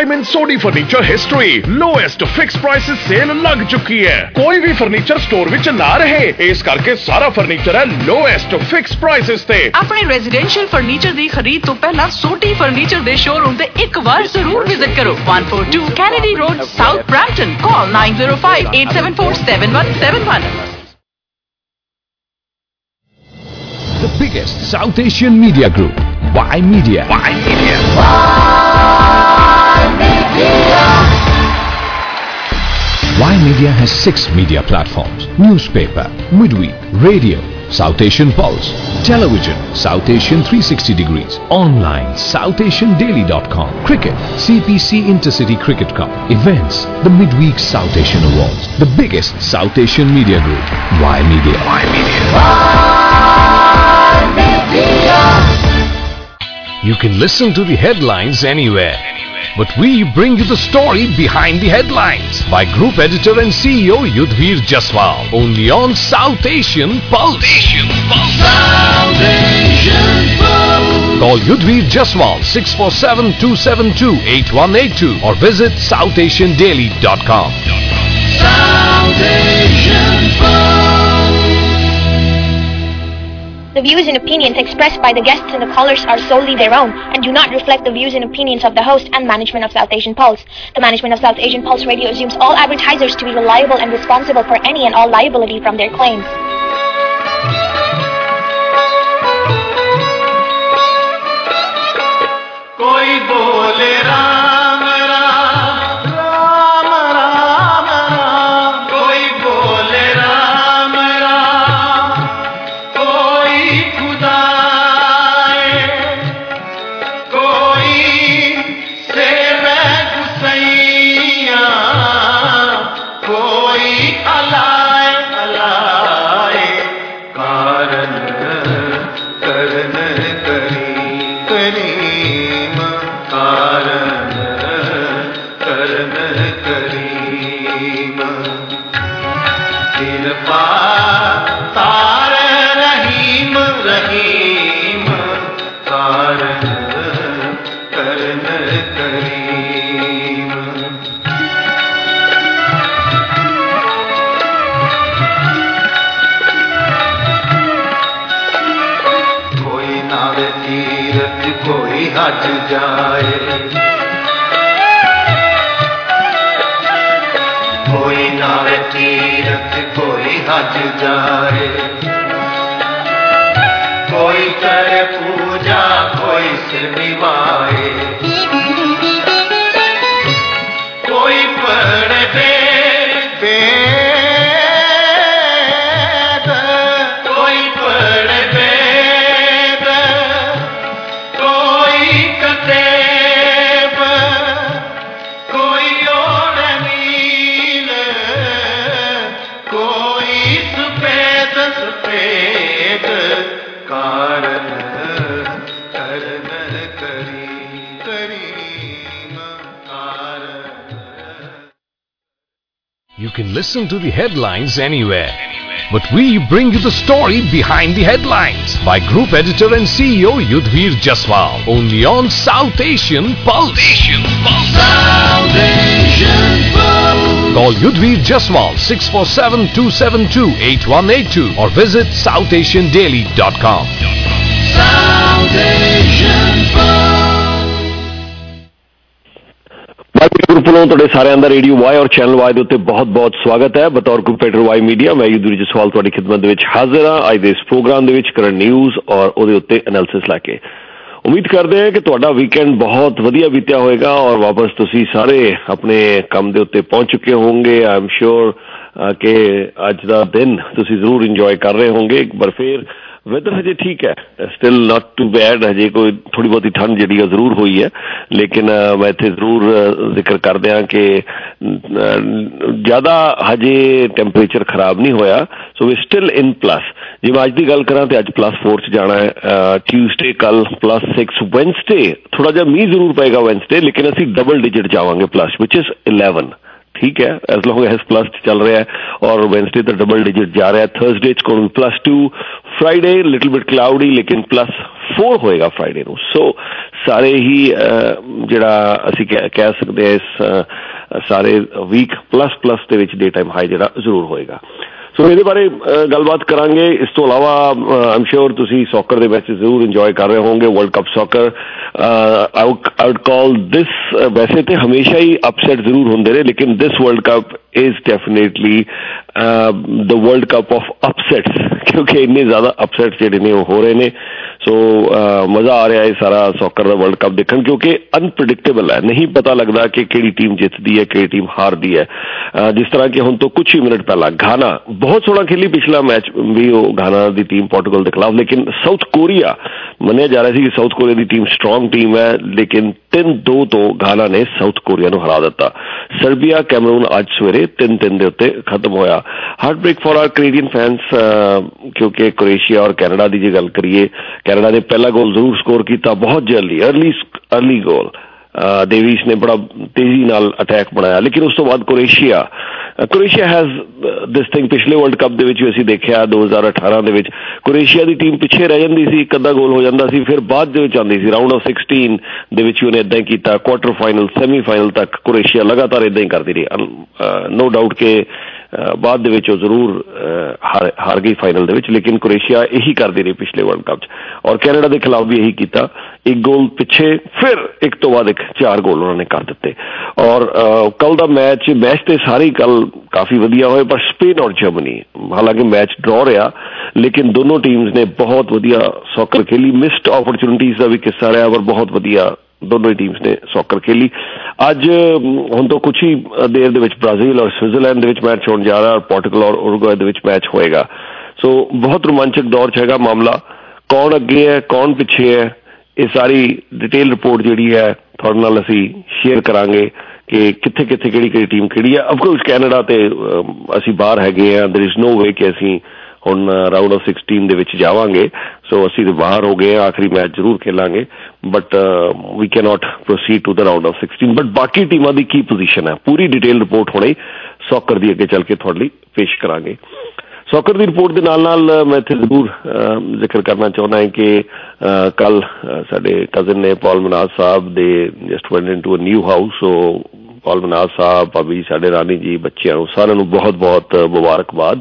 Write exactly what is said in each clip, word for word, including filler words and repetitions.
Time in Sodhi furniture history. Lowest fix prices sale लग चुकी है। कोई भी फर्नीचर स्टोर विच ना रहे, इस करके सारा फर्नीचर है लोएस्ट फिक्स प्राइसेस ते। अपने रेजिडेंशियल फर्नीचर दी खरीद तो पहला सोडी फर्नीचर दे शोरूम ते एक बार जरूर विजिट करो। one forty-two Kennedy Road, South Brampton. Call nine zero five eight seven four seven one seven one. The biggest South Asian media group, Y Media. Y Media. Y Media. Y Media has six media platforms: newspaper, midweek, radio, South Asian Pulse, television, South Asian three sixty degrees, online, south asian daily dot com, cricket, C P C Intercity Cricket Cup, events, the midweek South Asian Awards, the biggest South Asian media group, Y Media. Y Media. Y Media. You can listen to the headlines anywhere, but we bring you the story behind the headlines by Group Editor and C E O Yudhvir Jaswal, only on South Asian Pulse. Asian Pulse. South Asian Pulse. Call Yudhvir Jaswal six four seven two seven two eight one eight two or visit south asian daily dot com. South Asian Pulse. The views and opinions expressed by the guests and the callers are solely their own and do not reflect the views and opinions of the host and management of South Asian Pulse. The management of South Asian Pulse Radio assumes all advertisers to be reliable and responsible for any and all liability from their claims. Koi bole Ram Ram, Ram Ram Ram. Koi bole Ram Ram, koi Khuda hai, koi seve Gusaiya, koi alai alai. Karan karan kari kari. कोई हज जाए, कोई नावे तीरथ कोई हज जाए, कोई करे पूजा कोई सिर निभाए, कोई पढ़े वेद, कोई पढ़े वेद, कोई कतेब, कोई और नील, कोई सफेद सफेद कारण करन करी करीम कारण. You can listen to the headlines anywhere, but we bring you the story behind the headlines by Group Editor and C E O Yudhvir Jaswal, only on South Asian Pulse. Asian Pulse. South Asian Pulse. Call Yudhvir Jaswal six four seven two seven two eight one eight two or visit south asian daily dot com. South Asian Pulse. Group ਵੱਲੋਂ ਤੁਹਾਡੇ ਸਾਰਿਆਂ ਦਾ radio Y ਔਰ channel Y ਦੇ ਉੱਤੇ ਬਹੁਤ-ਬਹੁਤ ਸਵਾਗਤ ਹੈ। ਬਤੌਰ ਗਰੁੱਪ ਐਡੀਟਰ ਵਾਈ ਮੀਡੀਆ ਮੈਂ ਯੁਧਵੀਰ ਜਸਵਾਲ ਤੁਹਾਡੀ ਖਿਦਮਤ ਦੇ ਵਿੱਚ ਹਾਜ਼ਰ ਹਾਂ ਅੱਜ ਦੇ ਇਸ ਪ੍ਰੋਗਰਾਮ ਦੇ ਵਿੱਚ ਕਰੰਟ ਨਿਊਜ਼ ਔਰ ਉਹਦੇ ਉੱਤੇ ਐਨਾਲਿਸਿਸ ਲੈ ਕੇ। ਉਮੀਦ ਕਰਦੇ ਹਾਂ ਕਿ ਤੁਹਾਡਾ ਵੀਕਐਂਡ ਬਹੁਤ ਵਧੀਆ ਬੀਤਿਆ ਹੋਵੇਗਾ ਔਰ ਵਾਪਸ ਤੁਸੀਂ ਸਾਰੇ ਆਪਣੇ ਕੰਮ ਦੇ ਉੱਤੇ ਪਹੁੰਚ ਚੁੱਕੇ ਹੋਵੋਗੇ। ਆਈ ਐਮ ਸ਼ੋਰ ਕਿ ਅੱਜ ਦਾ ਦਿਨ ਤੁਸੀਂ ਜ਼ਰੂਰ ਇੰਜੋਏ ਕਰ ਰਹੇ ਹੋਵੋਗੇ। ਇੱਕ ਵਾਰ ਫਿਰ वेदर हजे ठीक है, स्टिल नॉट टू बैड, हजे कोई थोड़ी बहुत ठंड जी जरूर हुई है, लेकिन मैं इतने जरूर जिक्र कर दिया कि ज़्यादा हजे टैंपरेचर खराब नहीं होया। So we still in plus. जे मैं अज की गल करा तो अज प्लस फोर च जाना है, ट्यूसडे कल प्लस सिक्स, वेंसडे थोड़ा जहा मीह जरूर पेगा वेंसडे, लेकिन असी डबल डिजिट जावांगे प्लस, विच इज इलेवन। ठीक है, एज लॉन्ग एज प्लस चल रहा है और वेंसडे तो डबल डिजिट जा रहा है। Thursday it's going plus two, Friday little bit cloudy लेकिन प्लस फोर होएगा फ्राइडे ਨੂੰ। सो ਸਾਰੇ ਹੀ ਜਿਹੜਾ ਅਸੀਂ ਕਹਿ ਸਕਦੇ ਹਾਂ ਇਸ ਸਾਰੇ ਵੀਕ ਪਲੱਸ ਪਲੱਸ ਦੇ ਵਿੱਚ ਡੇ ਟਾਈਮ ਹਾਈ ਜਿਹੜਾ ਜ਼ਰੂਰ ਹੋਏਗਾ। ਸੋ ਇਹਦੇ ਬਾਰੇ ਗੱਲਬਾਤ ਕਰਾਂਗੇ। ਇਸ ਤੋਂ ਇਲਾਵਾ ਆਮ ਸ਼ੋਰ ਤੁਸੀਂ ਸੌਕਰ ਦੇ ਮੈਚ ਜ਼ਰੂਰ ਇੰਜੋਏ ਕਰ ਰਹੇ ਹੋਵੋਗੇ। World cup soccer I would call this, ਵੈਸੇ ਤੇ ਹਮੇਸ਼ਾ ਹੀ ਅਪਸੈਟ ਜ਼ਰੂਰ ਹੁੰਦੇ ਨੇ, ਲੇਕਿਨ this world cup is definitely the world cup of upsets, ਕਿਉਂਕਿ ਇੰਨੇ ਜ਼ਿਆਦਾ ਅਪਸੈਟਸ ਜਿਹੜੇ ਨੇ ਉਹ ਹੋ ਰਹੇ ਨੇ। ਸੋ ਮਜ਼ਾ ਆ ਰਿਹਾ ਹੈ ਸਾਰਾ ਸੌਕਰ ਦਾ ਵਰਲਡ ਕੱਪ ਦੇਖਣ, ਕਿਉਂਕਿ ਅਨਪ੍ਰਡਿਕਟੇਬਲ ਹੈ, ਨਹੀਂ ਪਤਾ ਲੱਗਦਾ ਕਿ ਕਿਹੜੀ ਟੀਮ ਜਿੱਤਦੀ ਹੈ ਕਿਹੜੀ ਟੀਮ ਹਾਰਦੀ ਹੈ। ਜਿਸ ਤਰ੍ਹਾਂ ਕਿ ਹੁਣ ਤੋਂ ਕੁਛ ਹੀ ਮਿੰਟ ਪਹਿਲਾਂ ਗਾਨਾ ਬਹੁਤ ਸੋਹਣਾ ਖੇਲੀ ਪਿਛਲਾ ਮੈਚ ਵੀ, ਉਹ ਗਾਨਾ ਦੀ ਟੀਮ ਪੋਰਟੁਗਲ ਦੇ ਖਿਲਾਫ, ਲੇਕਿਨ ਸਾਊਥ ਕੋਰੀਆ ਮੰਨਿਆ ਜਾ ਰਿਹਾ ਸੀ ਕਿ ਸਾਊਥ ਕੋਰੀਆ ਦੀ ਟੀਮ ਸਟਰੋਂਗ ਟੀਮ ਹੈ, ਲੇਕਿਨ ਤਿੰਨ ਦੋ ਤੋਂ ਗਾਨਾ ਨੇ ਸਾਊਥ ਕੋਰੀਆ ਨੂੰ ਹਰਾ ਦਿੱਤਾ। ਸਰਬੀਆ ਕੈਮਰੂਨ ਅੱਜ ਸਵੇਰੇ ਤਿੰਨ ਤਿੰਨ ਦੇ ਉੱਤੇ ਖਤਮ ਹੋਇਆ। Heartbreak for our Canadian fans, ਕਿਉਂਕਿ ਕ੍ਰੋਏਸ਼ੀਆ ਔਰ ਕੈਨੇਡਾ ਦੀ ਜੇ ਗੱਲ ਕਰੀਏ, ਕੈਨੇਡਾ ਨੇ ਪਹਿਲਾ ਗੋਲ ਜ਼ਰੂਰ ਸਕੋਰ ਕੀਤਾ ਬਹੁਤ ਜਲਦੀ, ਅਰਲੀ ਅਰਲੀ ਗੋਲ ਡੇਵਿਸ ਨੇ ਬੜਾ ਤੇਜ਼ੀ ਨਾਲ ਅਟੈਕ ਬਣਾਇਆ, ਲੇਕਿਨ ਉਸ ਤੋਂ ਬਾਅਦ Croatia Croatia has this thing. ਪਿਛਲੇ ਵਰਲਡ ਕੱਪ ਦੇ ਵਿੱਚ ਵੀ ਅਸੀਂ ਦੇਖਿਆ ਦੋ ਹਜ਼ਾਰ ਅਠਾਰਾਂ ਦੇ ਵਿੱਚ ਕ੍ਰੋਏਸ਼ੀਆ ਦੀ ਟੀਮ ਪਿੱਛੇ ਰਹਿ ਜਾਂਦੀ ਸੀ, ਇੱਕ ਅੱਧਾ ਗੋਲ ਹੋ ਜਾਂਦਾ ਸੀ, ਫਿਰ ਬਾਅਦ ਦੇ ਵਿੱਚ ਆਉਂਦੀ ਸੀ। ਰਾਊਂਡ ਆਫ ਸਿਕਸਟੀਨ ਦੇ ਵਿੱਚ ਵੀ ਉਹਨੇ ਇੱਦਾਂ ਹੀ ਕੀਤਾ, ਕੁਆਟਰ ਫਾਈਨਲ ਸੈਮੀ ਫਾਈਨਲ ਤੱਕ ਕ੍ਰੋਏਸ਼ੀਆ ਲਗਾਤਾਰ ਇੱਦਾਂ ਹੀ ਕਰਦੀ ਰਹੀ। ਨੋ ਡਾਊਟ ਕਿ ਬਾਅਦ ਦੇ ਵਿੱਚ ਉਹ ਜ਼ਰੂਰ ਹਾਰ ਹਾਰ ਗਈ ਫਾਈਨਲ ਦੇ ਵਿੱਚ, ਲੇਕਿਨ ਕ੍ਰੋਏਸ਼ੀਆ ਇਹੀ ਕਰਦੀ ਰਹੀ ਪਿਛਲੇ ਵਰਲਡ ਕੱਪ 'ਚ, ਔਰ ਕੈਨੇਡਾ ਦੇ ਖਿਲਾਫ ਵੀ ਇਹੀ ਕੀਤਾ, ਇੱਕ ਗੋਲ ਪਿੱਛੇ ਫਿਰ ਇੱਕ ਤੋਂ ਬਾਅਦ ਇੱਕ ਚਾਰ ਗੋਲ ਉਹਨਾਂ ਨੇ ਕਰ ਦਿੱਤੇ। ਔਰ ਕੱਲ ਦਾ ਮੈਚ ਮੈਚ ਤੇ ਸਾਰੇ ਕੱਲ ਕਾਫੀ ਵਧੀਆ ਹੋਏ, ਪਰ ਸਪੇਨ ਔਰ ਜਰਮਨੀ, ਹਾਲਾਂਕਿ ਮੈਚ ਡਰਾ ਰਿਹਾ, ਲੇਕਿਨ ਦੋਨੋਂ ਟੀਮਸ ਨੇ ਬਹੁਤ ਵਧੀਆ ਸੌਕਰ ਖੇਲੀ। ਮਿਸਡ ਓਪਰਚੁਨਿਟੀਜ਼ ਦਾ ਵੀ ਕਿੱਸਾ ਰਿਹਾ, ਪਰ ਬਹੁਤ ਵਧੀਆ ਦੋਨੋਂ ਹੀ ਟੀਮਸ ਨੇ ਸੌਕਰ ਖੇਲੀ। ਅੱਜ ਹੁਣ ਤੋਂ ਕੁਛ ਹੀ ਦੇਰ ਦੇ ਵਿੱਚ ਬ੍ਰਾਜ਼ੀਲ ਔਰ ਸਵਿਟਜ਼ਰਲੈਂਡ ਦੇ ਵਿੱਚ ਮੈਚ ਹੋਣ ਜਾ ਰਿਹਾ, ਔਰ ਪੋਰਟੁਗਲ ਔਰ ਉਰੂਗਵੇ ਦੇ ਵਿੱਚ ਮੈਚ ਹੋਏਗਾ। ਸੋ ਬਹੁਤ ਰੋਮਾਂਚਕ ਦੌਰ 'ਚ ਹੈਗਾ ਮਾਮਲਾ। ਕੌਣ ਅੱਗੇ ਹੈ ਕੌਣ ਪਿੱਛੇ ਹੈ, ਇਹ ਸਾਰੀ ਡਿਟੇਲ ਰਿਪੋਰਟ ਜਿਹੜੀ ਹੈ ਤੁਹਾਡੇ ਨਾਲ ਅਸੀਂ ਸ਼ੇਅਰ ਕਰਾਂਗੇ ਕਿ ਕਿੱਥੇ ਕਿੱਥੇ ਕਿਹੜੀ ਕਿਹੜੀ ਟੀਮ ਖੇਡੀ ਹੈ। ਅਫਕੋਰਸ ਕੈਨੇਡਾ ਤੇ ਅਸੀਂ ਬਾਹਰ ਹੈਗੇ ਹਾਂ, ਦੇਰ ਇਜ਼ ਨੋ ਵੇ ਕਿ ਅਸੀਂ ਹੁਣ ਰਾਊਂਡ ਆਫ ਸਿਕਸਟੀਨ ਦੇ ਵਿੱਚ ਜਾਵਾਂਗੇ। ਸੋ ਅਸੀਂ ਤਾਂ ਬਾਹਰ ਹੋ ਗਏ ਹਾਂ, ਆਖਰੀ ਮੈਚ ਜ਼ਰੂਰ ਖੇਲਾਂਗੇ, but we can not proceed to the round of sixteen. But ਬਾਕੀ ਟੀਮਾਂ ਦੀ ਕੀ ਪੋਜੀਸ਼ਨ ਹੈ, ਪੂਰੀ ਡਿਟੇਲ ਰਿਪੋਰਟ ਹੁਣੇ ਸੌਕਰ ਦੀ ਅੱਗੇ ਚੱਲ ਕੇ ਤੁਹਾਡੇ ਲਈ ਪੇਸ਼ ਕਰਾਂਗੇ। ਸੌਕਰ ਦੀ ਰਿਪੋਰਟ ਦੇ ਨਾਲ ਨਾਲ ਮੈਂ ਇੱਥੇ ਜ਼ਰੂਰ ਜ਼ਿਕਰ ਕਰਨਾ ਚਾਹੁੰਦਾ ਹਾਂ ਕਿ ਕੱਲ ਸਾਡੇ ਕਜ਼ਨ ਨੇ ਪੌਲ ਮਨਾਜ਼ ਸਾਹਿਬ ਦੇ just went into a new house. So Paul Manaz ਸਾਹਿਬ, ਭਾਬੀ ਸਾਡੇ ਰਾਣੀ ਜੀ, ਬੱਚਿਆਂ ਨੂੰ ਸਾਰਿਆਂ ਨੂੰ ਬਹੁਤ ਬਹੁਤ ਮੁਬਾਰਕਬਾਦ।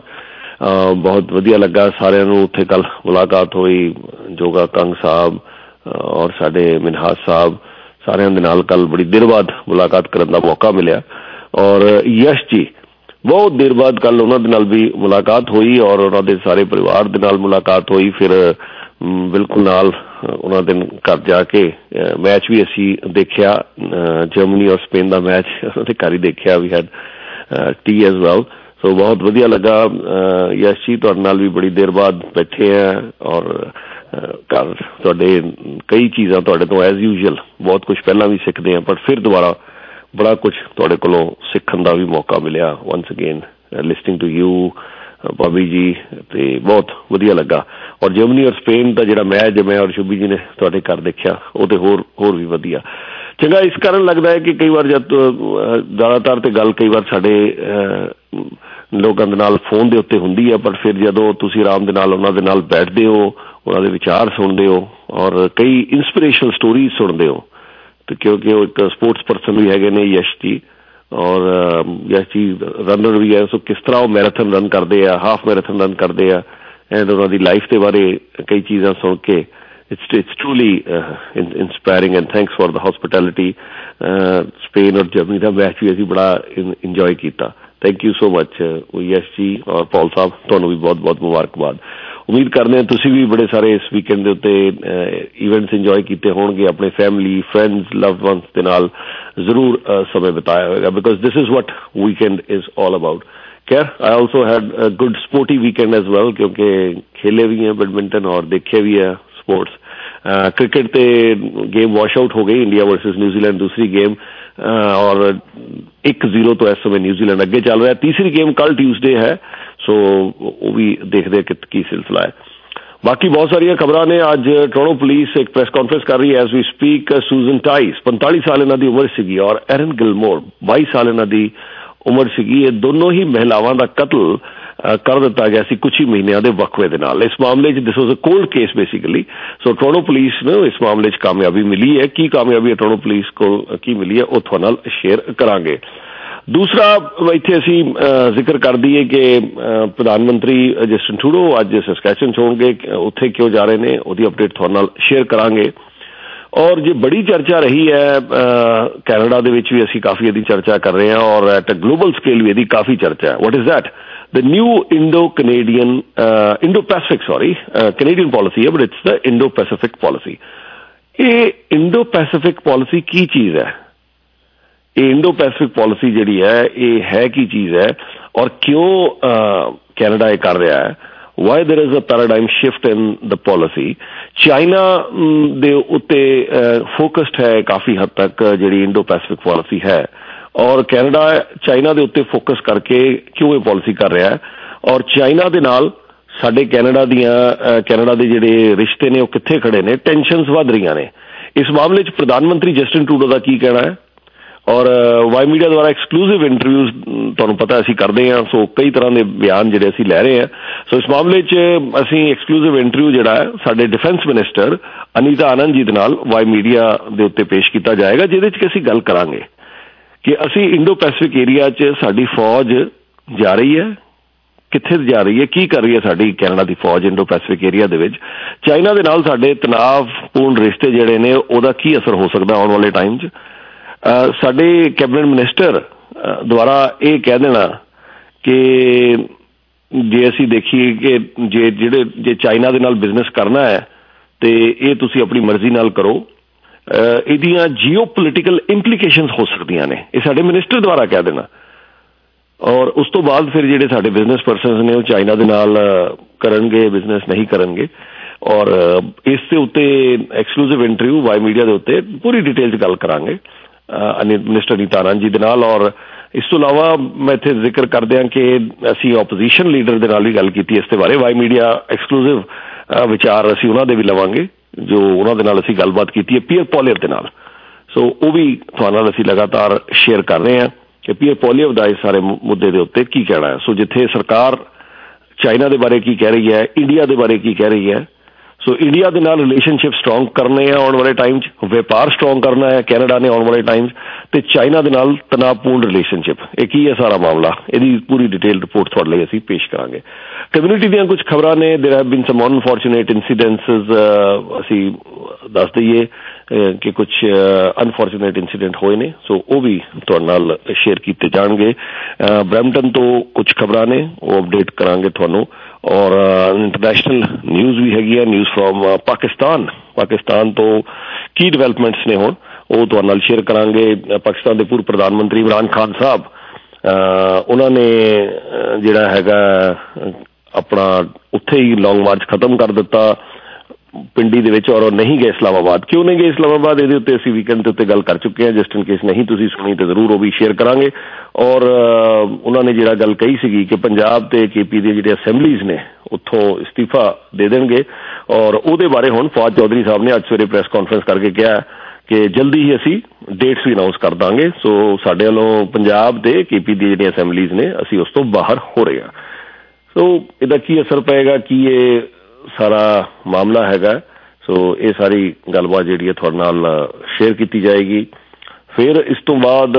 ਬਹੁਤ ਵਧੀਆ ਲੱਗਾ ਸਾਰਿਆਂ ਨੂੰ ਉੱਥੇ ਕੱਲ ਮੁਲਾਕਾਤ ਹੋਈ। ਜੋਗਾ ਕੰਗ ਸਾਹਿਬ ਔਰ ਸਾਡੇ ਮਿਨਹਾਜ ਸਾਹਿਬ, ਸਾਰਿਆਂ ਦੇ ਨਾਲ ਕੱਲ ਬੜੀ ਦੇਰ ਬਾਅਦ ਮੁਲਾਕਾਤ ਕਰਨ ਦਾ ਮੌਕਾ ਮਿਲਿਆ। ਔਰ ਯਸ਼ ਜੀ, ਬਹੁਤ ਦੇਰ ਬਾਅਦ ਕੱਲ ਉਹਨਾਂ ਦੇ ਨਾਲ ਵੀ ਮੁਲਾਕਾਤ ਹੋਈ ਔਰ ਉਹਨਾਂ ਦੇ ਸਾਰੇ ਪਰਿਵਾਰ ਦੇ ਨਾਲ ਮੁਲਾਕਾਤ ਹੋਈ। ਫਿਰ ਬਿਲਕੁਲ ਨਾਲ ਉਹਨਾਂ ਦੇ ਘਰ ਜਾ ਕੇ ਮੈਚ ਵੀ ਅਸੀਂ ਦੇਖਿਆ, ਜਰਮਨੀ ਔਰ ਸਪੇਨ ਦਾ ਮੈਚ ਉਹਨਾਂ ਦੇ ਘਰ ਹੀ ਦੇਖਿਆ। We had tea as well. So ਬਹੁਤ ਵਧੀਆ ਲੱਗਾ। ਯਸ਼ ਜੀ ਤੁਹਾਡੇ ਨਾਲ ਵੀ ਬੜੀ ਦੇਰ ਬਾਅਦ ਬੈਠੇ ਆ, ਔਰ ਘਰ ਤੁਹਾਡੇ ਕਈ ਚੀਜ਼ਾਂ ਤੁਹਾਡੇ ਤੋਂ ਐਜ਼ ਯੂਜੂਅਲ ਬਹੁਤ ਕੁਛ ਪਹਿਲਾਂ ਵੀ ਸਿੱਖਦੇ ਹਾਂ, ਪਰ ਫਿਰ ਦੁਬਾਰਾ ਬੜਾ ਕੁਛ ਤੁਹਾਡੇ ਕੋਲੋਂ ਸਿੱਖਣ ਦਾ ਵੀ ਮੌਕਾ ਮਿਲਿਆ। Once again listening to you ਭਾਬੀ ਜੀ, ਤੇ ਬਹੁਤ ਵਧੀਆ ਲੱਗਾ। ਔਰ ਜਰਮਨੀ ਔਰ ਸਪੇਨ ਦਾ ਜਿਹੜਾ ਮੈਚ ਮੈਂ ਔਰ ਸ਼ੁਭੀ ਜੀ ਨੇ ਤੁਹਾਡੇ ਘਰ ਦੇਖਿਆ, ਉਹ ਤੇ ਹੋਰ ਹੋਰ ਵੀ ਵਧੀਆ ਚੰਗਾ। ਇਸ ਕਾਰਨ ਲੱਗਦਾ ਹੈ ਕਿ ਕਈ ਵਾਰ ਜਦ ਜ਼ਿਆਦਾਤਰ ਤੇ ਗੱਲ ਕਈ ਵਾਰ ਸਾਡੇ ਲੋਕਾਂ ਦੇ ਨਾਲ ਫੋਨ ਦੇ ਉੱਤੇ ਹੁੰਦੀ ਹੈ, ਪਰ ਫਿਰ ਜਦੋਂ ਤੁਸੀਂ ਆਰਾਮ ਦੇ ਨਾਲ ਉਹਨਾਂ ਦੇ ਨਾਲ ਬੈਠਦੇ ਹੋ, ਉਹਨਾਂ ਦੇ ਵਿਚਾਰ ਸੁਣਦੇ ਹੋ ਔਰ ਕਈ ਇੰਸਪੀਰੇਸ਼ਨਲ ਸਟੋਰੀਜ਼ ਸੁਣਦੇ ਹੋ, ਤੇ ਕਿਉਂਕਿ ਉਹ ਇੱਕ ਸਪੋਰਟਸ ਪਰਸਨ ਵੀ ਹੈਗੇ ਨੇ ਯਸ਼ ਜੀ, ਔਰ ਯਸ਼ ਜੀ ਰਨਰ ਵੀ ਹੈ। ਸੋ ਕਿਸ ਤਰ੍ਹਾਂ ਉਹ ਮੈਰਾਥਨ ਰਨ ਕਰਦੇ ਆ, ਹਾਫ ਮੈਰਾਥਨ ਰਨ ਕਰਦੇ ਆ, ਐਂਡ ਉਹਨਾਂ ਦੀ ਲਾਈਫ ਦੇ ਬਾਰੇ ਕਈ ਚੀਜ਼ਾਂ ਸੁਣ ਕੇ it's it's truly uh, inspiring, and thanks for the hospitality. Spain और जर्मनी का मैच भी ਅਸੀਂ ਬੜਾ ਇੰਜੋਏ ਕੀਤਾ। Thank you so much Yash ji ਔਰ ਪੌਲ ਸਾਹਿਬ, ਤੁਹਾਨੂੰ ਵੀ ਬਹੁਤ ਬਹੁਤ ਮੁਬਾਰਕਬਾਦ। ਉਮੀਦ ਕਰਦੇ ਹਾਂ ਤੁਸੀਂ ਵੀ ਬੜੇ ਸਾਰੇ ਇਸ ਵੀਕਐਂਡ ਦੇ ਉੱਤੇ ਇਵੈਂਟਸ ਇੰਜੋਏ ਕੀਤੇ ਹੋਣਗੇ, ਆਪਣੇ ਫੈਮਿਲੀ, ਫਰੈਂਡਸ, ਲਵਡ ਵਨਸ ਦੇ ਨਾਲ ਜ਼ਰੂਰ ਸਮੇਂ ਬਿਤਾਇਆ ਹੋਏਗਾ, because this is what weekend is all about. ਖੈਰ I also had a good sporty weekend as well, ਕਿਉਂਕਿ ਖੇਲੇ ਵੀ ਹੈ ਬੈਡਮਿੰਟਨ ਔਰ ਦੇਖੇ ਵੀ ਹੈ स्पोर्ट्स। क्रिकेट ते गेम वॉश आउट हो गई, इंडिया वर्सेस न्यूजीलैंड दूसरी गेम, और एक जीरो तो इस समय न्यूजीलैंड अगे चल रहा है। तीसरी गेम कल ट्यूसडे है, सो वो भी देखते हैं कि सिलसिला है। बाकी बहुत सारिया खबर ने। अज टोरंटो पुलिस एक प्रेस कॉन्फ्रेंस कर रही है एज वी स्पीक। सूजन टाइस पैंतालीस साल इन्हां दी उम्र सीगी और एरन गिलमोर बाईस साल इन्हां दी उम्र सीगी। ये दोनों ही महिलावां दा कत्ल ਕਰ ਦਿੱਤਾ ਗਿਆ ਸੀ ਕੁਝ ਹੀ ਮਹੀਨਿਆਂ ਦੇ ਵਕਫੇ ਦੇ ਨਾਲ। ਇਸ ਮਾਮਲੇ 'ਚ this was a cold case basically. So Toronto police ਨੂੰ ਇਸ ਮਾਮਲੇ 'ਚ ਕਾਮਯਾਬੀ ਮਿਲੀ ਹੈ। ਕੀ ਕਾਮਯਾਬੀ ਟੋਰੰਟੋ ਪੁਲਿਸ ਕੋਲ ਕੀ ਮਿਲੀ ਹੈ ਉਹ ਤੁਹਾਡੇ ਨਾਲ ਸ਼ੇਅਰ ਕਰਾਂਗੇ। ਦੂਸਰਾ ਇੱਥੇ ਅਸੀਂ ਜ਼ਿਕਰ ਕਰ ਦਈਏ ਕਿ ਪ੍ਰਧਾਨ ਮੰਤਰੀ ਜਸਟਿਨ ਟਰੂਡੋ ਅੱਜ ਸਸਕੈਚੁਅਨ 'ਚ ਹੋਣਗੇ, ਉੱਥੇ ਕਿਉਂ ਜਾ ਰਹੇ ਨੇ ਉਹਦੀ ਅਪਡੇਟ ਤੁਹਾਡੇ ਨਾਲ ਸ਼ੇਅਰ ਕਰਾਂਗੇ। ਔਰ ਜੇ ਬੜੀ ਚਰਚਾ ਰਹੀ ਹੈ ਕੈਨੇਡਾ ਦੇ ਵਿੱਚ ਵੀ ਅਸੀਂ ਕਾਫੀ ਇਹਦੀ ਚਰਚਾ ਕਰ ਰਹੇ ਹਾਂ ਔਰ ਐਟ ਅ ਗਲੋਬਲ ਸਕੇਲ ਵੀ ਇਹਦੀ ਕਾਫੀ ਚਰਚਾ ਹੈ। What is that? The new Indo Canadian Indo Pacific sorry Canadian policy ਹੈ but it's the Indo Pacific policy. ਇਹ ਇੰਡੋ ਪੈਸਿਫਿਕ ਪਾਲਿਸੀ ਕੀ ਚੀਜ਼ ਹੈ? ਇਹ ਇੰਡੋ ਪੈਸਿਫਿਕ ਪਾਲਿਸੀ ਜਿਹੜੀ ਹੈ ਇਹ ਹੈ ਕੀ ਚੀਜ਼ ਹੈ ਔਰ ਕਿਉਂ ਕੈਨੇਡਾ ਇਹ ਕਰ ਰਿਹਾ ਹੈ? Why there is a paradigm shift in the policy? China ਦੇ ਉੱਤੇ ਫੋਕਸਡ ਹੈ ਕਾਫੀ ਹੱਦ ਤੱਕ ਜਿਹੜੀ ਇੰਡੋ ਪੈਸਿਫਿਕ ਪਾਲਿਸੀ ਹੈ ਔਰ ਕੈਨੇਡਾ ਚਾਈਨਾ ਦੇ ਉੱਤੇ ਫੋਕਸ ਕਰਕੇ ਕਿਉਂ ਇਹ ਪਾਲਿਸੀ ਕਰ ਰਿਹਾ ਹੈ ਔਰ ਚਾਈਨਾ ਦੇ ਨਾਲ ਸਾਡੇ ਕੈਨੇਡਾ ਦੀਆਂ ਕੈਨੇਡਾ ਦੇ ਜਿਹੜੇ ਰਿਸ਼ਤੇ ਨੇ ਉਹ ਕਿੱਥੇ ਖੜੇ ਨੇ? ਟੈਨਸ਼ਨਸ ਵੱਧ ਰਹੀਆਂ ਨੇ। ਇਸ ਮਾਮਲੇ 'ਚ ਪ੍ਰਧਾਨ ਮੰਤਰੀ ਜਸਟਿਨ ਟਰੂਡੋ ਦਾ ਕੀ ਕਹਿਣਾ ਹੈ ਔਰ ਵਾਈ ਮੀਡੀਆ ਦੁਆਰਾ ਐਕਸਕਲੂਸਿਵ ਇੰਟਰਵਿਊਜ਼ ਤੁਹਾਨੂੰ ਪਤਾ ਅਸੀਂ ਕਰਦੇ ਹਾਂ। ਸੋ ਕਈ ਤਰ੍ਹਾਂ ਦੇ ਬਿਆਨ ਜਿਹੜੇ ਅਸੀਂ ਲੈ ਰਹੇ ਹਾਂ। ਸੋ ਇਸ ਮਾਮਲੇ 'ਚ ਅਸੀਂ ਐਕਸਕਲੂਸਿਵ ਇੰਟਰਵਿਊ ਜਿਹੜਾ ਹੈ ਸਾਡੇ ਡਿਫੈਂਸ ਮਿਨਿਸਟਰ ਅਨੀਤਾ ਆਨੰਦ ਜੀ ਦੇ ਨਾਲ ਵਾਈ ਮੀਡੀਆ ਦੇ ਉੱਤੇ ਪੇਸ਼ ਕੀਤਾ ਜਾਏਗਾ, ਜਿਹਦੇ 'ਚ ਕਿ ਅਸੀਂ ਗੱਲ ਕਰਾਂਗੇ ਕਿ ਅਸੀਂ ਇੰਡੋ ਪੈਸਿਫਿਕ ਏਰੀਆ 'ਚ ਸਾਡੀ ਫੌਜ ਜਾ ਰਹੀ ਹੈ, ਕਿੱਥੇ ਜਾ ਰਹੀ ਹੈ, ਕੀ ਕਰ ਰਹੀ ਹੈ ਸਾਡੀ ਕੈਨੇਡਾ ਦੀ ਫੌਜ ਇੰਡੋ ਪੈਸਿਫਿਕ ਏਰੀਆ ਦੇ ਵਿੱਚ। ਚਾਈਨਾ ਦੇ ਨਾਲ ਸਾਡੇ ਤਣਾਅਪੂਰਨ ਰਿਸ਼ਤੇ ਜਿਹੜੇ ਨੇ ਉਹਦਾ ਕੀ ਅਸਰ ਹੋ ਸਕਦਾ ਆਉਣ ਵਾਲੇ ਟਾਈਮ 'ਚ। ਸਾਡੇ ਕੈਬਨਿਟ ਮਿਨਿਸਟਰ ਦੁਆਰਾ ਇਹ ਕਹਿ ਦੇਣਾ ਕਿ ਜੇ ਅਸੀਂ ਦੇਖੀਏ ਕਿ ਜੇ ਜਿਹੜੇ ਜੇ ਚਾਈਨਾ ਦੇ ਨਾਲ ਬਿਜ਼ਨਸ ਕਰਨਾ ਹੈ ਤੇ ਇਹ ਤੁਸੀਂ ਆਪਣੀ ਮਰਜ਼ੀ ਨਾਲ ਕਰੋ, ਇਹਦੀਆਂ ਜੀਓ ਪੋਲੀਟੀਕਲ ਇੰਪਲੀਕੇਸ਼ਨਸ ਹੋ ਸਕਦੀਆਂ ਨੇ, ਇਹ ਸਾਡੇ ਮਿਨਿਸਟਰ ਦੁਆਰਾ ਕਹਿ ਦੇਣਾ। ਔਰ ਉਸ ਤੋਂ ਬਾਅਦ ਫਿਰ ਜਿਹੜੇ ਸਾਡੇ ਬਿਜ਼ਨਸ ਪਰਸਨਸ ਨੇ ਉਹ ਚਾਈਨਾ ਦੇ ਨਾਲ ਕਰਨਗੇ ਬਿਜ਼ਨਸ ਨਹੀਂ ਕਰਨਗੇ। ਔਰ ਇਸ ਦੇ ਉੱਤੇ ਐਕਸਕਲੂਸਿਵ ਇੰਟਰਵਿਊ ਵਾਈ ਮੀਡੀਆ ਦੇ ਉੱਤੇ ਪੂਰੀ ਡਿਟੇਲ 'ਚ ਗੱਲ ਕਰਾਂਗੇ ਮਿਨਿਸਟਰ ਅਨੀਤਾ ਆਨੰਦ ਜੀ ਦੇ ਨਾਲ। ਔਰ ਇਸ ਤੋਂ ਇਲਾਵਾ ਮੈਂ ਇੱਥੇ ਜ਼ਿਕਰ ਕਰਦੇ ਹਾਂ ਕਿ ਅਸੀਂ ਓਪੋਜੀਸ਼ਨ ਲੀਡਰ ਦੇ ਨਾਲ ਵੀ ਗੱਲ ਕੀਤੀ ਇਸ ਦੇ ਬਾਰੇ। ਵਾਈ ਮੀਡੀਆ ਐਕਸਕਲੂਸਿਵ ਵਿਚਾਰ ਅਸੀਂ ਉਹਨਾਂ ਦੇ ਵੀ ਲਵਾਂਗੇ ਜੋ ਉਹਨਾਂ ਦੇ ਨਾਲ ਅਸੀਂ ਗੱਲਬਾਤ ਕੀਤੀ ਹੈ ਪੀਅਰ ਪੋਲੀਅਰ ਦੇ ਨਾਲ। ਸੋ ਉਹ ਵੀ ਤੁਹਾਡੇ ਨਾਲ ਅਸੀਂ ਲਗਾਤਾਰ ਸ਼ੇਅਰ ਕਰ ਰਹੇ ਹਾਂ ਕਿ ਪੀਅਰ ਪੋਲੀਅਰ ਦਾ ਇਸ ਸਾਰੇ ਮੁੱਦੇ ਦੇ ਉੱਤੇ ਕੀ ਕਹਿਣਾ ਹੈ। ਸੋ ਜਿੱਥੇ ਸਰਕਾਰ ਚਾਈਨਾ ਦੇ ਬਾਰੇ ਕੀ ਕਹਿ ਰਹੀ ਹੈ, ਇੰਡੀਆ ਦੇ ਬਾਰੇ ਕੀ ਕਹਿ ਰਹੀ ਹੈ। ਸੋ ਇੰਡੀਆ ਦੇ ਨਾਲ ਰਿਲੇਸ਼ਨਸ਼ਿਪ ਸਟਰੋਂਗ ਕਰਨੇ ਆ ਆਉਣ ਵਾਲੇ ਟਾਈਮ 'ਚ, ਵਪਾਰ ਸਟਰੋਂਗ ਕਰਨਾ ਹੈ ਕੈਨੇਡਾ ਨੇ ਆਉਣ ਵਾਲੇ ਟਾਈਮ 'ਚ, ਤੇ ਚਾਈਨਾ ਦੇ ਨਾਲ ਤਣਾਅਪੂਰਨ ਰਿਲੇਸ਼ਨਸ਼ਿਪ ਇਹ ਕੀ ਹੈ ਸਾਰਾ ਮਾਮਲਾ, ਇਹਦੀ ਪੂਰੀ ਡਿਟੇਲ ਰਿਪੋਰਟ ਤੁਹਾਡੇ ਲਈ ਅਸੀਂ ਪੇਸ਼ ਕਰਾਂਗੇ। ਕਮਿਊਨਿਟੀ ਦੀਆਂ ਕੁਝ ਖਬਰਾਂ ਨੇ। There have been some unfortunate incidents, ਅਸੀਂ ਦੱਸ ਦਈਏ ਕਿ ਕੁਝ ਅਨਫੋਰਚੂਨੇਟ ਇੰਸੀਡੈਂਟ ਹੋਏ ਨੇ, ਸੋ ਉਹ ਵੀ ਤੁਹਾਡੇ ਨਾਲ ਸ਼ੇਅਰ ਕੀਤੇ ਜਾਣਗੇ। ਬਰੈਂਪਟਨ ਤੋਂ ਕੁਝ ਖਬਰਾਂ ਨੇ ਉਹ ਅਪਡੇਟ ਕਰਾਂਗੇ ਤੁਹਾਨੂੰ। ਔਰ ਇੰਟਰਨੈਸ਼ਨਲ ਨਿਊਜ਼ ਵੀ ਹੈਗੀ ਹੈ, ਨਿਊਜ਼ ਫਰੋਮ ਪਾਕਿਸਤਾਨ। ਪਾਕਿਸਤਾਨ ਤੋਂ ਕੀ ਡਿਵੈਲਪਮੈਂਟਸ ਨੇ ਹੁਣ ਉਹ ਤੁਹਾਡੇ ਨਾਲ ਸ਼ੇਅਰ ਕਰਾਂਗੇ। ਪਾਕਿਸਤਾਨ ਦੇ ਪੂਰਵ ਪ੍ਰਧਾਨ ਮੰਤਰੀ ਇਮਰਾਨ ਖਾਨ ਸਾਹਿਬ ਉਹਨਾਂ ਨੇ ਜਿਹੜਾ ਹੈਗਾ ਆਪਣਾ ਉੱਥੇ ਹੀ ਲੌਂਗ ਮਾਰਚ ਖਤਮ ਕਰ ਦਿੱਤਾ ਪਿੰਡੀ ਦੇ ਵਿੱਚ ਔਰ ਨਹੀਂ ਗਏ ਇਸਲਾਮਾਬਾਦ। ਕਿਉਂ ਨਹੀਂ ਗਏ ਇਸਲਾਮਾਬਾਦ ਇਹਦੇ ਉੱਤੇ ਅਸੀਂ ਵੀਕਐਂਡ ਦੇ ਉੱਤੇ ਗੱਲ ਕਰ ਚੁੱਕੇ ਹਾਂ। ਜਸਟ ਇਨ ਕੇਸ ਨਹੀਂ ਤੁਸੀਂ ਸੁਣੀ ਤਾਂ ਜ਼ਰੂਰ ਉਹ ਵੀ ਸ਼ੇਅਰ ਕਰਾਂਗੇ। ਔਰ ਉਹਨਾਂ ਨੇ ਜਿਹੜਾ ਗੱਲ ਕਹੀ ਸੀਗੀ ਕਿ ਪੰਜਾਬ ਤੇ ਕੇ ਪੀ ਦੇ ਜਿਹੜੇ ਅਸੈਂਬਲੀਜ਼ ਨੇ ਉੱਥੋਂ ਇਸਤੀਫਾ ਦੇ ਦੇਣਗੇ ਔਰ ਉਹਦੇ ਬਾਰੇ ਹੁਣ ਫਵਾਦ ਚੌਧਰੀ ਸਾਹਿਬ ਨੇ ਅੱਜ ਸਵੇਰੇ ਪ੍ਰੈਸ ਕਾਨਫਰੰਸ ਕਰਕੇ ਕਿਹਾ ਕਿ ਜਲਦੀ ਹੀ ਅਸੀਂ ਡੇਟਸ ਵੀ ਅਨਾਊਂਸ ਕਰ ਦਾਂਗੇ। ਸੋ ਸਾਡੇ ਵੱਲੋਂ ਪੰਜਾਬ ਦੇ ਕੇ ਪੀ ਦੀ ਜਿਹੜੀਆਂ ਅਸੈਂਬਲੀਜ਼ ਨੇ ਅਸੀਂ ਉਸ ਤੋਂ ਬਾਹਰ ਹੋ ਰਹੇ ਹਾਂ। ਸੋ ਇਹਦਾ ਕੀ ਅਸਰ ਪਏਗਾ, ਕੀ ਇਹ ਸਾਰਾ ਮਾਮਲਾ ਹੈਗਾ, ਸੋ ਇਹ ਸਾਰੀ ਗੱਲਬਾਤ ਜਿਹੜੀ ਹੈ ਤੁਹਾਡੇ ਨਾਲ ਸ਼ੇਅਰ ਕੀਤੀ ਜਾਏਗੀ। ਫਿਰ ਇਸ ਤੋਂ ਬਾਅਦ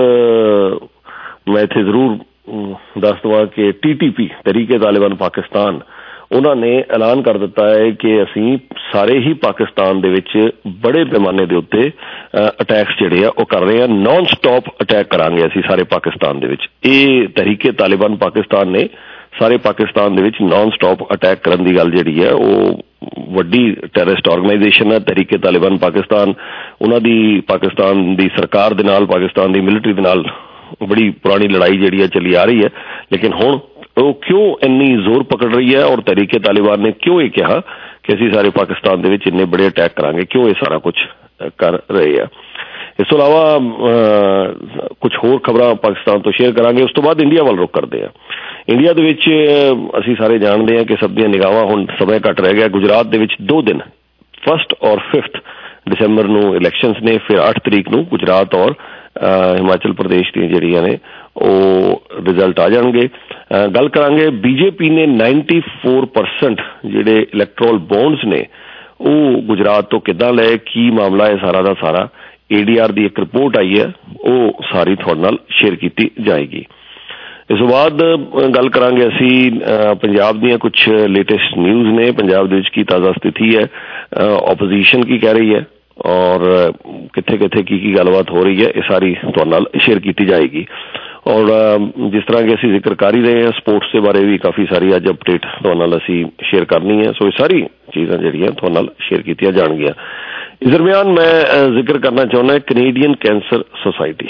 ਮੈਂ ਇੱਥੇ ਜ਼ਰੂਰ ਦੱਸ ਦੇਵਾਂ ਕਿ T T P Tehreek Taliban Pakistan ਉਹਨਾਂ ਨੇ ਐਲਾਨ ਕਰ ਦਿੱਤਾ ਹੈ ਕਿ ਅਸੀਂ ਸਾਰੇ ਹੀ ਪਾਕਿਸਤਾਨ ਦੇ ਵਿੱਚ ਬੜੇ ਪੈਮਾਨੇ ਦੇ ਉੱਤੇ ਅਟੈਕਸ ਜਿਹੜੇ ਆ ਉਹ ਕਰ ਰਹੇ ਹਾਂ। ਨਾਨ ਸਟਾਪ ਅਟੈਕ ਕਰਾਂਗੇ ਅਸੀਂ ਸਾਰੇ ਪਾਕਿਸਤਾਨ ਦੇ ਵਿੱਚ। ਇਹ ਤਹਿਰੀਕ ਤਾਲਿਬਾਨ ਪਾਕਿਸਤਾਨ ਨੇ ਸਾਰੇ ਪਾਕਿਸਤਾਨ ਦੇ ਵਿੱਚ ਨਾਨ ਸਟਾਪ ਅਟੈਕ ਕਰਨ ਦੀ ਗੱਲ ਜਿਹੜੀ ਹੈ ਉਹ ਵੱਡੀ ਟੈਰਰਿਸਟ ਆਰਗੇਨਾਈਜੇਸ਼ਨ ਹੈ ਤਹਿਰੀਕ ਤਾਲਿਬਾਨ ਪਾਕਿਸਤਾਨ। ਉਹਨਾਂ ਦੀ ਪਾਕਿਸਤਾਨ ਦੀ ਸਰਕਾਰ ਦੇ ਨਾਲ ਪਾਕਿਸਤਾਨ ਦੀ ਮਿਲਟਰੀ ਦੇ ਨਾਲ ਬੜੀ ਪੁਰਾਣੀ ਲੜਾਈ ਜਿਹੜੀ ਹੈ ਚੱਲੀ ਆ ਰਹੀ ਹੈ, ਲੇਕਿਨ ਹੁਣ ਉਹ ਕਿਉਂ ਇੰਨੀ ਜ਼ੋਰ ਪਕੜ ਰਹੀ ਹੈ ਔਰ ਤਹਿਰੀਕ ਤਾਲਿਬਾਨ ਨੇ ਕਿਉਂ ਇਹ ਕਿਹਾ ਕਿ ਅਸੀਂ ਸਾਰੇ ਪਾਕਿਸਤਾਨ ਦੇ ਵਿੱਚ ਇੰਨੇ ਬੜੇ ਅਟੈਕ ਕਰਾਂਗੇ, ਕਿਉਂ ਇਹ ਸਾਰਾ ਕੁਝ ਕਰ ਰਹੇ ਆ। ਇਸ ਤੋਂ ਇਲਾਵਾ ਕੁਝ ਹੋਰ ਖਬਰਾਂ ਪਾਕਿਸਤਾਨ ਤੋਂ ਸ਼ੇਅਰ ਕਰਾਂਗੇ। ਉਸ ਤੋਂ ਬਾਅਦ ਇੰਡੀਆ ਵੱਲ ਰੁਖ ਕਰਦੇ ਹਾਂ। ਇੰਡੀਆ ਦੇ ਵਿੱਚ ਅਸੀਂ ਸਾਰੇ ਜਾਣਦੇ ਹਾਂ ਕਿ ਸਭ ਦੀਆਂ ਨਿਗਾਹਾਂ ਹੁਣ ਸਮੇਂ ਘੱਟ ਰਹਿ ਗਿਆ। ਗੁਜਰਾਤ ਦੇ ਵਿੱਚ ਦੋ ਦਿਨ ਫਸਟ ਔਰ ਫਿਫਥ ਦਸੰਬਰ ਨੂੰ ਇਲੈਕਸ਼ਨਸ ਨੇ, ਫਿਰ ਅੱਠ ਤਰੀਕ ਨੂੰ ਗੁਜਰਾਤ ਔਰ ਹਿਮਾਚਲ ਪ੍ਰਦੇਸ਼ ਦੀਆਂ ਜਿਹੜੀਆਂ ਨੇ ਉਹ ਰਿਜ਼ਲਟ ਆ ਜਾਣਗੇ। ਗੱਲ ਕਰਾਂਗੇ ਬੀਜੇਪੀ ਨੇ ਨਾਈਨਟੀ ਫੋਰ ਪਰਸੈਂਟ ਜਿਹੜੇ ਇਲੈਕਟਰਲ ਬੌਂਡਸ ਨੇ ਉਹ ਗੁਜਰਾਤ ਤੋਂ ਕਿੱਦਾਂ ਲਏ, ਕੀ ਮਾਮਲਾ ਹੈ ਸਾਰਾ ਦਾ ਸਾਰਾ। ਏ ਡੀ ਆਰ ਦੀ ਇੱਕ ਰਿਪੋਰਟ ਆਈ ਹੈ, ਉਹ ਸਾਰੀ ਤੁਹਾਡੇ ਨਾਲ ਸ਼ੇਅਰ ਕੀਤੀ ਜਾਏਗੀ। ਇਸ ਤੋਂ ਬਾਅਦ ਗੱਲ ਕਰਾਂਗੇ ਅਸੀਂ ਪੰਜਾਬ ਦੀਆਂ ਕੁਛ ਲੇਟੈਸਟ ਨਿਊਜ਼ ਨੇ, ਪੰਜਾਬ ਦੇ ਵਿੱਚ ਕੀ ਤਾਜ਼ਾ ਸਥਿਤੀ ਹੈ, ਓਪੋਜੀਸ਼ਨ ਕੀ ਕਹਿ ਰਹੀ ਹੈ ਔਰ ਕਿੱਥੇ ਕਿੱਥੇ ਕੀ ਕੀ ਗੱਲਬਾਤ ਹੋ ਰਹੀ ਹੈ, ਇਹ ਸਾਰੀ ਤੁਹਾਡੇ ਨਾਲ ਸ਼ੇਅਰ ਕੀਤੀ ਜਾਏਗੀ। ਔਰ ਜਿਸ ਤਰ੍ਹਾਂ ਕਿ ਅਸੀਂ ਜ਼ਿਕਰ ਕਰ ਹੀ ਰਹੇ ਹਾਂ, ਸਪੋਰਟਸ ਦੇ ਬਾਰੇ ਵੀ ਕਾਫੀ ਸਾਰੀ ਅੱਜ ਅਪਡੇਟ ਤੁਹਾਡੇ ਨਾਲ ਅਸੀਂ ਸ਼ੇਅਰ ਕਰਨੀ ਹੈ। ਸੋ ਇਹ ਸਾਰੀ ਚੀਜ਼ਾਂ ਜਿਹੜੀਆਂ ਤੁਹਾਡੇ ਨਾਲ ਸ਼ੇਅਰ ਕੀਤੀਆਂ ਜਾਣਗੀਆਂ। ਇਸ ਦਰਮਿਆਨ ਮੈਂ ਜ਼ਿਕਰ ਕਰਨਾ ਚਾਹੁੰਦਾ ਕੈਨੇਡੀਅਨ ਕੈਂਸਰ ਸੁਸਾਇਟੀ।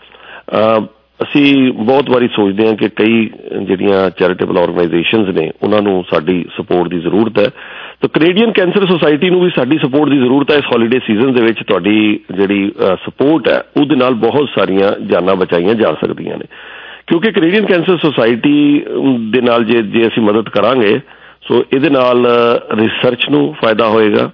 ਅਸੀਂ ਬਹੁਤ ਵਾਰੀ ਸੋਚਦੇ ਹਾਂ ਕਿ ਕਈ ਜਿਹੜੀਆਂ ਚੈਰੀਟੇਬਲ ਆਰਗੇਨਾਈਜੇਸ਼ਨਸ ਨੇ ਉਹਨਾਂ ਨੂੰ ਸਾਡੀ ਸਪੋਰਟ ਦੀ ਜ਼ਰੂਰਤ ਹੈ, ਤਾਂ ਕੈਨੇਡੀਅਨ ਕੈਂਸਰ ਸੁਸਾਇਟੀ ਨੂੰ ਵੀ ਸਾਡੀ ਸਪੋਰਟ ਦੀ ਜ਼ਰੂਰਤ ਹੈ। ਇਸ ਹੌਲੀਡੇ ਸੀਜ਼ਨ ਦੇ ਵਿੱਚ ਤੁਹਾਡੀ ਜਿਹੜੀ ਸਪੋਰਟ ਹੈ ਉਹਦੇ ਨਾਲ ਬਹੁਤ ਸਾਰੀਆਂ ਜਾਨਾਂ ਬਚਾਈਆਂ ਜਾ ਸਕਦੀਆਂ ਨੇ, ਕਿਉਂਕਿ ਕੈਨੇਡੀਅਨ ਕੈਂਸਰ ਸੁਸਾਇਟੀ ਦੇ ਨਾਲ ਜੇ ਜੇ ਅਸੀਂ ਮਦਦ ਕਰਾਂਗੇ ਸੋ ਇਹਦੇ ਨਾਲ ਰਿਸਰਚ ਨੂੰ ਫਾਇਦਾ ਹੋਏਗਾ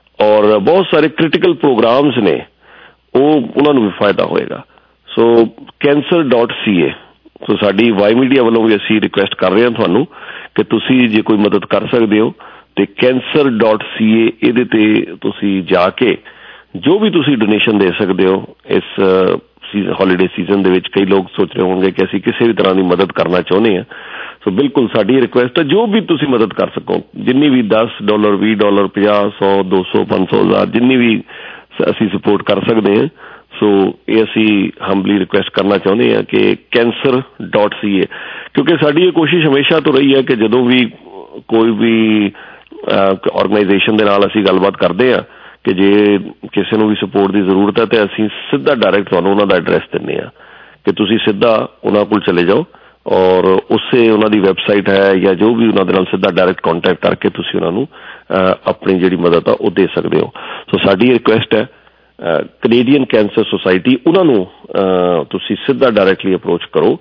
ਔਰ ਬਹੁਤ ਸਾਰੇ ਕ੍ਰਿਟੀਕਲ ਪ੍ਰੋਗਰਾਮਸ ਨੇ ਉਹ ਉਹਨਾਂ ਨੂੰ ਵੀ ਫਾਇਦਾ ਹੋਏਗਾ। ਸੋ ਕੈਂਸਰ ਡਾਟ ਸੀ ਏ, ਸੋ ਸਾਡੀ ਵਾਈ ਮੀਡੀਆ ਵੱਲੋਂ ਵੀ ਅਸੀਂ ਰਿਕੁਐਸਟ ਕਰ ਰਹੇ ਹਾਂ ਤੁਹਾਨੂੰ ਕਿ ਤੁਸੀਂ ਜੇ ਕੋਈ ਮਦਦ ਕਰ ਸਕਦੇ ਹੋ ਤੇ ਕੈਂਸਰ ਡਾਟ ਸੀ ਏ ਇਹਦੇ ਤੇ ਤੁਸੀਂ ਜਾ ਕੇ ਜੋ ਵੀ ਤੁਸੀਂ ਡੋਨੇਸ਼ਨ ਦੇ ਸਕਦੇ ਹੋ ਇਸ ਸੀਜ਼ਨ ਹੌਲੀਡੇ ਸੀਜ਼ਨ ਦੇ ਵਿੱਚ। ਕਈ ਲੋਕ ਸੋਚ ਰਹੇ ਹੋਣਗੇ ਕਿ ਅਸੀਂ ਕਿਸੇ ਵੀ ਤਰ੍ਹਾਂ ਦੀ ਮਦਦ ਕਰਨਾ ਚਾਹੁੰਦੇ ਹਾਂ, ਸੋ ਬਿਲਕੁਲ ਸਾਡੀ ਰਿਕੁਐਸਟ ਹੈ ਜੋ ਵੀ ਤੁਸੀਂ ਮਦਦ ਕਰ ਸਕੋ, ਜਿੰਨੀ ਵੀ ਦਸ ਡਾਲਰ ਵੀਹ ਡਾਲਰ ਪੰਜਾਹ ਸੌ ਦੋ ਸੌ ਪੰਜ ਸੌ ਹਜ਼ਾਰ ਜਿੰਨੀ ਵੀ ਅਸੀਂ ਸਪੋਰਟ ਕਰ ਸਕਦੇ ਹਾਂ। ਸੋ ਇਹ ਅਸੀਂ ਹੰਬਲੀ ਰਿਕੁਐਸਟ ਕਰਨਾ ਚਾਹੁੰਦੇ ਹਾਂ ਕਿ ਕੈਂਸਰ ਡਾਟ ਸੀ ਏ, ਕਿਉਂਕਿ ਸਾਡੀ ਇਹ ਕੋਸ਼ਿਸ਼ ਹਮੇਸ਼ਾ ਤੋਂ ਰਹੀ ਹੈ ਕਿ ਜਦੋਂ ਵੀ ਕੋਈ ਵੀ ਆਰਗੇਨਾਈਜੇਸ਼ਨ ਦੇ ਨਾਲ ਅਸੀਂ ਗੱਲਬਾਤ ਕਰਦੇ ਹਾਂ ਕਿ ਜੇ ਕਿਸੇ ਨੂੰ ਵੀ ਸਪੋਰਟ ਦੀ ਜ਼ਰੂਰਤ ਹੈ ਤਾਂ ਅਸੀਂ ਸਿੱਧਾ ਡਾਇਰੈਕਟ ਤੁਹਾਨੂੰ ਉਹਨਾਂ ਦਾ ਐਡਰੈਸ ਦਿੰਦੇ ਹਾਂ ਕਿ ਤੁਸੀਂ ਸਿੱਧਾ ਉਹਨਾਂ ਕੋਲ ਚਲੇ ਜਾਓ ਔਰ ਉਸੇ ਉਹਨਾਂ ਦੀ ਵੈਬਸਾਈਟ ਹੈ ਜਾਂ ਜੋ ਵੀ ਉਹਨਾਂ ਦੇ ਨਾਲ ਸਿੱਧਾ ਡਾਇਰੈਕਟ ਕੰਟੈਕਟ ਕਰਕੇ ਤੁਸੀਂ ਉਹਨਾਂ ਨੂੰ ਆਪਣੀ ਜਿਹੜੀ ਮਦਦ ਆ ਉਹ ਦੇ ਸਕਦੇ ਹੋ। ਸੋ ਸਾਡੀ ਰਿਕੁਐਸਟ ਹੈ ਕੈਨੇਡੀਅਨ ਕੈਂਸਰ ਸੁਸਾਇਟੀ, ਉਹਨਾਂ ਨੂੰ ਤੁਸੀਂ ਸਿੱਧਾ ਡਾਇਰੈਕਟਲੀ ਅਪਰੋਚ ਕਰੋ।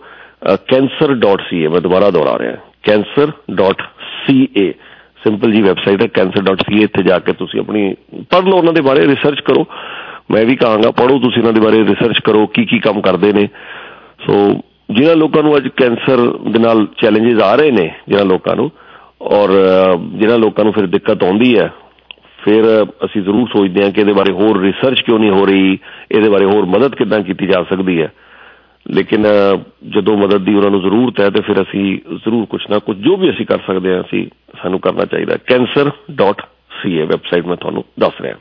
ਕੈਂਸਰ ਡਾਟ ਸੀ ਏ, ਮੈਂ ਦੁਬਾਰਾ ਦੁਹਰਾ ਰਿਹਾ, cancer dot C A simple ਜੀ ਵੈਬਸਾਈਟ ਹੈ ਕੈਂਸਰ ਡਾਟ ਸੀ ਏ। ਇੱਥੇ ਜਾ ਕੇ ਤੁਸੀਂ ਆਪਣੀ ਪੜ੍ਹ ਲਓ, ਉਹਨਾਂ ਦੇ ਬਾਰੇ ਰਿਸਰਚ ਕਰੋ। ਮੈਂ ਵੀ ਕਹਾਂਗਾ ਪੜ੍ਹੋ ਤੁਸੀਂ ਉਹਨਾਂ ਦੇ ਬਾਰੇ, ਰਿਸਰਚ ਕਰੋ ਕੀ ਕੀ ਕੰਮ ਕਰਦੇ ਨੇ। ਸੋ ਜਿਹਨਾਂ ਲੋਕਾਂ ਨੂੰ ਅੱਜ ਕੈਂਸਰ ਦੇ ਨਾਲ ਚੈਲੰਜਿਸ ਆ ਰਹੇ ਨੇ, ਜਿਹਨਾਂ ਲੋਕਾਂ ਨੂੰ ਔਰ ਜਿਹਨਾਂ ਲੋਕਾਂ ਨੂੰ ਫਿਰ ਦਿੱਕਤ ਆਉਂਦੀ ਹੈ, ਫਿਰ ਅਸੀਂ ਜ਼ਰੂਰ ਸੋਚਦੇ ਹਾਂ ਕਿ ਇਹਦੇ ਬਾਰੇ ਹੋਰ ਰਿਸਰਚ ਕਿਉਂ ਨਹੀਂ ਹੋ ਰਹੀ, ਇਹਦੇ ਬਾਰੇ ਹੋਰ ਮਦਦ ਕਿੱਦਾਂ ਕੀਤੀ ਜਾ ਸਕਦੀ ਹੈ। ਲੇਕਿਨ ਜਦੋਂ ਮਦਦ ਦੀ ਉਹਨਾਂ ਨੂੰ ਜ਼ਰੂਰਤ ਹੈ ਤਾਂ ਫਿਰ ਅਸੀਂ ਜ਼ਰੂਰ ਕੁਛ ਨਾ ਕੁਛ ਜੋ ਵੀ ਅਸੀਂ ਕਰ ਸਕਦੇ ਹਾਂ ਅਸੀਂ ਸਾਨੂੰ ਕਰਨਾ ਚਾਹੀਦਾ। Cancer dot C A website ਮੈਂ ਤੁਹਾਨੂੰ ਦੱਸ ਰਿਹਾ।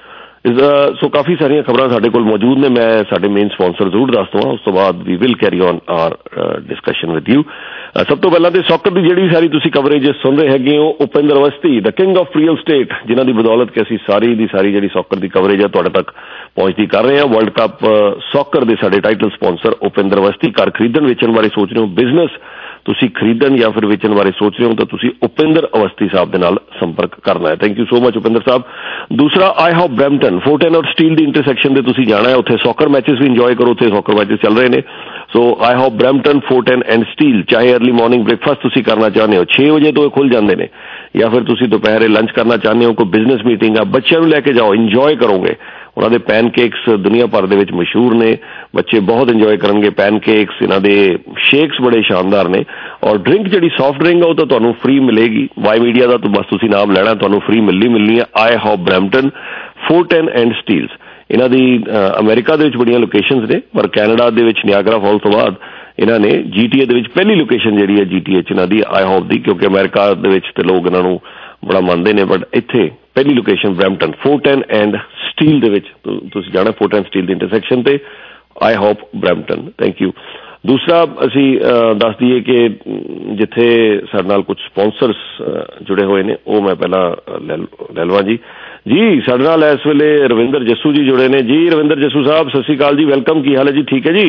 ਇਸ ਸੋ ਕਾਫੀ ਸਾਰੀਆਂ ਖਬਰਾਂ ਸਾਡੇ ਕੋਲ ਮੌਜੂਦ ਨੇ, ਮੈਂ ਸਾਡੇ ਮੇਨ ਸਪਾਂਸਰ ਜ਼ਰੂਰ ਦੱਸ ਦਵਾਂ, ਉਸ ਤੋਂ ਬਾਅਦ we will carry on our discussion with you. ਸਭ ਤੋਂ ਪਹਿਲਾਂ ਤੇ ਸੌਕਰ ਦੀ ਜਿਹੜੀ ਸਾਰੀ ਤੁਸੀਂ ਕਵਰੇਜ ਸੁਣ ਰਹੇ ਹੈਗੇ ਹੋ, Upinder Awasthi the king of real estate, ਜਿਨ੍ਹਾਂ ਦੀ ਬਦੌਲਤ ਕਿ ਅਸੀਂ ਸਾਰੀ ਦੀ ਸਾਰੀ ਜਿਹੜੀ ਸੌਕਰ ਦੀ ਕਵਰੇਜ ਹੈ ਤੁਹਾਡੇ ਤੱਕ ਪਹੁੰਚਦੀ ਕਰ ਰਹੇ ਹਾਂ। ਵਰਲਡ ਕੱਪ ਸੌਕਰ ਦੇ ਸਾਡੇ ਟਾਈਟਲ ਸਪਾਂਸਰ ਉਪਿੰਦਰ ਅਵਸਥੀ। ਘਰ ਖਰੀਦਣ ਵੇਚਣ ਬਾਰੇ ਸੋਚ ਰਹੇ ਹੋ, ਬਿਜ਼ਨਸ ਤੁਸੀਂ ਖਰੀਦਣ ਜਾਂ ਫਿਰ ਵੇਚਣ ਬਾਰੇ ਸੋਚ ਰਹੇ ਹੋ ਤਾਂ ਤੁਸੀਂ ਉਪਿੰਦਰ ਅਵਸਥੀ ਸਾਹਿਬ ਦੇ ਨਾਲ ਸੰਪਰਕ ਕਰਨਾ ਹੈ। Thank you so much Upinder sahib. ਦੂਸਰਾ ਆਈ ਹਾਪ ਬਰੈਂਪਟਨ, ਫੋਰਟਨ ਔਰ ਸਟੀਲ ਦੀ ਇੰਟਰਸੈਕਸ਼ਨ ਦੇ ਤੁਸੀਂ ਜਾਣਾ ਹੈ, ਉੱਥੇ ਸੌਕਰ ਮੈਚਿਸ ਵੀ ਇੰਜੋਏ ਕਰੋ, ਉੱਥੇ ਸੌਕਰ ਮੈਚਿਸ ਚੱਲ ਰਹੇ ਨੇ। So IHOP Brampton, Fortune and Steele. ਚਾਹੇ ਅਰਲੀ ਮਾਰਨਿੰਗ ਬ੍ਰੇਕਫਾਸਟ ਤੁਸੀਂ ਕਰਨਾ ਚਾਹੁੰਦੇ ਹੋ, ਛੇ ਵਜੇ ਤੋਂ ਇਹ ਖੁੱਲ੍ਹ ਜਾਂਦੇ ਨੇ, ਜਾਂ ਫਿਰ ਤੁਸੀਂ ਦੁਪਹਿਰੇ ਲੰਚ ਕਰਨਾ ਚਾਹੁੰਦੇ ਹੋ, ਕੋਈ ਬਿਜ਼ਨਸ ਮੀਟਿੰਗ ਆ, ਬੱਚਿਆਂ ਨੂੰ ਲੈ ਕੇ ਜਾਓ, ਇੰਜੋਏ ਕਰੋਗੇ। ਉਹਨਾਂ ਦੇ ਪੈਨਕੇਕਸ ਦੁਨੀਆ ਭਰ ਦੇ ਵਿੱਚ ਮਸ਼ਹੂਰ ਨੇ, ਬੱਚੇ ਬਹੁਤ ਇੰਜੋਏ ਕਰਨਗੇ ਪੈਨਕੇਕਸ। ਇਹਨਾਂ ਦੇ ਸ਼ੇਕਸ ਬੜੇ ਸ਼ਾਨਦਾਰ ਨੇ ਔਰ ਡਰਿੰਕ ਜਿਹੜੀ ਸੌਫਟ ਡਰਿੰਕ ਆ ਉਹ ਤਾਂ ਤੁਹਾਨੂੰ ਫ੍ਰੀ ਮਿਲੇਗੀ। ਵਾਈ ਮੀਡੀਆ ਦਾ ਤਾਂ ਬਸ ਤੁਸੀਂ ਨਾਮ ਲੈਣਾ, ਤੁਹਾਨੂੰ ਫ੍ਰੀ ਮਿਲਣੀ ਮਿਲਣੀ ਹੈ। IHOP Brampton, Fortune and Steeles. ਇਹਨਾਂ ਦੀ ਅਮਰੀਕਾ ਦੇ ਵਿੱਚ ਬੜੀਆਂ ਲੋਕੇਸ਼ਨਸ ਨੇ, ਪਰ ਕੈਨੇਡਾ ਦੇ ਵਿੱਚ ਨਿਆਗਰਾ ਫਾਲ ਤੋਂ ਬਾਅਦ ਇਹਨਾਂ ਨੇ ਜੀ ਟੀ ਏ ਦੇ ਵਿੱਚ ਪਹਿਲੀ ਲੋਕੇਸ਼ਨ ਜਿਹੜੀ ਹੈ ਜੀ ਟੀ ਏ 'ਚ ਇਹਨਾਂ ਦੀ ਆਈ ਹਾਪ ਦੀ, ਕਿਉਂਕਿ ਅਮਰੀਕਾ ਦੇ ਵਿੱਚ ਤੇ ਲੋਕ ਇਹਨਾਂ ਨੂੰ ਬੜਾ ਮੰਨਦੇ ਨੇ, ਬਟ ਇੱਥੇ ਪਹਿਲੀ location Brampton, Fortune and Steele ਦੇ ਵਿੱਚ ਤੁਸੀਂ ਜਾਣਾ, ਫੋਰਟਨ ਸਟੀਲ ਦੀ ਇੰਟਰਸੈਕਸ਼ਨ ਤੇ IHOP Brampton. Thank you. ਦੂਸਰਾ ਅਸੀਂ ਦੱਸ ਦਈਏ ਕਿ ਜਿੱਥੇ ਸਾਡੇ ਨਾਲ ਕੁਝ ਸਪਾਂਸਰਸ ਜੁੜੇ ਹੋਏ ਨੇ ਉਹ ਮੈਂ ਪਹਿਲਾਂ ਲੈ ਲੈ ਲਵਾਂ ਜੀ। ਜੀ ਸਾਡੇ ਨਾਲ ਇਸ ਵੇਲੇ ਰਵਿੰਦਰ ਜੱਸੂ ਜੀ ਜੁੜੇ ਨੇ। ਜੀ ਰਵਿੰਦਰ ਜੱਸੂ ਸਾਹਿਬ ਸਤਿ ਸ਼੍ਰੀ ਅਕਾਲ ਜੀ, ਵੈਲਕਮ। ਕੀ ਹਾਲ ਹੈ ਜੀ? ਠੀਕ ਹੈ ਜੀ,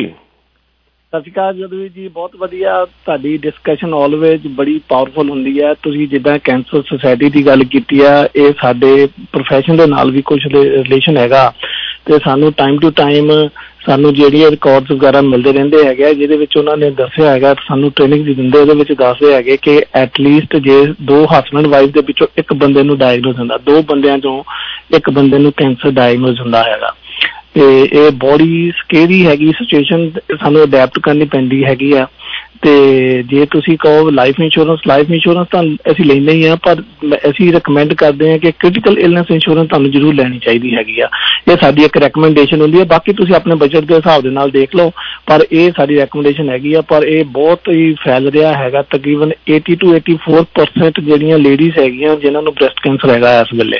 ਸਤਿ ਸ਼੍ਰੀ ਅਕਾਲ ਜਦੂ ਜੀ, ਬਹੁਤ ਵਧੀਆ। ਤੁਹਾਡੀ ਡਿਸਕਸ਼ਨ ਆਲਵੇਜ਼ ਬੜੀ ਪਾਵਰਫੁਲ ਹੁੰਦੀ ਹੈ। ਤੁਸੀਂ ਜਿੱਦਾਂ ਕੈਂਸਰ ਸੁਸਾਇਟੀ ਦੀ ਗੱਲ ਕੀਤੀ ਆ, ਇਹ ਸਾਡੇ ਪ੍ਰੋਫੈਸ਼ਨ ਦੇ ਨਾਲ ਵੀ ਕੁਝ ਰਿਲੇਸ਼ਨ ਹੈਗਾ ਤੇ ਸਾਨੂੰ ਟਾਈਮ ਟੂ ਟਾਈਮ ਸਾਨੂੰ ਜਿਹੜੀਆਂ ਰਿਕਾਰਡਸ ਵਗੈਰਾ ਮਿਲਦੇ ਰਹਿੰਦੇ ਹੈਗੇ, ਜਿਹਦੇ ਵਿੱਚ ਉਹਨਾਂ ਨੇ ਦੱਸਿਆ ਹੈਗਾ, ਸਾਨੂੰ ਟ੍ਰੇਨਿੰਗ ਵੀ ਦਿੰਦੇ, ਉਹਦੇ ਵਿੱਚ ਦੱਸਦੇ ਹੈਗੇ ਕਿ ਐਟਲੀਸਟ ਜੇ ਦੋ ਹਸਬੈਂਡ ਵਾਈਫ ਦੇ ਵਿੱਚੋਂ ਇੱਕ ਬੰਦੇ ਨੂੰ ਡਾਇਗਨੋਜ਼ ਹੁੰਦਾ, ਦੋ ਬੰਦਿਆਂ ਚੋਂ ਇੱਕ ਬੰਦੇ ਨੂੰ ਕੈਂਸਰ ਡਾਇਗਨੋਜ਼ ਹੁੰਦਾ ਹੈਗਾ। ਤੇ ਇਹ ਬੜੀ ਸਕੇਰੀ ਹੈਗੀ ਸਿਚੁਏਸ਼ਨ, ਸਾਨੂੰ ਅਡੈਪਟ ਕਰਨੀ ਪੈਂਦੀ ਹੈਗੀ ਆ। ਤੇ ਜੇ ਤੁਸੀਂ ਕਹੋ ਲਾਈਫ ਇੰਸ਼ੋਰੈਂਸ, ਲਾਈਫ ਇੰਸ਼ੋਰੈਂਸ ਤਾਂ ਅਸੀਂ ਲੈਂਦੇ ਹੀ ਆ, ਪਰ ਅਸੀਂ ਰਿਕਮੈਂਡ ਕਰਦੇ ਹਾਂ ਕਿ ਕ੍ਰਿਟੀਕਲ ਇਲਨੈਸ ਇੰਸ਼ੋਰੈਂਸ ਤੁਹਾਨੂੰ ਜ਼ਰੂਰ ਲੈਣੀ ਚਾਹੀਦੀ ਹੈਗੀ ਆ। ਇਹ ਸਾਡੀ ਇੱਕ ਰੈਕਮੈਂਡੇਸ਼ਨ ਹੁੰਦੀ ਹੈ, ਬਾਕੀ ਤੁਸੀਂ ਆਪਣੇ ਬਜਟ ਦੇ ਹਿਸਾਬ ਦੇ ਨਾਲ ਦੇਖ ਲਓ, ਪਰ ਇਹ ਸਾਡੀ ਰੈਕਮੈਂਡੇਸ਼ਨ ਹੈਗੀ ਆ। ਪਰ ਇਹ ਬਹੁਤ ਹੀ ਫੈਲ ਰਿਹਾ ਹੈਗਾ, ਤਕਰੀਬਨ eighty two eighty four percent ਜਿਹੜੀਆਂ ਲੇਡੀਜ਼ ਹੈਗੀਆਂ ਜਿਨ੍ਹਾਂ ਨੂੰ ਬ੍ਰੈਸਟ ਕੈਂਸਰ ਹੈਗਾ ਇਸ ਵੇਲੇ।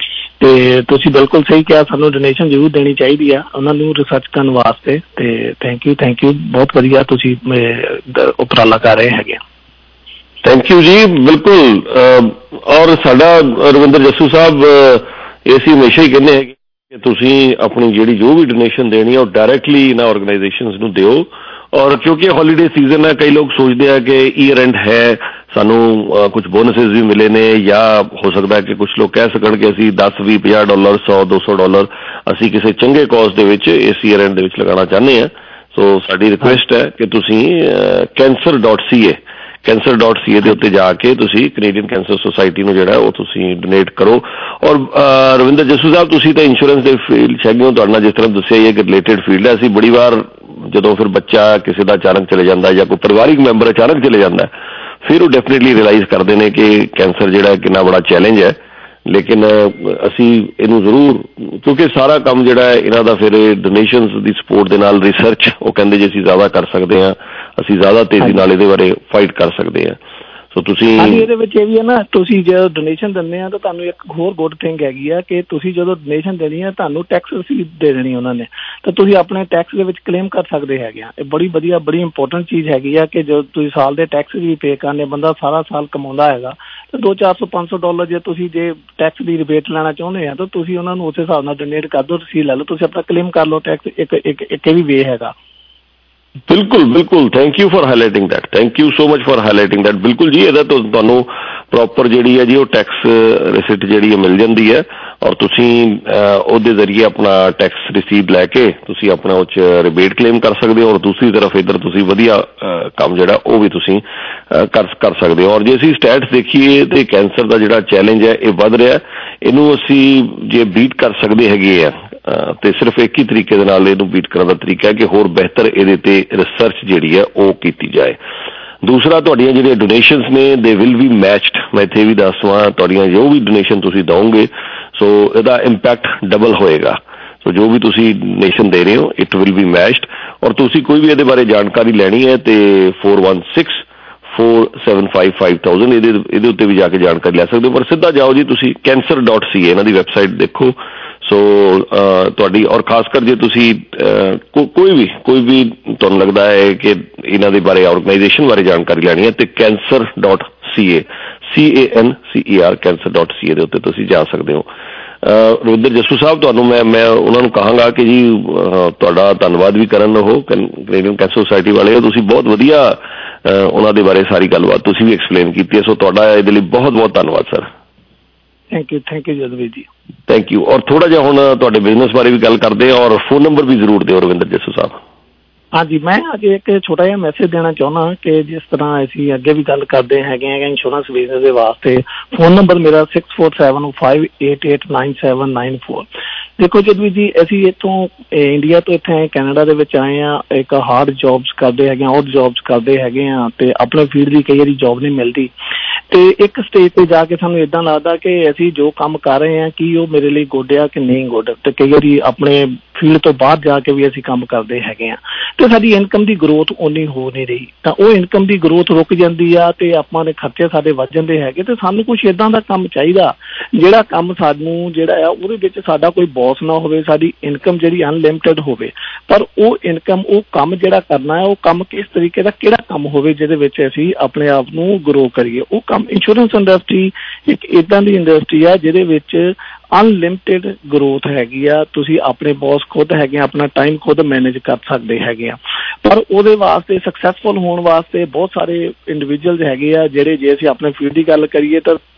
ਤੇ ਤੁਸੀਂ ਬਿਲਕੁਲ ਸਹੀ ਕਿਹਾ, ਸਾਨੂੰ ਡੋਨੇਸ਼ਨ ਜ਼ਰੂਰ ਦੇਣੀ ਚਾਹੀਦੀ ਆ ਉਹਨਾਂ ਨੂੰ ਰਿਸਰਚ ਕਰਨ ਵਾਸਤੇ। ਤੇ ਥੈਂਕ ਯੂ ਥੈਂਕ ਯੂ ਬਹੁਤ ਵਧੀਆ ਤੁਸੀਂ ਉਪਰਾਲਾ ਕਰ ਰਹੇ ਹੈਗੇ। ਥੈਂਕ ਯੂ ਜੀ। ਬਿਲਕੁਲ। ਔਰ ਸਾਡਾ ਰਵਿੰਦਰ ਜੱਸੂ ਸਾਹਿਬ ਅਸੀਂ ਹਮੇਸ਼ਾ ਹੀ ਕਹਿੰਦੇ ਹੈਗੇ ਕਿ ਤੁਸੀਂ ਆਪਣੀ ਜਿਹੜੀ ਜੋ ਵੀ ਡੋਨੇਸ਼ਨ ਦੇਣੀ ਹੈ ਉਹ ਡਾਇਰੈਕਟਲੀ ਇਹਨਾਂ ਆਰਗੇਨਾਈਜੇਸ਼ਨਸ ਨੂੰ ਦਿਓ। ਔਰ ਕਿਉਂਕਿ ਹੌਲੀਡੇ ਸੀਜ਼ਨ ਹੈ, ਕਈ ਲੋਕ ਸੋਚਦੇ ਆ ਕਿ ਈਅਰ ਐਂਡ ਹੈ, ਸਾਨੂੰ ਕੁਝ ਬੋਨਸਿਸ ਵੀ ਮਿਲੇ ਨੇ, ਜਾਂ ਹੋ ਸਕਦਾ ਕਿ ਕੁਝ ਲੋਕ ਕਹਿ ਸਕਣ ਕਿ ਅਸੀਂ ਦਸ ਵੀਹ ਪੰਜਾਹ ਡਾਲਰ ਸੌ ਦੋ ਸੌ ਡਾਲਰ ਅਸੀਂ ਕਿਸੇ ਚੰਗੇ ਕੌਜ਼ ਦੇ ਵਿੱਚ ਇਸ ਈਅਰ ਐਂਡ ਦੇ ਵਿੱਚ ਲਗਾਉਣਾ ਚਾਹੁੰਦੇ ਹਾਂ। ਸੋ ਸਾਡੀ ਰਿਕੁਐਸਟ ਹੈ ਕਿ ਤੁਸੀਂ cancer dot C A cancer dot C A ਦੇ ਉੱਤੇ ਜਾ ਕੇ ਤੁਸੀਂ ਕੈਨੇਡੀਅਨ ਕੈਂਸਰ ਸੁਸਾਇਟੀ ਨੂੰ ਜਿਹੜਾ ਉਹ ਤੁਸੀਂ ਡੋਨੇਟ ਕਰੋ। ਔਰ ਰਵਿੰਦਰ ਜੱਸੂ ਸਾਹਿਬ, ਤੁਸੀਂ ਤਾਂ ਇੰਸ਼ੋਰੈਂਸ ਦੇ ਫੀਲਡ 'ਚ ਹੈਗੇ ਹੋ, ਤੁਹਾਡੇ ਨਾਲ ਜਿਸ ਤਰ੍ਹਾਂ ਦੱਸਿਆ ਹੀ ਹੈ ਕਿ ਰਿਲੇਟਡ ਫੀਲਡ ਹੈ। ਅਸੀਂ ਬੜੀ ਵਾਰ ਜਦੋਂ ਫਿਰ ਬੱਚਾ ਕਿਸੇ ਦਾ ਅਚਾਨਕ ਚਲੇ ਜਾਂਦਾ ਜਾਂ ਕੋਈ ਪਰਿਵਾਰਿਕ ਮੈਂਬਰ ਅਚਾਨਕ ਚਲੇ ਜਾਂਦਾ, ਫਿਰ ਉਹ ਡੈਫੀਨੇਟਲੀ ਰਿਅਲਾਈਜ਼ ਕਰਦੇ ਨੇ ਕਿ ਕੈਂਸਰ ਜਿਹੜਾ ਕਿੰਨਾ ਬੜਾ ਚੈਲੰਜ ਹੈ। ਲੇਕਿਨ ਅਸੀਂ ਇਹਨੂੰ ਜ਼ਰੂਰ, ਕਿਉਂਕਿ ਸਾਰਾ ਕੰਮ ਜਿਹੜਾ ਹੈ ਇਹਨਾਂ ਦਾ ਫਿਰ ਡੋਨੇਸ਼ਨਸ ਦੀ ਸਪੋਰਟ ਦੇ ਨਾਲ, ਰਿਸਰਚ ਉਹ ਕਹਿੰਦੇ ਜੇ ਅਸੀਂ ਜ਼ਿਆਦਾ ਕਰ ਸਕਦੇ ਹਾਂ, ਅਸੀਂ ਜ਼ਿਆਦਾ ਤੇਜ਼ੀ ਨਾਲ ਇਹਦੇ ਬਾਰੇ ਫਾਈਟ ਕਰ ਸਕਦੇ ਹਾਂ। ਸੋ ਤੁਸੀਂ ਇਹਦੇ ਵਿੱਚ ਇਹ ਵੀ ਹੈ ਨਾ, ਤੁਸੀਂ ਜਦੋਂ ਡੋਨੇਸ਼ਨ ਦਿੰਦੇ ਆ ਤਾਂ ਤੁਹਾਨੂੰ ਇੱਕ ਹੋਰ ਗੁੱਡ ਥਿੰਗ ਹੈਗੀ ਆ ਕਿ ਤੁਸੀਂ ਜਦੋਂ ਡੋਨੇਸ਼ਨ ਦੇਣੀ ਆ ਤੁਹਾਨੂੰ ਟੈਕਸ ਰਸੀਦ ਦੇ ਦੇਣੀ ਉਹਨਾਂ ਨੇ, ਤਾਂ ਤੁਸੀਂ ਆਪਣੇ ਟੈਕਸ ਦੇ ਵਿੱਚ ਕਲੇਮ ਕਰ ਸਕਦੇ ਹੈਗੇ ਆ। ਇਹ ਬੜੀ ਵਧੀਆ ਬੜੀ ਇੰਪੋਰਟੈਂਟ ਚੀਜ਼ ਹੈਗੀ ਆ ਕਿ ਜਦੋਂ ਤੁਸੀਂ ਸਾਲ ਦੇ ਟੈਕਸ ਵੀ ਪੇ ਕਰਨੇ, ਬੰਦਾ ਸਾਰਾ ਸਾਲ ਕਮਾਉਂਦਾ ਹੈਗਾ ਤਾਂ ਦੋ ਚਾਰ ਸੌ ਪੰਜ ਸੌ ਡਾਲਰ ਜੇ ਤੁਸੀਂ ਜੇ ਟੈਕਸ ਦੀ ਰਿਬੇਟ ਲੈਣਾ ਚਾਹੁੰਦੇ ਆ ਤਾਂ ਤੁਸੀਂ ਉਹਨਾਂ ਨੂੰ ਉਸ ਹਿਸਾਬ ਨਾਲ ਡੋਨੇਟ ਕਰ ਦਿਓ, ਰਸੀਦ ਲੈ ਲਓ, ਤੁਸੀਂ ਆਪਣਾ ਕਲੇਮ ਕਰ ਲਓ ਟੈਕਸ। ਇੱਕ ਇੱਕ ਇੱਕ ਵੀ ਵੇ ਹੈਗਾ। ਬਿਲਕੁਲ ਬਿਲਕੁਲ। Thank you for highlighting that, thank you so much for highlighting that. ਬਿਲਕੁਲ ਜੀ, ਇਹਦਾ ਤੋਂ ਤੁਹਾਨੂੰ ਪ੍ਰੋਪਰ ਜਿਹੜੀ ਹੈ ਜੀ ਉਹ ਟੈਕਸ ਰਿਸਿਟ ਜਿਹੜੀ ਹੈ ਮਿਲ ਜਾਂਦੀ ਹੈ, ਔਰ ਤੁਸੀਂ ਉਹਦੇ ਜ਼ਰੀਏ ਆਪਣਾ ਟੈਕਸ ਰਿਸੀਵ ਲੈ ਕੇ ਤੁਸੀਂ ਆਪਣਾ ਉਹ 'ਚ ਰਿਬੇਟ ਕਲੇਮ ਕਰ ਸਕਦੇ ਹੋ। ਔਰ ਦੂਸਰੀ ਤਰਫ ਇੱਧਰ ਤੁਸੀਂ ਵਧੀਆ ਕੰਮ ਜਿਹੜਾ ਉਹ ਵੀ ਤੁਸੀਂ ਕਰ ਕਰ ਸਕਦੇ ਹੋ। ਔਰ ਜੇ ਅਸੀਂ ਸਟੈਟਸ ਦੇਖੀਏ ਤਾਂ ਕੈਂਸਰ ਦਾ ਜਿਹੜਾ ਚੈਲੰਜ ਹੈ ਇਹ ਵੱਧ ਰਿਹਾ। ਇਹਨੂੰ ਅਸੀਂ ਜੇ ਬੀਟ ਕਰ ਸਕਦੇ ਹੈਗੇ ਆ ਤੇ ਸਿਰਫ ਇੱਕ ਹੀ ਤਰੀਕੇ ਦੇ ਨਾਲ ਇਹਨੂੰ ਬੀਟ ਕਰਨ ਦਾ ਤਰੀਕਾ ਹੈ ਕਿ ਹੋਰ ਬਿਹਤਰ ਇਹਦੇ ਤੇ ਰਿਸਰਚ ਜਿਹੜੀ ਹੈ ਉਹ ਕੀਤੀ ਜਾਏ। ਦੂਸਰਾ, ਤੁਹਾਡੀਆਂ ਜਿਹੜੀਆਂ ਡੋਨੇਸ਼ਨਸ ਨੇ ਦੇ ਵਿਲ ਬੀ ਮੈਚਡ। ਮੈਂ ਇੱਥੇ ਵੀ ਦੱਸਵਾਂ, ਤੁਹਾਡੀਆਂ ਜੋ ਵੀ ਡੋਨੇਸ਼ਨ ਤੁਸੀਂ ਦਿਓਗੇ ਸੋ ਇਹਦਾ ਇੰਪੈਕਟ ਡਬਲ ਹੋਏਗਾ। ਸੋ ਜੋ ਵੀ ਤੁਸੀਂ ਡੋਨੇਸ਼ਨ ਦੇ ਰਹੇ ਹੋ ਇਟ ਵਿਲ ਬੀ ਮੈਚਡ। ਔਰ ਤੁਸੀਂ ਕੋਈ ਵੀ ਇਹਦੇ ਬਾਰੇ ਜਾਣਕਾਰੀ ਲੈਣੀ ਹੈ ਤੇ four one six four seven five five thousand ਇਹਦੇ ਇਹਦੇ ਉੱਤੇ ਵੀ ਜਾ ਕੇ ਜਾਣਕਾਰੀ ਲੈ ਸਕਦੇ ਹੋ। ਪਰ ਸਿੱਧਾ ਜਾਓ ਜੀ ਤੁਸੀਂ ਕੈਂਸਰ ਡਾਟ ਸੀ ਏ ਇਹਨਾਂ ਦੀ ਵੈਬਸਾਈਟ ਦੇਖੋ। ਸੋ ਤੁਹਾਡੀ ਔਰ ਖਾਸ ਕਰ ਜੇ ਤੁਸੀਂ ਕੋਈ ਵੀ ਕੋਈ ਵੀ ਤੁਹਾਨੂੰ ਲੱਗਦਾ ਹੈ ਕਿ ਇਹਨਾਂ ਦੇ ਬਾਰੇ ਆਰਗੇਨਾਈਜੇਸ਼ਨ ਬਾਰੇ ਜਾਣਕਾਰੀ ਲੈਣੀ ਹੈ ਤੇ cancer dot C A C A N C E R cancer dot C A ਦੇ ਉੱਤੇ ਤੁਸੀਂ ਜਾ ਸਕਦੇ ਹੋ। ਰਵਿੰਦਰ ਜੱਸੂ ਸਾਹਿਬ, ਤੁਹਾਨੂੰ ਮੈਂ ਮੈਂ ਉਹਨਾਂ ਨੂੰ ਕਹਾਂਗਾ ਕਿ ਜੀ ਤੁਹਾਡਾ ਧੰਨਵਾਦ ਵੀ ਕਰਨ ਉਹ ਕੈਨੇਡੀਅਨ ਕੈਂਸਰ ਸੁਸਾਇਟੀ ਵਾਲੇ ਹੋ, ਤੁਸੀਂ ਬਹੁਤ ਵਧੀਆ ਉਹਨਾਂ ਦੇ ਬਾਰੇ ਸਾਰੀ ਗੱਲਬਾਤ ਤੁਸੀਂ ਵੀ ਐਕਸਪਲੇਨ ਕੀਤੀ ਹੈ। ਸੋ ਤੁਹਾਡਾ ਇਹਦੇ ਲਈ ਬਹੁਤ ਬਹੁਤ ਧੰਨਵਾਦ sir. Thank you thank you Jadveer ji. Thank you. ਔਰ ਥੋੜਾ ਜਿਹਾ ਹੁਣ ਤੁਹਾਡੇ ਬਿਜ਼ਨਸ ਬਾਰੇ ਵੀ ਗੱਲ ਕਰਦੇ ਹਾਂ ਔਰ ਫੋਨ ਨੰਬਰ ਵੀ ਜ਼ਰੂਰ ਦਿਓ ਰਵਿੰਦਰ ਜੱਸੂ ਸਾਹਿਬ। ਹਾਂਜੀ, ਮੈਂ ਅੱਜ ਇੱਕ ਛੋਟਾ ਜਿਹਾ ਮੈਸੇਜ ਦੇਣਾ ਚਾਹੁੰਦਾ ਕਿ ਜਿਸ ਤਰ੍ਹਾਂ ਅਸੀਂ ਅੱਗੇ ਵੀ ਗੱਲ ਕਰਦੇ ਹੈਗੇ ਹੈਗੇ ਇੰਸ਼ੋਰੈਂਸ ਬਿਜ਼ਨਸ ਦੇ ਵਾਸਤੇ। ਫੋਨ ਨੰਬਰ ਮੇਰਾ six four seven five eight eight nine seven nine four. ਦੇਖੋ ਜਦਵੀਰ ਜੀ, ਅਸੀਂ ਇੱਥੋਂ ਇੰਡੀਆ ਤੋਂ ਇੱਥੇ ਕੈਨੇਡਾ ਦੇ ਵਿੱਚ ਆਏ ਹਾਂ, ਇੱਕ ਹਾਰਡ ਜੋਬਸ ਕਰਦੇ ਹੈਗੇ, ਔਰ ਜੋਬਸ ਕਰਦੇ ਹੈਗੇ ਹਾਂ ਤੇ ਆਪਣੇ ਫੀਲਡ ਦੀ ਕਈ ਵਾਰੀ ਜੋਬ ਨਹੀਂ ਮਿਲਦੀ ਤੇ ਇੱਕ ਸਟੇਜ ਤੇ ਜਾ ਕੇ ਸਾਨੂੰ ਏਦਾਂ ਲੱਗਦਾ ਕਿ ਅਸੀਂ ਜੋ ਕੰਮ ਕਰ ਰਹੇ ਹਾਂ ਕੀ ਉਹ ਮੇਰੇ ਲਈ ਗੁੱਡ ਆ ਕਿ ਨਹੀਂ ਗੁੱਡ। ਤੇ ਕਈ ਵਾਰੀ ਆਪਣੇ ਫੀਲਡ ਤੋਂ ਬਾਹਰ ਜਾ ਕੇ ਵੀ ਅਸੀਂ ਕੰਮ ਕਰਦੇ ਹੈਗੇ ਆ ਤੇ ਸਾਡੀ ਇਨਕਮ ਦੀ ਗਰੋਥ ਓਨੀ ਹੋ ਨਹੀਂ ਰਹੀ, ਤਾਂ ਉਹ ਇਨਕਮ ਦੀ ਗਰੋਥ ਰੁਕ ਜਾਂਦੀ ਆ ਤੇ ਆਪਾਂ ਦੇ ਖਰਚੇ ਸਾਡੇ ਵੱਧ ਜਾਂਦੇ ਹੈਗੇ। ਤੇ ਸਾਨੂੰ ਕੁਛ ਏਦਾਂ ਦਾ ਕੰਮ ਚਾਹੀਦਾ ਜਿਹੜਾ ਕੰਮ ਸਾਨੂੰ ਜਿਹੜਾ ਆ ਉਹਦੇ ਵਿੱਚ ਸਾਡਾ ਕੋਈ ਬੌਸ ਨਾ ਹੋਵੇ, ਸਾਡੀ ਇਨਕਮ ਜਿਹੜੀ ਅਨਲਿਮਟਿਡ ਹੋਵੇ, ਪਰ ਉਹ ਇਨਕਮ ਉਹ ਕੰਮ ਜਿਹੜਾ ਕਰਨਾ ਹੈ ਉਹ ਕੰਮ ਕਿਸ ਤਰੀਕੇ ਦਾ ਕਿਹੜਾ ਕੰਮ ਹੋਵੇ ਜਿਹਦੇ ਵਿੱਚ ਅਸੀਂ ਆਪਣੇ ਆਪ ਨੂੰ ਗਰੋ ਕਰੀਏ। ਉਹ ਕੰਮ ਇੰਸ਼ੋਰੈਂਸ ਇੰਡਸਟਰੀ ਇੱਕ ਏਦਾਂ ਦੀ ਇੰਡਸਟਰੀ ਆ ਜਿਹਦੇ ਵਿੱਚ ਅਨਲਿਮਟਿਡ ਗਰੋਥ ਹੈਗੀ ਆ। ਤੁਸੀਂ ਆਪਣੇ ਬੌਸ ਖੁਦ ਹੈਗੇ ਆ, ਆਪਣਾ ਟਾਈਮ ਖੁਦ ਮੈਨੇਜ ਕਰ ਸਕਦੇ ਹੈਗੇ ਆ। ਪਰ ਉਹਦੇ ਵਾਸਤੇ ਸਕਸੈਸਫੁਲ ਹੋਣ ਵਾਸਤੇ ਬਹੁਤ ਸਾਰੇ ਇੰਡੀਵਿਜੂਅਲਸ ਹੈਗੇ ਆ ਜਿਹੜੇ ਜੇ ਅਸੀਂ ਆਪਣੇ ਫੀਲਡ ਦੀ ਗੱਲ ਕਰੀਏ ਤਾਂ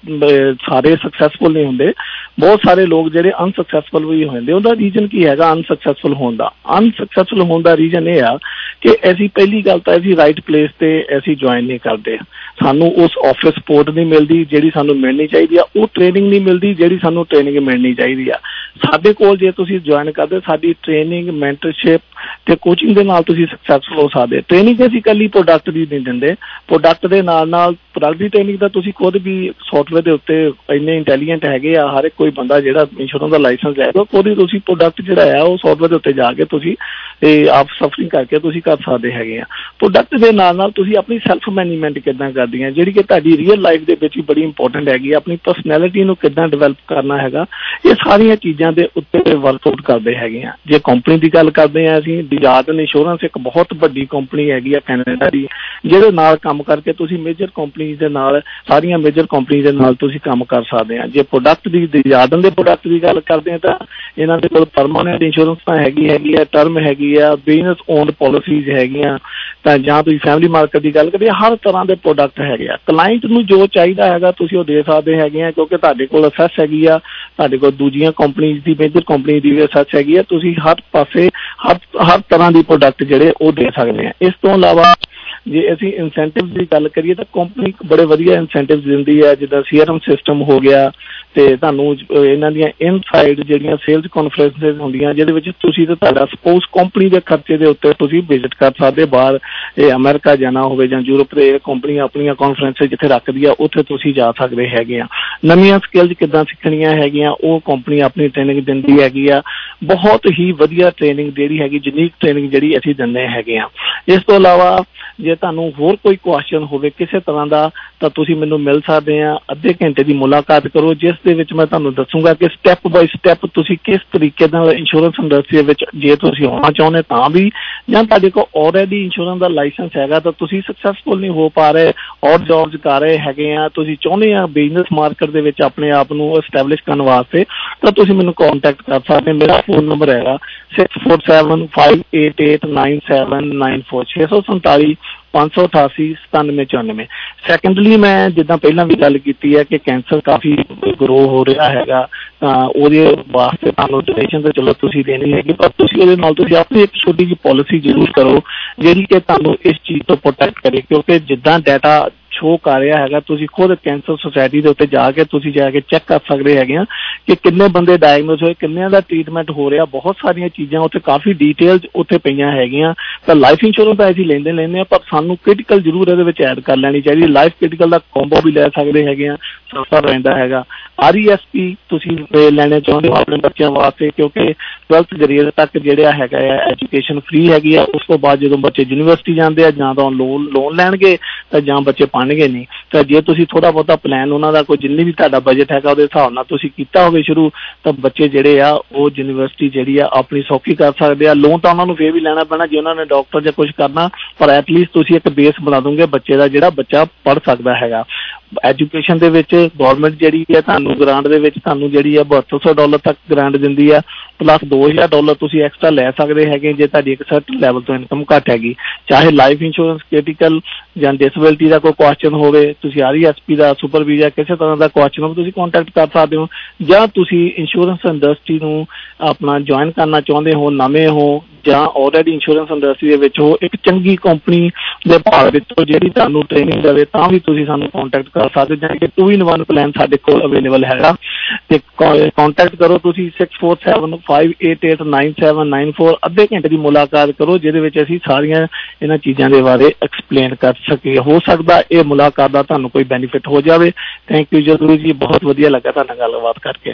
ਸਾਰੇ ਸਕਸੈਸਫੁਲ ਨਹੀਂ ਹੁੰਦੇ, ਬਹੁਤ ਸਾਰੇ ਲੋਕ ਜਿਹੜੇ ਅਨਸਕਸੈਸਫੁਲ ਵੀ ਹੁੰਦੇ। ਉਹਦਾ ਰੀਜ਼ਨ ਕੀ ਹੈਗਾ ਅਨਸਕਸੈਸਫੁਲ ਹੋਣ ਦਾ? ਅਨਸਕਸੈਸਫੁਲ ਹੋਣ ਦਾ ਰੀਜ਼ਨ ਇਹ ਆ ਕਿ ਅਸੀਂ ਪਹਿਲੀ ਗੱਲ ਤਾਂ ਅਸੀਂ ਰਾਈਟ ਪਲੇਸ ਤੇ ਅਸੀਂ ਜੁਆਇਨ ਨਹੀਂ ਕਰਦੇ, ਸਾਨੂੰ ਉਸ ਆਫਿਸ ਸਪੋਰਟ ਨਹੀਂ ਮਿਲਦੀ ਜਿਹੜੀ ਸਾਨੂੰ ਮਿਲਣੀ ਚਾਹੀਦੀ ਆ, ਉਹ ਟ੍ਰੇਨਿੰਗ ਨਹੀਂ ਮਿਲਦੀ ਜਿਹੜੀ ਸਾਨੂੰ ਟ੍ਰੇਨਿੰਗ ਮਿਲਣੀ ਚਾਹੀਦੀ ਆ। ਸਾਡੇ ਕੋਲ ਜੇ ਤੁਸੀਂ ਜੁਆਇਨ ਕਰਦੇ ਸਾਡੀ ਟ੍ਰੇਨਿੰਗ, ਮੈਂਟਰਸ਼ਿਪ ਤੇ ਕੋਚਿੰਗ ਦੇ ਨਾਲ ਤੁਸੀਂ ਸਕਸੈਸਫੁਲ ਹੋ ਸਕਦੇ। ਟ੍ਰੇਨਿੰਗ ਅਸੀਂ ਇਕੱਲੀ ਪ੍ਰੋਡਕਟ ਦੀ ਨਹੀਂ ਦਿੰਦੇ, ਪ੍ਰੋਡਕਟ ਦੇ ਨਾਲ ਨਾਲ ਪ੍ਰੋਡਕਟ ਦੀ ਟ੍ਰੇਨਿੰਗ ਤਾਂ ਤੁਸੀਂ ਖੁਦ ਵੀ ਸੌਫਟਵੇਅਰ ਦੇ ਉੱਤੇ ਇੰਨੇ ਇੰਟੈਲੀਜੈਂਟ ਹੈਗੇ ਆ, ਹਰ ਇੱਕ ਕੋਈ ਬੰਦਾ ਜਿਹੜਾ ਇੰਸ਼ੋਰੈਂਸ ਦਾ ਲਾਇਸੈਂਸ ਲੈਗਾ ਖੁਦ ਹੀ ਤੁਸੀਂ ਪ੍ਰੋਡਕਟ ਜਿਹੜਾ ਆ ਉਹ ਸੌਫਟਵੇਅਰ ਦੇ ਉੱਤੇ ਜਾ ਕੇ ਤੁਸੀਂ ਇਹ ਆਪ ਸਫਰਿੰਗ ਕਰਕੇ ਤੁਸੀਂ ਕਰ ਸਕਦੇ ਹੈਗੇ ਆ। ਪ੍ਰੋਡਕਟ ਦੇ ਨਾਲ ਨਾਲ ਤੁਸੀਂ ਆਪਣੀ ਸੈਲਫ ਮੈਨੇਜਮੈਂਟ ਕਿੱਦਾਂ ਕਰਦੀ ਆ, ਜਿਹੜੀ ਕਿ ਤੁਹਾਡੀ ਰੀਅਲ ਲਾਈਫ ਦੇ ਵਿੱਚ ਵੀ ਬੜੀ ਇੰਪੋਰਟੈਂਟ ਹੈਗੀ ਆ। ਆਪਣੀ ਪਰਸਨੈਲਿਟੀ ਨੂੰ ਕਿੱਦਾਂ ਡਿਵੈਲਪ ਕਰਨਾ ਹੈਗਾ, ਇਹ ਸਾਰੀਆਂ ਚੀਜ਼ਾਂ ਦੇ ਉੱਤੇ ਵਰਕਆਊਟ ਕਰਦੇ ਹੈਗੇ ਆ। ਜੇ ਕੰਪਨੀ ਦੀ ਗੱਲ ਕਰਦੇ ਆ ਅਸੀਂ, ਡਿਜ਼ਾਰਡਨ ਇੰਸ਼ੋਰੈਂਸ ਇੱਕ ਬਹੁਤ ਵੱਡੀ ਕੰਪਨੀ ਹੈਗੀ ਆ ਕੈਨੇਡਾ ਦੀ, ਜਿਹਦੇ ਨਾਲ ਕੰਮ ਕਰਕੇ ਤੁਸੀਂ ਮੇਜਰ ਕੰਪਨੀ ਦੇ ਨਾਲ, ਸਾਰੀਆਂ ਮੇਜਰ ਕੰਪਨੀ ਦੇ ਨਾਲ ਤੁਸੀਂ ਕੰਮ ਕਰ ਸਕਦੇ ਆ। ਜੇ ਪ੍ਰੋਡਕਟ ਦੀ ਡਿਜ਼ਾਰਡਨ ਦੇ ਪ੍ਰੋਡਕਟ ਦੀ ਗੱਲ ਕਰਦੇ ਆ ਤਾਂ ਇਹਨਾਂ ਦੇ ਕੋਲ ਪਰਮਾਨੈਂਟ ਇੰਸ਼ੋਰੈਂਸ ਤਾਂ ਹੈਗੀ ਹੈਗੀ ਆ, ਟਰਮ ਹੈਗੀ ਆ, ਬਿਜ਼ਨਸ ਓਨਡ ਪਾਲਿਸੀਜ਼ ਹੈਗੀਆਂ, ਤਾਂ ਜਾਂ ਤੁਸੀਂ ਫੈਮਿਲੀ ਮਾਰਕੀਟ ਦੀ ਗੱਲ ਕਰੀਏ, ਹਰ ਤਰ੍ਹਾਂ ਦੇ ਪ੍ਰੋਡਕਟ ਹੈਗੇ ਆ। ਕਲਾਇੰਟ ਨੂੰ ਜੋ ਚਾਹੀਦਾ ਹੈਗਾ ਤੁਸੀਂ ਉਹ ਦੇ ਸਕਦੇ ਹੈਗੇ ਆ, ਕਿਉਂਕਿ ਤੁਹਾਡੇ ਕੋਲ ਅਸੈਸ ਹੈਗੀ ਆ, ਤੁਹਾਡੇ ਕੋਲ ਦੂਜੀਆਂ ਕੰਪਨੀਜ਼ ਦੀ, ਮੇਜਰ ਕੰਪਨੀ ਦੀ ਵੀ ਅਸੈਸ ਹੈਗੀ ਆ, ਤੁਸੀਂ ਹਰ ਪਾਸੇ ਹਰ ਹਰ ਤਰ੍ਹਾਂ ਦੀ ਪ੍ਰੋਡਕਟ ਜਿਹੜੇ ਉਹ ਦੇ ਸਕਦੇ ਆ। ਇਸ ਤੋਂ ਇਲਾਵਾ ਜੇ ਅਸੀਂ ਇਨਸੈਂਟਿਵ ਦੀ ਗੱਲ ਕਰੀਏ ਤਾਂ ਕੰਪਨੀ ਬੜੇ ਵਧੀਆ ਇਨਸੈਂਟਿਵ ਦਿੰਦੀ ਹੈ, ਜਿੱਦਾਂ ਸੀ ਆਰ ਐਮ ਸਿਸਟਮ ਹੋ ਗਿਆ, ਤੇ ਤੁਹਾਨੂੰ ਇਹਨਾਂ ਦੀਆਂ ਇਨਸਾਈਡ ਜਿਹੜੀਆਂ ਸੇਲਸ ਕਾਨਫਰੰਸਿਸ ਹੁੰਦੀਆਂ ਜਿਹਦੇ ਵਿੱਚ ਤੁਸੀਂ ਤੇ ਤੁਹਾਡਾ ਸਪੋਜ਼ ਕੰਪਨੀ ਦੇ ਖਰਚੇ ਦੇ ਉੱਤੇ ਤੁਸੀਂ ਵਿਜ਼ਿਟ ਕਰ ਸਕਦੇ, ਬਾਹਰ ਇਹ ਅਮਰੀਕਾ ਜਾਣਾ ਹੋਵੇ ਜਾਂ ਯੂਰਪ ਦੇ ਕੰਪਨੀ ਆਪਣੀਆਂ ਕਾਨਫਰੰਸਿਸ ਜਿੱਥੇ ਰੱਖਦੀ ਆ ਉੱਥੇ ਤੁਸੀਂ ਜਾ ਸਕਦੇ ਹੈਗੇ ਆ। ਨਵੀਆਂ ਸਕਿੱਲਸ ਕਿੱਦਾਂ ਸਿੱਖਣੀਆਂ ਹੈਗੀਆਂ ਉਹ ਕੰਪਨੀ ਆਪਣੀ ਟ੍ਰੇਨਿੰਗ ਦਿੰਦੀ ਹੈਗੀ ਆ, ਬਹੁਤ ਹੀ ਵਧੀਆ ਟ੍ਰੇਨਿੰਗ ਜਿਹੜੀ ਹੈਗੀ, ਯੂਨੀਕ ਟ੍ਰੇਨਿੰਗ ਜਿਹੜੀ ਅਸੀਂ ਦਿੰਦੇ ਹੈਗੇ ਆ। ਇਸ ਤੋਂ ਇਲਾਵਾ ਜੇ ਤੁਹਾਨੂੰ ਹੋਰ ਕੋਈ ਕੁਐਸਚਨ ਹੋਵੇ ਕਿਸੇ ਤਰ੍ਹਾਂ ਦਾ ਤਾਂ ਤੁਸੀਂ ਮੈਨੂੰ ਮਿਲ ਸਕਦੇ ਆ। ਅੱਧੇ ਘੰਟੇ ਦੀ ਮੁਲਾਕਾਤ ਕਰੋ, ਜਿਸ ਦੇ ਵਿੱਚ ਮੈਂ ਤੁਹਾਨੂੰ ਦੱਸੂਗਾ ਕਿ ਸਟੈਪ ਬਾਈ ਸਟੈਪ ਤੁਸੀਂ ਕਿਸ ਤਰੀਕੇ ਨਾਲ ਇੰਸ਼ੋਰੈਂਸ ਇੰਡਸਟਰੀ ਵਿੱਚ ਜੇ ਤੁਸੀਂ ਹੋਣਾ ਚਾਹੁੰਦੇ ਤਾਂ ਵੀ, ਜਾਂ ਤੁਹਾਡੇ ਕੋਲ ਆਲਰੇਡੀ ਇੰਸ਼ੋਰੈਂਸ ਦਾ ਲਾਇਸੈਂਸ ਹੈਗਾ ਤਾਂ ਤੁਸੀਂ ਸਕਸੈਸਫੁਲ ਨਹੀਂ ਹੋ ਪਾ ਰਹੇ, ਔਰ ਜੌਬਸ ਕਰ ਰਹੇ ਹੈਗੇ ਆ, ਤੁਸੀਂ ਚਾਹੁੰਦੇ ਆ ਬਿਜ਼ਨਸ ਮਾਰਕੀਟ ਦੇ ਵਿੱਚ ਆਪਣੇ ਆਪ ਨੂੰ ਐਸਟੈਬਲਿਸ਼ ਕਰਨ ਵਾਸਤੇ, ਤਾਂ ਤੁਸੀਂ ਮੈਨੂੰ ਕੰਟੈਕਟ ਕਰ ਸਕਦੇ। ਮੇਰਾ ਫੋਨ ਨੰਬਰ ਹੈਗਾ six four seven five eight eight nine seven nine four ਛੇ ਸੌ ਸੰਤਾਲੀ ਪੰਜ ਸੌ ਅਠਾਸੀ ਸਤਾਨਵੇਂ ਚੁਰਾਨਵੇਂ। ਸੈਕੰਡਲੀ ਮੈਂ ਜਿੱਦਾਂ ਪਹਿਲਾਂ ਵੀ ਗੱਲ ਕੀਤੀ ਹੈ ਕਿ ਕੈਂਸਰ ਕਾਫੀ ਗਰੋ ਹੋ ਰਿਹਾ ਹੈਗਾ, ਤਾਂ ਉਹਦੇ ਵਾਸਤੇ ਤੁਹਾਨੂੰ ਡੋਨੇਸ਼ਨ ਤਾਂ ਚਲੋ ਤੁਸੀਂ ਦੇਣੀ ਹੈਗੀ, ਪਰ ਤੁਸੀਂ ਉਹਦੇ ਨਾਲ ਤੁਸੀਂ ਆਪਣੀ ਇੱਕ ਛੋਟੀ ਜਿਹੀ ਪਾਲਿਸੀ ਜ਼ਰੂਰ ਕਰੋ ਜਿਹੜੀ ਕਿ ਤੁਹਾਨੂੰ ਇਸ ਚੀਜ਼ ਤੋਂ ਪ੍ਰੋਟੈਕਟ ਕਰੇ, ਕਿਉਂਕਿ ਜਿੱਦਾਂ ਡਾਟਾ ਸ਼ੋ ਕਰ ਰਿਹਾ ਹੈਗਾ ਤੁਸੀਂ ਖੁਦ ਕੈਂਸਰ ਸੁਸਾਇਟੀ ਦੇ ਉੱਤੇ ਜਾ ਕੇ ਤੁਸੀਂ ਜਾ ਕੇ ਚੈੱਕ ਕਰ ਸਕਦੇ ਹੈਗੇ ਆ ਕਿ ਕਿੰਨੇ ਬੰਦੇ ਡਾਇਗਨੋਸ ਹੋਏ, ਕਿੰਨਿਆਂ ਦਾ ਟ੍ਰੀਟਮੈਂਟ ਹੋ ਰਿਹਾ, ਬਹੁਤ ਸਾਰੀਆਂ ਚੀਜ਼ਾਂ ਉੱਥੇ ਕਾਫੀ ਡਿਟੇਲਸ ਉੱਥੇ ਪਈਆਂ ਹੈਗੀਆਂ। ਤਾਂ ਲਾਈਫ ਇੰਸ਼ੋਰੈਂਸ ਤਾਂ ਅਸੀਂ ਲੈਂਦੇ ਲੈਂਦੇ ਆ, ਪਰ ਸਾਨੂੰ ਕ੍ਰਿਟੀਕਲ ਜ਼ਰੂਰ ਇਹਦੇ ਵਿੱਚ ਐਡ ਕਰ ਲੈਣੀ ਚਾਹੀਦੀ। ਲਾਈਫ ਕ੍ਰਿਟੀਕਲ ਦਾ ਕੰਬੋ ਵੀ ਲੈ ਸਕਦੇ ਹੈਗੇ ਆ, ਸਸਤਾ ਰਹਿੰਦਾ ਹੈਗਾ। ਆਰ ਈ ਐਸ ਪੀ ਤੁਸੀਂ ਲੈਣੇ ਚਾਹੁੰਦੇ ਹੋ ਆਪਣੇ ਬੱਚਿਆਂ ਵਾਸਤੇ, ਕਿਉਂਕਿ ਟਵੈਲਥ ਗ੍ਰੇਡ ਤੱਕ ਜਿਹੜਾ ਹੈਗਾ ਆ ਐਜੂਕੇਸ਼ਨ ਫ੍ਰੀ ਹੈਗੀ ਆ, ਉਸ ਤੋਂ ਬਾਅਦ ਜਦੋਂ ਬੱਚੇ ਯੂਨੀਵਰਸਿਟੀ ਜਾਂਦੇ ਆ ਜਾਂ ਤਾਂ ਲੋਨ ਲੋਨ ਲੈਣਗੇ ਤਾਂ ਜਾਂ ਬੱਚੇ ਪੜ੍ਹਨਗੇ ਨਹੀਂ। ਤਾਂ ਜੇ ਤੁਸੀਂ ਥੋੜਾ ਬਹੁਤਾ ਪਲਾਨ ਉਹਨਾਂ ਦਾ ਕੋਈ ਜਿੰਨੀ ਵੀ ਤੁਹਾਡਾ ਬਜਟ ਹੈਗਾ ਉਹਦੇ ਹਿਸਾਬ ਨਾਲ ਤੁਸੀਂ ਕੀਤਾ ਹੋਵੇ ਸ਼ੁਰੂ, ਤਾਂ ਬੱਚੇ ਜਿਹੜੇ ਆ ਉਹ ਯੂਨੀਵਰਸਿਟੀ ਜਿਹੜੀ ਆ ਆਪਣੀ ਸੌਖੀ ਕਰ ਸਕਦੇ ਆ। ਲੋਨ ਤਾਂ ਉਹਨਾਂ ਨੂੰ ਫੇਰ ਵੀ ਲੈਣਾ ਪੈਣਾ ਜੇ ਉਹਨਾਂ ਨੇ ਡਾਕਟਰ ਜਾਂ ਕੁਝ ਕਰਨਾ, ਪਰ ਐਟਲੀਸਟ ਤੁਸੀਂ ਇੱਕ ਬੇਸ ਬਣਾ ਦੋਗੇ ਬੱਚੇ ਦਾ ਜਿਹੜਾ ਬੱਚਾ ਪੜ੍ਹ ਸਕਦਾ ਹੈਗਾ। ਐਜੂਕੇਸ਼ਨ ਦੇ ਵਿੱਚ ਗੌਰਮੈਂਟ ਜਿਹੜੀ ਹੈ ਤੁਹਾਨੂੰ ਗ੍ਰਾਂਟ ਦੇ ਵਿੱਚ ਤੁਹਾਨੂੰ ਜਿਹੜੀ ਆ ਬਹੱਤਰ ਸੌ ਡਾਲਰ ਤੱਕ ਗ੍ਰਾਂਟ ਦਿੰਦੀ ਆ, ਪਲੱਸ ਦੋ ਹਜ਼ਾਰ ਡਾਲਰ ਤੁਸੀਂ ਐਕਸਟਰਾ ਲੈ ਸਕਦੇ ਹੈਗੇ ਜੇ ਤੁਹਾਡੀ ਇੱਕ ਸਰਟਨ ਲੈਵਲ ਤੋਂ ਇਨਕਮ ਘੱਟ ਹੈਗੀ। ਚਾਹੇ ਲਾਈਫ ਇੰਸ਼ੋਰੈਂਸ, ਕ੍ਰਿਟੀਕਲ ਜਾਂ ਡਿਸੇਬਿਲਿਟੀ ਦਾ ਕੋਈ ਕੁਐਸਚਨ ਹੋਵੇ, ਤੁਸੀਂ ਆਰ ਈ ਐਸ ਪੀ ਦਾ, ਸੁਪਰ ਵੀਜ਼ਾ, ਕਿਸੇ ਤਰ੍ਹਾਂ ਦਾ ਕੁਐਸਚਨ ਹੋਵੇ ਤੁਸੀਂ ਕੰਟੈਕਟ ਕਰ ਸਕਦੇ ਹੋ। ਜਾਂ ਤੁਸੀਂ ਇੰਸ਼ੋਰੈਂਸ ਇੰਡਸਟਰੀ ਨੂੰ ਆਪਣਾ ਜੁਆਇਨ ਕਰਨਾ ਚਾਹੁੰਦੇ ਹੋ, ਨਵੇਂ ਹੋ ਜਾਂ ਆਲਰੇਡੀ ਇੰਸ਼ੋਰੈਂਸ ਇੰਡਸਟਰੀ ਦੇ ਵਿੱਚ ਹੋ, ਇੱਕ ਚੰਗੀ ਕੰਪਨੀ ਦੇ ਭਾਗ ਵਿੱਚੋਂ ਜਿਹੜੀ ਤੁਹਾਨੂੰ ਟ੍ਰੇਨਿੰਗ ਦੇਵੇ, ਤਾਂ ਵੀ ਤੁਸੀਂ ਸਾਨੂੰ ਕੰਟੈਕਟ ਕਰ ਸਕਦੇ ਜਾਂ ਕਿ ਟੂ ਇਨ ਵਨ ਪਲਾਨ ਸਾਡੇ ਕੋਲ ਅਵੇਲੇਬਲ ਹੈਗਾ। ਤੇ ਕੰਟੈਕਟ ਕਰੋ ਤੁਸੀਂ six four seven five eight eight nine seven nine four. ਅੱਧੇ ਘੰਟੇ ਦੀ ਮੁਲਾਕਾਤ ਕਰੋ ਜਿਹਦੇ ਵਿੱਚ ਅਸੀਂ ਸਾਰੀਆਂ ਇਹਨਾਂ ਚੀਜ਼ਾਂ ਦੇ ਬਾਰੇ ਐਕਸਪਲੇਨ ਕਰ ਸਕੀਏ। ਹੋ ਸਕਦਾ ਇਹ ਮੁਲਾਕਾਤ ਦਾ ਤੁਹਾਨੂੰ ਕੋਈ ਬੈਨੀਫਿਟ ਹੋ ਜਾਵੇ। ਥੈਂਕ ਯੂ ਜਰੂਰ ਜੀ, ਬਹੁਤ ਵਧੀਆ ਲੱਗਾ ਤੁਹਾਡੇ ਨਾਲ ਗੱਲਬਾਤ ਕਰਕੇ।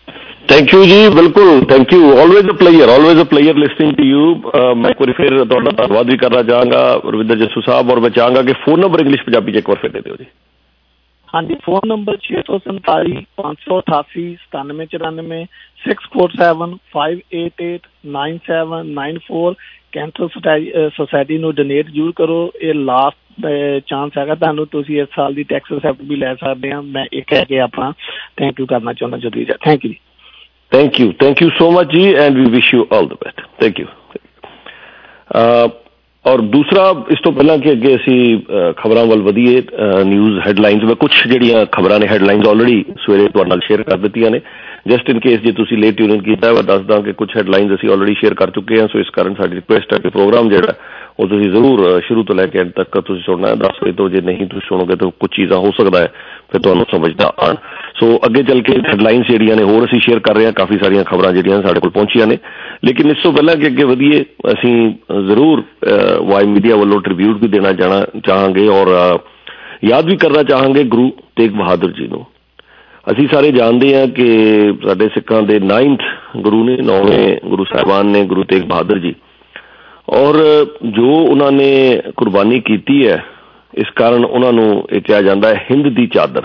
ਥੈਂਕ ਯੂ ਜੀ, ਬਿਲਕੁਲ thank you. Always a player, always a player listening to you. ਮੈਂ ਇੱਕ ਵਾਰੀ ਫਿਰ ਤੁਹਾਡਾ ਧੰਨਵਾਦ ਵੀ ਕਰਨਾ ਚਾਹਾਂਗਾ ਰਵਿੰਦਰ ਜੱਸੂ ਸਾਹਿਬ, ਔਰ ਮੈਂ ਚਾਹਾਂਗਾ ਕਿ ਫੋਨ ਨੰਬਰ ਇੰਗਲਿਸ਼ ਪੰਜਾਬੀ 'ਚ ਇੱਕ ਵਾਰ ਫਿਰ ਦੇ ਦਿਓ ਜੀ। ਹਾਂਜੀ, ਫੋਨ ਨੰਬਰ ਛੇ ਸੌ ਸੰਤਾਲੀ ਪੰਜ ਸੌ ਅਠਾਸੀ ਸਤਾਨਵੇਂ ਚੁਰਾਨਵੇਂ, six four seven five eight eight nine seven nine four. Cancer society ਨੂੰ ਡੋਨੇਟ ਜ਼ਰੂਰ ਕਰੋ, ਇਹ ਲਾਸਟ ਚਾਂਸ ਹੈਗਾ ਤੁਹਾਨੂੰ, ਤੁਸੀਂ ਇਸ ਸਾਲ ਦੀ ਟੈਕਸ ਰਿਸਿਪਟ ਵੀ ਲੈ ਸਕਦੇ ਆ। ਮੈਂ ਇਹ ਕਹਿ ਕੇ ਆਪਣਾ ਥੈਂਕ ਯੂ ਕਰਨਾ ਚਾਹੁੰਦਾ ਜਰੂਰੀ ਜੀ। ਥੈਂਕ ਯੂ ਜੀ। Thank you. Thank you so much, Ji, and we wish you all the best. Thank you. Uh, ਔਰ ਦੂਸਰਾ ਇਸ ਤੋਂ ਪਹਿਲਾਂ ਕਿ ਅੱਗੇ ਅਸੀਂ ਖਬਰਾਂ ਵੱਲ ਵਧੀਏ ਨਿਊਜ਼ ਹੈਡਲਾਈਨਸ ਮੈਂ ਕੁਛ ਜਿਹੜੀਆਂ ਖਬਰਾਂ ਨੇ ਹੈਡਲਾਈਨਸ ਆਲਰੇਡੀ ਸਵੇਰੇ ਤੁਹਾਡੇ ਨਾਲ ਸ਼ੇਅਰ ਕਰ ਦਿੱਤੀਆਂ ਨੇ ਜਸਟ ਇਨ ਕੇਸ ਜੇ ਤੁਸੀਂ ਲੇਟ ਟਿਊਨ ਕੀਤਾ ਮੈਂ ਦੱਸਦਾ ਕਿ ਕੁਛ ਹੈਡਲਾਈਨਸ ਅਸੀਂ ਆਲਰੇਡੀ ਸ਼ੇਅਰ ਕਰ ਚੁੱਕੇ ਹਾਂ ਸੋ ਇਸ ਕਾਰਨ ਸਾਡੀ ਰਿਕੁਐਸਟ ਹੈ ਕਿ ਪ੍ਰੋਗਰਾਮ ਜਿਹੜਾ ਉਹ ਤੁਸੀਂ ਜ਼ਰੂਰ ਸ਼ੁਰੂ ਤੋਂ ਲੈ ਕੇ ਅੰਤ ਤੱਕ ਤੁਸੀਂ ਸੁਣਨਾ ਹੈ ਦਸ ਵਜੇ ਤੋਂ ਜੇ ਨਹੀਂ ਤੁਸੀਂ ਸੁਣੋਗੇ ਤਾਂ ਕੁਛ ਚੀਜ਼ਾਂ ਹੋ ਸਕਦਾ ਹੈ ਫਿਰ ਤੁਹਾਨੂੰ ਸਮਝਦਾ ਆਉਣ ਸੋ ਅੱਗੇ ਚੱਲ ਕੇ ਹੈਡਲਾਈਨਸ ਜਿਹੜੀਆਂ ਨੇ ਹੋਰ ਅਸੀਂ ਸ਼ੇਅਰ ਕਰ ਰਹੇ ਹਾਂ ਕਾਫੀ ਸਾਰੀਆਂ ਖਬਰਾਂ ਜਿਹੜੀਆਂ ਸਾਡੇ ਕੋਲ ਪਹੁੰਚੀਆਂ ਨੇ ਲੇਕਿਨ ਇਸ ਤੋਂ ਪਹਿਲਾਂ ਕਿ ਅੱਗੇ ਵਧੀਏ ਅਸੀਂ ਜ਼ਰੂਰ ਵਾਈ ਮੀਡੀਆ ਵੱਲੋਂ ਟ੍ਰਿਬਿਊਟ ਵੀ ਦੇਣਾ ਜਾਣਾ ਚਾਹਾਂਗੇ ਔਰ ਯਾਦ ਵੀ ਕਰਨਾ ਚਾਹਾਂਗੇ ਗੁਰੂ ਤੇਗ ਬਹਾਦਰ ਜੀ ਨੂੰ ਅਸੀਂ ਸਾਰੇ ਜਾਣਦੇ ਹਾਂ ਕਿ ਸਾਡੇ ਸਿੱਖਾਂ ਦੇ ਨਾਈਨਥ ਗੁਰੂ ਨੇ ਨੌਵੇਂ ਗੁਰੂ ਸਾਹਿਬਾਨ ਨੇ ਗੁਰੂ ਤੇਗ ਬਹਾਦਰ ਜੀ ਔਰ ਜੋ ਉਹਨਾਂ ਨੇ ਕੁਰਬਾਨੀ ਕੀਤੀ ਹੈ ਇਸ ਕਾਰਨ ਉਹਨਾਂ ਨੂੰ ਇਹ ਕਿਹਾ ਜਾਂਦਾ ਹੈ ਹਿੰਦ ਦੀ ਚਾਦਰ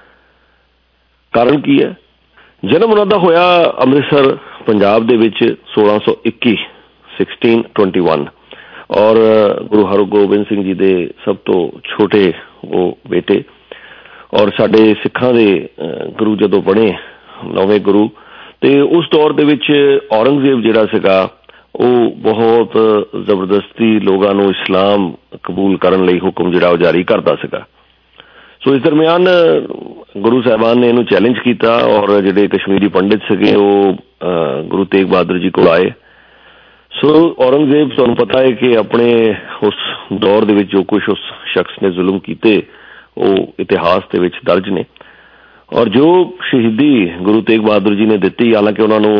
ਕਾਰਨ ਕੀ ਹੈ ਜਨਮ ਉਹਨਾਂ ਦਾ ਹੋਇਆ ਅੰਮ੍ਰਿਤਸਰ ਪੰਜਾਬ ਦੇ ਵਿੱਚ ਸੋਲਾਂ ਸੌ ਇੱਕੀ ਸਿਕਸਟੀਨ ਟਵੈਂਟੀ ਵਨ ਔਰ ਗੁਰੂ ਹਰਗੋਬਿੰਦ ਸਿੰਘ ਜੀ ਦੇ ਸਭ ਤੋਂ ਛੋਟੇ ਉਹ ਬੇਟੇ ਔਰ ਸਾਡੇ ਸਿੱਖਾਂ ਦੇ ਗੁਰੂ ਜਦੋਂ ਬਣੇ ਨੌਵੇਂ ਗੁਰੂ ਤੇ ਉਸ ਦੌਰ ਦੇ ਵਿੱਚ ਔਰੰਗਜ਼ੇਬ ਜਿਹੜਾ ਸੀਗਾ ਉਹ ਬਹੁਤ ਜ਼ਬਰਦਸਤੀ ਲੋਕਾਂ ਨੂੰ ਇਸਲਾਮ ਕਬੂਲ ਕਰਨ ਲਈ ਹੁਕਮ ਜਿਹੜਾ ਉਹ ਜਾਰੀ ਕਰਦਾ ਸੀਗਾ ਸੋ ਇਸ ਦਰਮਿਆਨ ਗੁਰੂ ਸਾਹਿਬਾਨ ਨੇ ਇਹਨੂੰ ਚੈਲੰਜ ਕੀਤਾ ਔਰ ਜਿਹੜੇ ਕਸ਼ਮੀਰੀ ਪੰਡਿਤ ਸੀਗੇ ਉਹ ਗੁਰੂ ਤੇਗ ਬਹਾਦਰ ਜੀ ਕੋਲ ਆਏ ਸੋ ਔਰੰਗਜ਼ੇਬ ਤੁਹਾਨੂੰ ਪਤਾ ਹੈ ਕਿ ਆਪਣੇ ਉਸ ਦੌਰ ਦੇ ਵਿੱਚ ਜੋ ਕੁਛ ਉਸ ਸ਼ਖਸ ਨੇ ਜ਼ੁਲਮ ਕੀਤੇ ਉਹ ਇਤਿਹਾਸ ਦੇ ਵਿੱਚ ਦਰਜ ਨੇ ਔਰ ਜੋ ਸ਼ਹੀਦੀ ਗੁਰੂ ਤੇਗ ਬਹਾਦਰ ਜੀ ਨੇ ਦਿੱਤੀ ਹਾਲਾਂਕਿ ਉਹਨਾਂ ਨੂੰ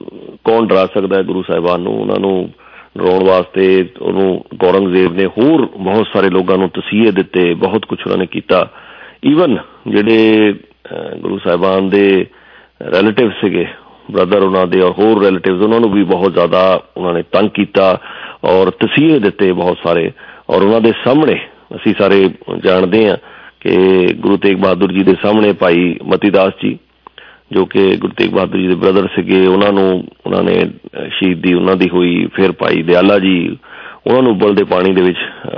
ਕੌਣ ਡਰਾ ਸਕਦਾ ਹੈ ਗੁਰੂ ਸਾਹਿਬਾਨ ਨੂੰ ਉਹਨਾਂ ਨੂੰ ਡਰਾਉਣ ਵਾਸਤੇ ਉਹਨੂੰ ਔਰੰਗਜ਼ੇਬ ਨੇ ਹੋਰ ਬਹੁਤ ਸਾਰੇ ਲੋਕਾਂ ਨੂੰ ਤਸੀਹੇ ਦਿੱਤੇ ਬਹੁਤ ਕੁਛ ਉਹਨਾਂ ਨੇ ਕੀਤਾ ਈਵਨ ਜਿਹੜੇ ਗੁਰੂ ਸਾਹਿਬਾਨ ਦੇ ਰਿਲੇਟਿਵ ਸੀਗੇ ਬ੍ਰਦਰ ਉਹਨਾਂ ਦੇ ਔਰ ਹੋਰ ਰਿਲੇਟਿਵਸ ਉਹਨਾਂ ਨੂੰ ਵੀ ਬਹੁਤ ਜ਼ਿਆਦਾ ਉਹਨਾਂ ਨੇ ਤੰਗ ਕੀਤਾ ਔਰ ਤਸੀਹੇ ਦਿੱਤੇ ਬਹੁਤ ਸਾਰੇ ਔਰ ਉਹਨਾਂ ਦੇ ਸਾਹਮਣੇ ਅਸੀਂ ਸਾਰੇ ਜਾਣਦੇ ਹਾਂ ਕਿ ਗੁਰੂ ਤੇਗ ਬਹਾਦਰ ਜੀ ਦੇ ਸਾਹਮਣੇ ਭਾਈ ਮਤੀ ਦਾਸ ਜੀ ਜੋ ਕਿ ਗੁਰੂ ਤੇਗ ਬਹਾਦਰ ਜੀ ਦੇ ਬ੍ਰਦਰ ਸੀਗੇ ਉਹਨਾਂ ਨੂੰ ਉਹਨਾਂ ਨੇ ਸ਼ਹੀਦੀ ਉਹਨਾਂ ਦੀ ਹੋਈ ਫਿਰ ਭਾਈ ਦਿਆਲਾ ਜੀ ਉਹਨਾਂ ਨੂੰ ਉਬਲਦੇ ਪਾਣੀ ਦੇ ਵਿੱਚ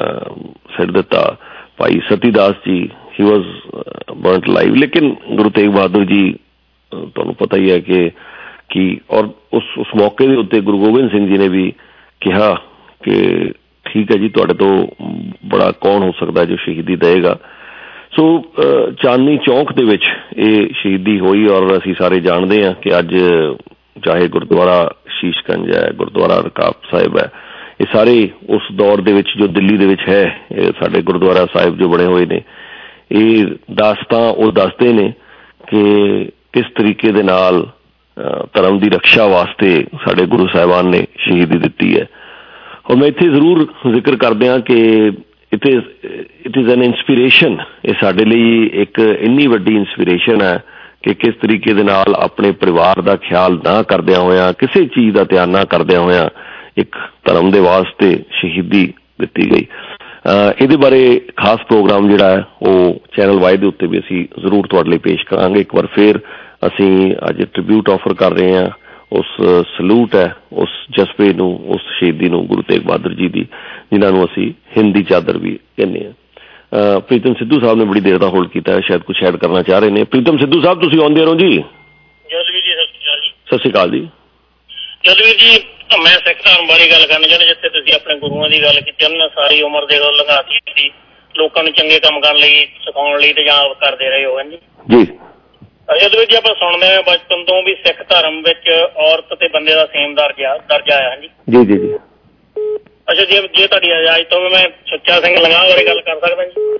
ਸਿੱਟ ਦਿੱਤਾ ਭਾਈ ਸਤੀ ਦਾਸ ਜੀ ਹੀ ਵਾਜ਼ ਬਰਨਟ ਲਾਈਵ ਲੇਕਿਨ ਗੁਰੂ ਤੇਗ ਬਹਾਦਰ ਜੀ ਤੁਹਾਨੂੰ ਪਤਾ ਹੀ ਹੈ ਕਿ ਕੀ ਔਰ ਉਸ ਉਸ ਮੌਕੇ ਦੇ ਉੱਤੇ ਗੁਰੂ ਗੋਬਿੰਦ ਸਿੰਘ ਜੀ ਨੇ ਵੀ ਕਿਹਾ ਕਿ ਠੀਕ ਹੈ ਜੀ ਤੁਹਾਡੇ ਤੋਂ ਬੜਾ ਕੌਣ ਹੋ ਸਕਦਾ ਜੋ ਸ਼ਹੀਦੀ ਦੇਵੇਗਾ ਸੋ ਚਾਂਦਨੀ ਚੌਂਕ ਦੇ ਵਿੱਚ ਇਹ ਸ਼ਹੀਦੀ ਹੋਈ ਔਰ ਅਸੀਂ ਸਾਰੇ ਜਾਣਦੇ ਹਾਂ ਕਿ ਅੱਜ ਚਾਹੇ ਗੁਰਦੁਆਰਾ ਸ਼ੀਸ਼ਗੰਜ ਹੈ ਗੁਰਦੁਆਰਾ ਰਕਾਬ ਸਾਹਿਬ ਹੈ ਇਹ ਸਾਰੇ ਉਸ ਦੌਰ ਦੇ ਵਿੱਚ ਜੋ ਦਿੱਲੀ ਦੇ ਵਿੱਚ ਹੈ ਇਹ ਸਾਡੇ ਗੁਰਦੁਆਰਾ ਸਾਹਿਬ ਜੋ ਬਣੇ ਹੋਏ ਨੇ ਇਹ ਦਾਸਤਾਂ ਉਹ ਦੱਸਦੇ ਨੇ ਕਿ ਕਿਸ ਤਰੀਕੇ ਦੇ ਨਾਲ ਧਰਮ ਦੀ ਰਕਸ਼ਾ ਵਾਸਤੇ ਸਾਡੇ ਗੁਰੂ ਸਾਹਿਬਾਨ ਨੇ ਸ਼ਹੀਦੀ ਦਿੱਤੀ ਹੈ ਔਰ ਮੈਂ ਇੱਥੇ ਜ਼ਰੂਰ ਜ਼ਿਕਰ ਕਰਦੇ ਹਾਂ ਕਿ it is it is an inspiration ਇਹ ਸਾਡੇ ਲਈ ਇੱਕ ਇੰਨੀ ਵੱਡੀ ਇੰਸਪੀਰੇਸ਼ਨ ਹੈ ਕਿ ਕਿਸ ਤਰੀਕੇ ਦੇ ਨਾਲ ਆਪਣੇ ਪਰਿਵਾਰ ਦਾ ਖਿਆਲ ਨਾ ਕਰਦਿਆਂ ਹੋਇਆਂ ਕਿਸੇ ਚੀਜ਼ ਦਾ ਧਿਆਨ ਨਾ ਕਰਦਿਆਂ ਹੋਇਆਂ ਇੱਕ ਧਰਮ ਦੇ ਵਾਸਤੇ ਸ਼ਹੀਦੀ ਦਿੱਤੀ ਗਈ ਇਹਦੇ ਬਾਰੇ ਖਾਸ ਪ੍ਰੋਗਰਾਮ ਜਿਹੜਾ ਹੈ ਉਹ ਚੈਨਲ ਵਾਈ ਦੇ ਉੱਤੇ ਵੀ ਅਸੀਂ ਜ਼ਰੂਰ ਤੁਹਾਡੇ ਲਈ ਪੇਸ਼ ਕਰਾਂਗੇ ਇੱਕ ਵਾਰ ਫਿਰ ਅਸੀਂ ਅੱਜ ਟ੍ਰਿਬਿਊਟ ਆਫਰ ਕਰ ਰਹੇ ਹਾਂ ਉਸ ਸਲੂਟ ਹੈ ਉਸ ਜਜ਼ਬੇ ਨੂੰ ਉਸ ਸ਼ਹੀਦੀ ਨੂੰ ਗੁਰੂ ਤੇਗ ਬਹਾਦਰ ਜੀ ਦੀ ਜਿਨ੍ਹਾਂ ਨੂੰ ਅਸੀਂ ਹਿੰਦ ਦੀ ਚਾਦਰ ਵੀ ਕਹਿੰਦੇ ਹਾਂ ਪ੍ਰੀਤਮ ਸਿੱਧੂ ਸਾਹਿਬ ਨੇ ਬੜੀ ਦੇਰ ਦਾ ਹੋਲਡ ਕੀਤਾ ਹੈ ਸ਼ਾਇਦ ਕੁਛ ਐਡ ਕਰਨਾ ਚਾਹ ਰਹੇ ਨੇ ਪ੍ਰੀਤਮ ਸਿੱਧੂ ਸਾਹਿਬ ਤੁਸੀਂ ਆਉਂਦੇ ਰਹੋ ਜੀ ਸਤਿ ਸ਼੍ਰੀ ਅਕਾਲ ਜੀ ਜਦਵੀਰ ਜੀ ਮੈਂ ਸਿੱਖ ਧਰਮ ਬਾਰੇ ਗੱਲ ਕਰਨਾ ਚਾਹੁੰਦਾ ਜਿੱਥੇ ਤੁਸੀਂ ਆਪਣੇ ਗੁਰੂਆਂ ਦੀ ਗੱਲ ਕੀਤੀ ਉਹਨਾਂ ਨੇ ਸਾਰੀ ਉਮਰ ਦੇ ਗੱਲ ਲੰਘਾਤੀ ਸੀ ਲੋਕਾਂ ਨੂੰ ਚੰਗੇ ਕੰਮ ਕਰਨ ਲਈ ਸਿਖਾਉਣ ਲਈ ਤੇ ਜਾਂ ਕਰਦੇ ਰਹੇ ਹੋ ਜੀ ਜੀ ਜਦਵੀਰ ਜੀ ਆਪਾਂ ਸੁਣਦੇ ਹਾਂ ਬਚਪਨ ਤੋਂ ਵੀ ਸਿੱਖ ਧਰਮ ਵਿੱਚ ਔਰਤ ਤੇ ਬੰਦੇ ਦਾ ਸੇਮ ਦਰਜਾ ਦਰਜਾ ਆਇਆ ਜੀ ਜੀ ਜੀ ਜੀ ਅੱਛਾ ਜੇ ਜੇ ਤੁਹਾਡੀ ਇਜਾਜ਼ਤ ਹੋਵੇ ਮੈਂ ਸੁੱਚਾ ਸਿੰਘ ਲੰਗਾਹ ਬਾਰੇ ਗੱਲ ਕਰ ਸਕਦਾ ਜੀ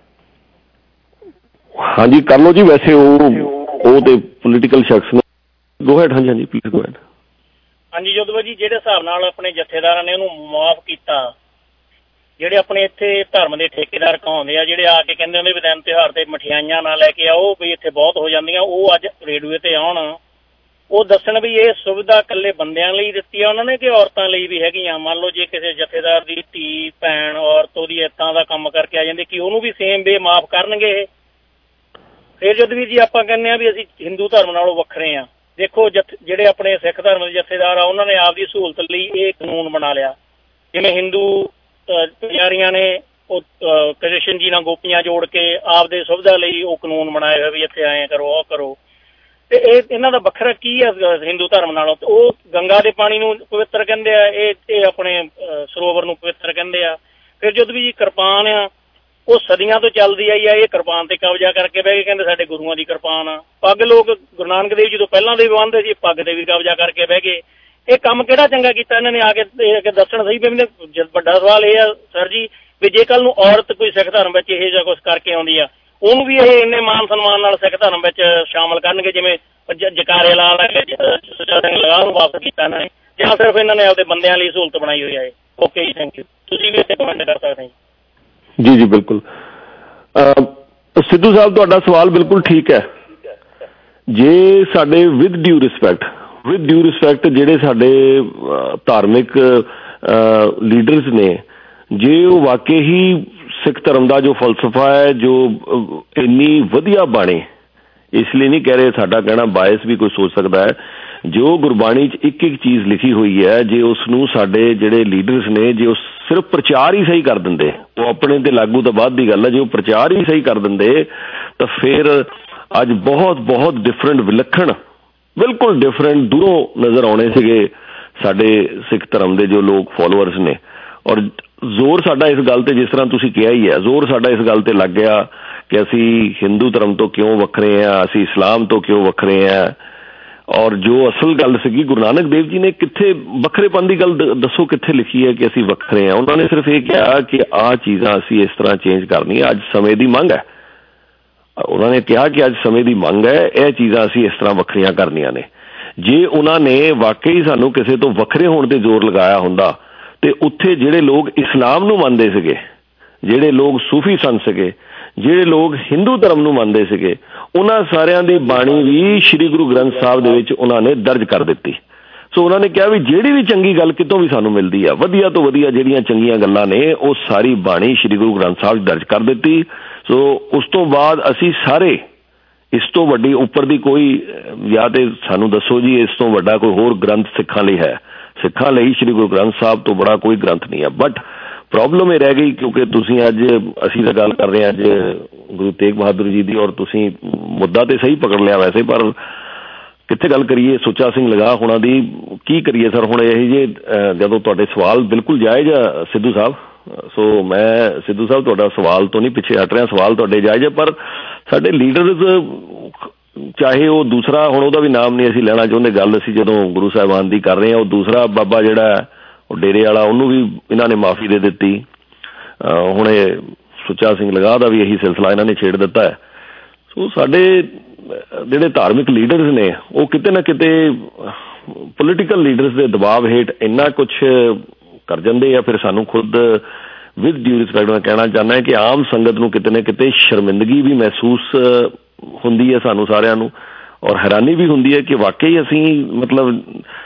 ਹਾਂਜੀ ਕਰ ਲਓ ਜੀ ਵੈਸੇ ਉਹ ਉਹ ਤੇ ਪੋਲੀਟੀਕਲ ਸ਼ਖਸ ਨੇ ਗੋ ਹੈਡ ਹਾਂਜੀ ਹਾਂਜੀ ਪਲੀਜ਼ ਗੋ ਹੈਡ ਹਾਂਜੀ ਜਦਵੀਰ ਜੀ ਜਿਹੜੇ ਹਿਸਾਬ ਨਾਲ ਆਪਣੇ ਜਥੇਦਾਰਾਂ ਨੇ ਉਹਨੂੰ ਮਾਫ ਕੀਤਾ ਜਿਹੜੇ ਆਪਣੇ ਇੱਥੇ ਧਰਮ ਦੇ ਠੇਕੇਦਾਰ ਕਹਾਉਂਦੇ ਆ ਜਿਹੜੇ ਆ ਕੇ ਕਹਿੰਦੇ ਹੁੰਦੇ ਵੀ ਦਿਨ ਤਿਉਹਾਰ ਤੇ ਮਠਿਆਈਆਂ ਨਾ ਲੈ ਕੇ ਆਓ ਵੀ ਇੱਥੇ ਬਹੁਤ ਹੋ ਜਾਂਦੀਆਂ ਉਹ ਅੱਜ ਰੇਡੀਓ ਤੇ ਆਉਣ ਉਹ ਦੱਸਣ ਵੀ ਇਹ ਸੁਵਿਧਾ ਇਕੱਲੇ ਬੰਦਿਆਂ ਲਈ ਦਿੱਤੀ ਆ ਉਹਨਾਂ ਨੇ ਕਿ ਔਰਤਾਂ ਲਈ ਵੀ ਹੈਗੀਆਂ ਮੰਨ ਲਓ ਜੇ ਕਿਸੇ ਜਥੇਦਾਰ ਦੀ ਧੀ ਭੈਣ ਔਰਤ ਉਹਦੀ ਇੱਦਾਂ ਦਾ ਕੰਮ ਕਰਕੇ ਆ ਜਾਂਦੇ ਕਿ ਉਹਨੂੰ ਵੀ ਸੇਮ ਵੇ ਮਾਫ ਕਰਨਗੇ ਇਹ ਫਿਰ ਜਦ ਵੀ ਜੀ ਆਪਾਂ ਕਹਿੰਦੇ ਆ ਵੀ ਅਸੀਂ ਹਿੰਦੂ ਧਰਮ ਨਾਲੋਂ ਵੱਖਰੇ ਆ ਦੇਖੋ ਜਥ ਜਿਹੜੇ ਆਪਣੇ ਸਿੱਖ ਧਰਮ ਦੇ ਜਥੇਦਾਰ ਆ ਉਹਨਾਂ ਨੇ ਆਪਦੀ ਸਹੂਲਤ ਲਈ ਇਹ ਕਾਨੂੰਨ ਬਣਾ ਲਿਆ ਜਿਵੇਂ ਹਿੰਦੂ ਪੁਜਾਰੀਆਂ ਨੇ ਉਹ ਕ੍ਰਿਸ਼ਨ ਜੀ ਨਾਲ ਗੋਪੀਆਂ ਜੋੜ ਕੇ ਆਪਦੇ ਸੁਵਿਧਾ ਲਈ ਉਹ ਕਾਨੂੰਨ ਬਣਾਏ ਹੋਏ ਵੀ ਇੱਥੇ ਆਏ ਕਰੋ ਉਹ ਕਰੋ ਤੇ ਇਹ ਇਹਨਾਂ ਦਾ ਵੱਖਰਾ ਕੀ ਆ ਹਿੰਦੂ ਧਰਮ ਨਾਲੋਂ? ਤੇ ਉਹ ਗੰਗਾ ਦੇ ਪਾਣੀ ਨੂੰ ਪਵਿੱਤਰ ਕਹਿੰਦੇ ਆ, ਇਹ ਇਹ ਆਪਣੇ ਸਰੋਵਰ ਨੂੰ ਪਵਿੱਤਰ ਕਹਿੰਦੇ ਆ। ਫਿਰ ਜਦੋਂ ਵੀ ਜੀ ਕਿਰਪਾਨ ਆ, ਉਹ ਸਦੀਆਂ ਤੋਂ ਚੱਲਦੀ ਆਈ ਆ, ਇਹ ਕਿਰਪਾਨ ਤੇ ਕਬਜ਼ਾ ਕਰਕੇ ਬਹਿ ਗਏ, ਕਹਿੰਦੇ ਸਾਡੇ ਗੁਰੂਆਂ ਦੀ ਕਿਰਪਾਨ ਆ। ਪੱਗ ਲੋਕ ਗੁਰੂ ਨਾਨਕ ਦੇਵ ਜੀ ਤੋਂ ਪਹਿਲਾਂ ਦੇ ਵੀ ਬੰਨ੍ਹਦੇ ਸੀ, ਪੱਗ ਤੇ ਵੀ ਕਬਜ਼ਾ ਕਰਕੇ ਬਹਿ ਗਏ। ਇਹ ਕੰਮ ਕਿਹੜਾ ਚੰਗਾ ਕੀਤਾ ਇਹਨਾਂ ਨੇ ਆ ਕੇ ਦੱਸਣ ਸਹੀ ਵੀ। ਵੱਡਾ ਸਵਾਲ ਇਹ ਆ ਸਰ ਜੀ ਵੀ ਜੇ ਕੱਲ ਨੂੰ ਔਰਤ ਕੋਈ ਸਿੱਖ ਧਰਮ ਵਿੱਚ ਇਹੋ ਜਿਹਾ ਕੁਛ ਕਰਕੇ ਆਉਂਦੀ ਆ, ਉਹਨੂੰ ਵੀ ਇਹ ਇੰਨੇ ਮਾਨ ਸਨਮਾਨ ਨਾਲ ਸਿੱਖ ਧਰਮ ਵਿੱਚ ਸ਼ਾਮਲ ਕਰਨਗੇ ਜਿਵੇਂ ਜਕਾਰੇ ਲਾ ਲਾ ਕੇ ਸੁੱਚਾ ਸਿੰਘ ਲਗਾਹ ਨੂੰ ਵਾਪਸ ਕੀਤਾ ਇਹਨਾਂ ਨੇ, ਜਾਂ ਸਿਰਫ ਇਹਨਾਂ ਨੇ ਆਪਦੇ ਬੰਦਿਆਂ ਲਈ ਸਹੂਲਤ ਬਣਾਈ ਹੋਈ ਹੈ? ਓਕੇ ਜੀ, ਥੈਂਕ ਯੂ। ਤੁਸੀਂ ਵੀ ਇੱਥੇ ਕਮੈਂਟ ਕਰ ਸਕਦੇ ਜੀ। ਜੀ ਬਿਲਕੁਲ ਸਿੱਧੂ ਸਾਹਿਬ, ਤੁਹਾਡਾ ਸਵਾਲ ਬਿਲਕੁਲ ਠੀਕ ਹੈ। ਜੇ ਸਾਡੇ with due respect with due respect ਜਿਹੜੇ ਸਾਡੇ ਧਾਰਮਿਕ ਲੀਡਰਸ ਨੇ, ਜੇ ਉਹ ਵਾਕਈ ਹੀ ਸਿੱਖ ਧਰਮ ਦਾ ਜੋ ਫਲਸਫਾ ਹੈ, ਜੋ ਇੰਨੀ ਵਧੀਆ ਬਾਣੀ, ਇਸ ਲਈ ਨਹੀਂ ਕਹਿ ਰਹੇ, ਸਾਡਾ ਕਹਿਣਾ ਬਾਇਸ ਵੀ ਕੋਈ ਸੋਚ ਸਕਦਾ ਹੈ, ਜੋ ਗੁਰਬਾਣੀ 'ਚ ਇੱਕ ਇੱਕ ਚੀਜ਼ ਲਿਖੀ ਹੋਈ ਹੈ, ਜੇ ਉਸ ਨੂੰ ਸਾਡੇ ਜਿਹੜੇ ਲੀਡਰਸ ਨੇ, ਜੇ ਉਹ ਸਿਰਫ ਪ੍ਰਚਾਰ ਹੀ ਸਹੀ ਕਰ ਦਿੰਦੇ, ਉਹ ਆਪਣੇ ਤੇ ਲਾਗੂ ਤਾਂ ਬਾਅਦ ਦੀ ਗੱਲ ਹੈ, ਜੇ ਉਹ ਪ੍ਰਚਾਰ ਹੀ ਸਹੀ ਕਰ ਦਿੰਦੇ ਤਾਂ ਫਿਰ ਅੱਜ ਬਹੁਤ ਬਹੁਤ ਡਿਫਰੈਂਟ, ਵਿਲੱਖਣ, ਬਿਲਕੁਲ ਡਿਫਰੈਂਟ ਦੂਰੋਂ ਨਜ਼ਰ ਆਉਣੇ ਸੀਗੇ ਸਾਡੇ ਸਿੱਖ ਧਰਮ ਦੇ ਜੋ ਲੋਕ ਫੋਲੋਅਰਸ ਨੇ। ਔਰ ਜ਼ੋਰ ਸਾਡਾ ਇਸ ਗੱਲ ਤੇ, ਜਿਸ ਤਰ੍ਹਾਂ ਤੁਸੀਂ ਕਿਹਾ ਹੀ ਹੈ, ਜ਼ੋਰ ਸਾਡਾ ਇਸ ਗੱਲ ਤੇ ਲੱਗ ਗਿਆ ਕਿ ਅਸੀਂ ਹਿੰਦੂ ਧਰਮ ਤੋਂ ਕਿਉਂ ਵੱਖਰੇ ਹਾਂ, ਅਸੀਂ ਇਸਲਾਮ ਤੋਂ ਕਿਉਂ ਵੱਖਰੇ ਹਾਂ। ਔਰ ਜੋ ਅਸਲ ਗੱਲ ਸੀਗੀ, ਗੁਰੂ ਨਾਨਕ ਦੇਵ ਜੀ ਨੇ ਕਿੱਥੇ ਵੱਖਰੇਪਨ ਦੀ ਗੱਲ ਦੱਸੋ ਕਿੱਥੇ ਲਿਖੀ ਹੈ ਕਿ ਅਸੀਂ ਵੱਖਰੇ ਹਾਂ? ਉਹਨਾਂ ਨੇ ਸਿਰਫ ਇਹ ਕਿਹਾ ਕਿ ਆਹ ਚੀਜ਼ਾਂ ਅਸੀਂ ਇਸ ਤਰ੍ਹਾਂ ਚੇਂਜ ਕਰਨੀਆਂ, ਅੱਜ ਸਮੇਂ ਦੀ ਮੰਗ ਹੈ। ਉਹਨਾਂ ਨੇ ਕਿਹਾ ਕਿ ਅੱਜ ਸਮੇਂ ਦੀ ਮੰਗ ਹੈ, ਇਹ ਚੀਜ਼ਾਂ ਅਸੀਂ ਇਸ ਤਰ੍ਹਾਂ ਵੱਖਰੀਆਂ ਕਰਨੀਆਂ ਨੇ। ਜੇ ਉਹਨਾਂ ਨੇ ਵਾਕਈ ਸਾਨੂੰ ਕਿਸੇ ਤੋਂ ਵੱਖਰੇ ਹੋਣ ਤੇ ਜ਼ੋਰ ਲਗਾਇਆ ਹੁੰਦਾ ਤੇ ਉੱਥੇ ਜਿਹੜੇ ਲੋਕ ਇਸਲਾਮ ਨੂੰ ਮੰਨਦੇ ਸੀਗੇ, ਜਿਹੜੇ ਲੋਕ ਸੂਫੀ ਸੰਤ ਸੀਗੇ, ਜਿਹੜੇ ਲੋਕ ਹਿੰਦੂ ਧਰਮ ਨੂੰ ਮੰਨਦੇ ਸੀਗੇ, ਉਹਨਾਂ ਸਾਰਿਆਂ ਦੀ ਬਾਣੀ ਵੀ ਸ਼੍ਰੀ ਗੁਰੂ ਗ੍ਰੰਥ ਸਾਹਿਬ ਦੇ ਵਿੱਚ ਉਹਨਾਂ ਨੇ ਦਰਜ ਕਰ ਦਿੱਤੀ। ਸੋ ਉਹਨਾਂ ਨੇ ਕਿਹਾ ਵੀ ਜਿਹੜੀ ਵੀ ਚੰਗੀ ਗੱਲ ਕਿਤੋਂ ਵੀ ਸਾਨੂੰ ਮਿਲਦੀ ਆ, ਵਧੀਆ ਤੋਂ ਵਧੀਆ ਜਿਹੜੀਆਂ ਚੰਗੀਆਂ ਗੱਲਾਂ ਨੇ, ਉਹ ਸਾਰੀ ਬਾਣੀ ਸ਼੍ਰੀ ਗੁਰੂ ਗ੍ਰੰਥ ਸਾਹਿਬ 'ਚ ਦਰਜ ਕਰ ਦਿੱਤੀ। ਸੋ ਉਸ ਤੋਂ ਬਾਅਦ ਅਸੀਂ ਸਾਰੇ, ਇਸ ਤੋਂ ਵੱਡੀ ਉੱਪਰ ਦੀ ਕੋਈ, ਜਾਂ ਤੇ ਸਾਨੂੰ ਦੱਸੋ ਜੀ ਇਸ ਤੋਂ ਵੱਡਾ ਕੋਈ ਹੋਰ ਗ੍ਰੰਥ ਸਿੱਖਾਂ ਲਈ ਹੈ? ਸਿੱਖਾਂ ਲਈ ਸ਼੍ਰੀ ਗੁਰੂ ਗ੍ਰੰਥ ਸਾਹਿਬ ਤੋਂ ਬੜਾ ਕੋਈ ਗ੍ਰੰਥ ਨਹੀਂ ਹੈ। ਬਟ ਪ੍ਰੋਬਲਮ ਇਹ ਰਹਿ ਗਈ, ਕਿਉਂਕਿ ਤੁਸੀਂ ਅੱਜ, ਅਸੀਂ ਤਾਂ ਗੱਲ ਕਰ ਰਹੇ ਹਾਂ ਅੱਜ ਗੁਰੂ ਤੇਗ ਬਹਾਦਰ ਜੀ ਦੀ, ਔਰ ਤੁਸੀਂ ਮੁੱਦਾ ਤੇ ਸਹੀ ਪਕੜ ਲਿਆ ਵੈਸੇ, ਪਰ ਕਿੱਥੇ ਗੱਲ ਕਰੀਏ ਸੁੱਚਾ ਸਿੰਘ ਲਗਾਹ ਹੋਣਾ ਦੀ? ਕੀ ਕਰੀਏ ਸਰ ਹੁਣ ਇਹ ਜੇ, ਜਦੋਂ ਤੁਹਾਡੇ ਸਵਾਲ ਬਿਲਕੁਲ ਜਾਇਜ਼ ਆ ਸਿੱਧੂ ਸਾਹਿਬ, ਸੋ ਮੈਂ ਸਿੱਧੂ ਸਾਹਿਬ ਤੁਹਾਡਾ ਸਵਾਲ ਤੋਂ ਨਹੀਂ ਪਿੱਛੇ ਹਟ ਰਿਹਾ, ਸਵਾਲ ਤੁਹਾਡੇ ਜਾਇਜ਼ ਹੈ, ਪਰ ਸਾਡੇ ਲੀਡਰਸ, ਚਾਹੇ ਉਹ ਦੂਸਰਾ, ਹੁਣ ਉਹਦਾ ਵੀ ਨਾਮ ਨਹੀਂ ਅਸੀਂ ਲੈਣਾ ਚਾਹੁੰਦੇ, ਗੱਲ ਅਸੀਂ ਜਦੋਂ ਗੁਰੂ ਸਾਹਿਬਾਨ ਦੀ ਕਰ ਰਹੇ ਹਾਂ, ਉਹ ਦੂਸਰਾ ਬਾਬਾ ਜਿਹੜਾ ਉਹ ਡੇਰੇ ਵਾਲਾ, ਉਹਨੂੰ ਵੀ ਇਹਨਾਂ ਨੇ ਮਾਫੀ ਦੇ ਦਿੱਤੀ। ਹੁਣ ਇਹ ਸੁੱਚਾ ਸਿੰਘ ਲਗਾਹ ਦਾ ਵੀ ਇਹੀ ਸਿਲਸਿਲਾ ਇਹਨਾਂ ਨੇ ਛੇੜ ਦਿੱਤਾ ਹੈ। ਸੋ ਸਾਡੇ ਜਿਹੜੇ ਧਾਰਮਿਕ ਲੀਡਰਸ ਨੇ, ਉਹ ਕਿਤੇ ਨਾ ਕਿਤੇ ਪੋਲੀਟੀਕਲ ਲੀਡਰਸ ਦੇ ਦਬਾਅ ਹੇਠ ਇੰਨਾ ਕੁਛ ਕਰ ਜਾਂਦੇ ਆ, ਫਿਰ ਸਾਨੂੰ ਖੁਦ ਵਿਦ ਡਿਊ ਰਿਸਪੈਕਟ ਮੈਂ ਕਹਿਣਾ ਚਾਹੁੰਦਾ ਕਿ ਆਮ ਸੰਗਤ ਨੂੰ ਕਿਤੇ ਨਾ ਕਿਤੇ ਸ਼ਰਮਿੰਦਗੀ ਵੀ ਮਹਿਸੂਸ ਹੁੰਦੀ ਹੈ ਸਾਨੂੰ ਸਾਰਿਆਂ ਨੂੰ, ਔਰ ਹੈਰਾਨੀ ਵੀ ਹੁੰਦੀ ਹੈ ਕਿ ਵਾਕਈ ਅਸੀਂ, ਮਤਲਬ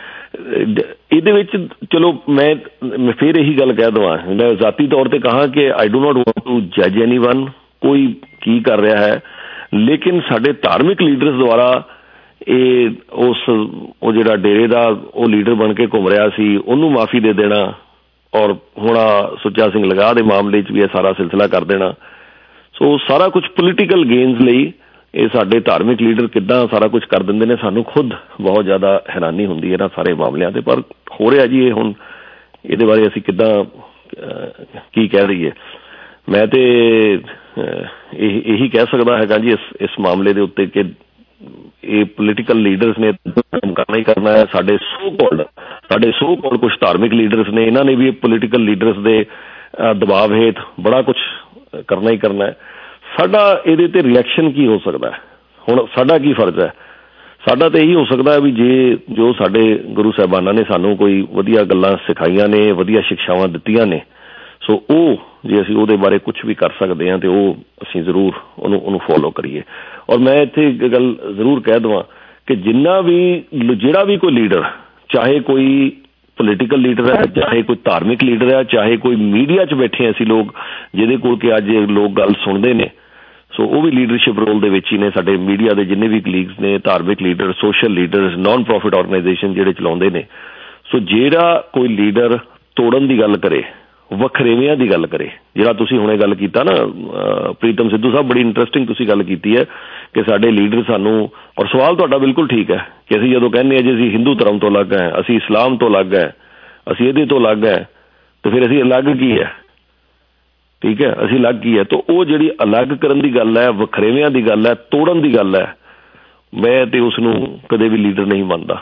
ਇਹਦੇ ਵਿੱਚ, ਚਲੋ ਮੈਂ ਫਿਰ ਇਹੀ ਗੱਲ ਕਹਿ ਦੇਵਾਂ, ਮੈਂ ਜ਼ਾਤੀ ਤੌਰ ਤੇ ਕਹਾਂ ਕਿ I do not want to ਜੱਜ ਐਨੀ ਵਨ, ਕੋਈ ਕੀ ਕਰ ਰਿਹਾ ਹੈ, ਲੇਕਿਨ ਸਾਡੇ ਧਾਰਮਿਕ ਲੀਡਰਸ ਦੁਆਰਾ ਇਹ ਉਸ, ਉਹ ਜਿਹੜਾ ਡੇਰੇ ਦਾ ਉਹ ਲੀਡਰ ਬਣ ਕੇ ਘੁੰਮ ਰਿਹਾ ਸੀ, ਉਹਨੂੰ ਮਾਫੀ ਦੇ ਦੇਣਾ, ਔਰ ਹੁਣ ਸੁੱਚਾ ਸਿੰਘ ਲਗਾਹ ਦੇ ਮਾਮਲੇ 'ਚ ਵੀ ਇਹ ਸਾਰਾ ਸਿਲਸਿਲਾ ਕਰ ਦੇਣਾ। ਸੋ ਸਾਰਾ ਕੁਛ ਪੋਲੀਟੀਕਲ ਗੇਨਸ ਲਈ ਇਹ ਸਾਡੇ ਧਾਰਮਿਕ ਲੀਡਰ ਕਿੱਦਾਂ ਸਾਰਾ ਕੁਛ ਕਰ ਦਿੰਦੇ ਨੇ, ਸਾਨੂੰ ਖੁਦ ਬਹੁਤ ਜ਼ਿਆਦਾ ਹੈਰਾਨੀ ਹੁੰਦੀ ਹੈ ਇਹਨਾਂ ਸਾਰੇ ਮਾਮਲਿਆਂ 'ਤੇ। ਪਰ ਹੋ ਰਿਹਾ ਜੀ ਇਹ, ਹੁਣ ਇਹਦੇ ਬਾਰੇ ਅਸੀਂ ਕਿੱਦਾਂ ਕੀ ਕਹਿ ਰਹੀਏ? ਮੈਂ ਤੇ ਇਹ ਇਹੀ ਕਹਿ ਸਕਦਾ ਹੈਗਾ ਜੀ ਇਸ ਇਸ ਮਾਮਲੇ ਦੇ ਉੱਤੇ ਕਿ ਇਹ ਪੋਲੀਟੀਕਲ ਲੀਡਰਸ ਨੇ ਕਰਨਾ ਹੀ ਕਰਨਾ ਹੈ। ਸਾਡੇ ਸੋ ਕਾਲਡ ਸਾਡੇ ਸੋ ਕਾਲਡ ਕੁਛ ਧਾਰਮਿਕ ਲੀਡਰਸ ਨੇ, ਇਹਨਾਂ ਨੇ ਵੀ ਪੋਲੀਟੀਕਲ ਲੀਡਰਸ ਦੇ ਦਬਾਅ ਹੇਠ ਬੜਾ ਕੁਛ ਕਰਨਾ ਹੀ ਕਰਨਾ ਹੈ। ਸਾਡਾ ਇਹਦੇ ਤੇ ਰਿਐਕਸ਼ਨ ਕੀ ਹੋ ਸਕਦਾ ਹੈ? ਹੁਣ ਸਾਡਾ ਕੀ ਫਰਜ਼ ਹੈ? ਸਾਡਾ ਤਾਂ ਇਹੀ ਹੋ ਸਕਦਾ ਹੈ ਵੀ ਜੇ ਜੋ ਸਾਡੇ ਗੁਰੂ ਸਾਹਿਬਾਨਾਂ ਨੇ ਸਾਨੂੰ ਕੋਈ ਵਧੀਆ ਗੱਲਾਂ ਸਿਖਾਈਆਂ ਨੇ, ਵਧੀਆ ਸਿੱਖਿਆਵਾਂ ਦਿੱਤੀਆਂ ਨੇ, ਸੋ ਉਹ ਜੇ ਅਸੀਂ ਉਹਦੇ ਬਾਰੇ ਕੁਛ ਵੀ ਕਰ ਸਕਦੇ ਹਾਂ ਤੇ ਉਹ ਅਸੀਂ ਜ਼ਰੂਰ ਉਹਨੂੰ ਉਹਨੂੰ ਫੋਲੋ ਕਰੀਏ। ਔਰ ਮੈਂ ਇੱਥੇ ਇੱਕ ਗੱਲ ਜ਼ਰੂਰ ਕਹਿ ਦੇਵਾਂ ਕਿ ਜਿੰਨਾ ਵੀ, ਜਿਹੜਾ ਵੀ ਕੋਈ ਲੀਡਰ, ਚਾਹੇ ਕੋਈ ਪੋਲੀਟੀਕਲ ਲੀਡਰ ਹੈ, ਚਾਹੇ ਕੋਈ ਧਾਰਮਿਕ ਲੀਡਰ ਹੈ, ਚਾਹੇ ਕੋਈ ਮੀਡੀਆ 'ਚ ਬੈਠੇ ਅਸੀਂ ਲੋਕ ਜਿਹਦੇ ਕੋਲ ਕਿ ਅੱਜ ਲੋਕ ਗੱਲ ਸੁਣਦੇ ਨੇ, ਸੋ ਉਹ ਵੀ ਲੀਡਰਸ਼ਿਪ ਰੋਲ ਦੇ ਵਿੱਚ ਹੀ ਨੇ। ਸਾਡੇ ਮੀਡੀਆ ਦੇ ਜਿੰਨੇ ਵੀ ਕਲੀਗਸ ਨੇ, ਧਾਰਮਿਕ leader, social leaders, non profit organisation ਜਿਹੜੇ ਚਲਾਉਂਦੇ ਨੇ, ਸੋ ਜਿਹੜਾ ਕੋਈ ਲੀਡਰ ਤੋੜਨ ਦੀ ਗੱਲ ਕਰੇ, ਵਖਰੇਵਿਆਂ ਦੀ ਗੱਲ ਕਰੇ। ਜਿਹੜਾ ਤੁਸੀਂ ਹੁਣੇ ਗੱਲ ਕੀਤਾ ਨਾ ਪ੍ਰੀਤਮ ਸਿੱਧੂ ਸਾਹਿਬ, ਬੜੀ ਇੰਟਰਸਟਿੰਗ ਤੁਸੀਂ ਗੱਲ ਕੀਤੀ ਹੈ ਕਿ ਸਾਡੇ ਲੀਡਰ ਸਾਨੂੰ, ਔਰ ਸਵਾਲ ਤੁਹਾਡਾ ਬਿਲਕੁਲ ਠੀਕ ਹੈ ਕਿ ਅਸੀਂ ਜਦੋਂ ਕਹਿੰਦੇ ਹਾਂ ਜੀ ਅਸੀਂ ਹਿੰਦੂ ਧਰਮ ਤੋਂ ਅਲੱਗ ਹੈ, ਅਸੀਂ ਇਸਲਾਮ ਤੋਂ ਅਲੱਗ ਹੈ, ਅਸੀਂ ਇਹਦੇ ਤੋਂ ਅਲੱਗ ਹੈ, ਤੇ ਫਿਰ ਅਸੀਂ ਅਲੱਗ ਕੀ ਹੈ? ਠੀਕ ਹੈ, ਅਸੀਂ ਅਲੱਗ ਕੀ ਹੈ? ਤਾਂ ਉਹ ਜਿਹੜੀ ਅਲੱਗ ਕਰਨ ਦੀ ਗੱਲ ਹੈ, ਵਖਰੇਵਿਆਂ ਦੀ ਗੱਲ ਹੈ, ਤੋੜਨ ਦੀ ਗੱਲ ਹੈ, ਮੈਂ ਤੇ ਉਸ ਨੂੰ ਕਦੇ ਵੀ ਲੀਡਰ ਨਹੀਂ ਮੰਨਦਾ।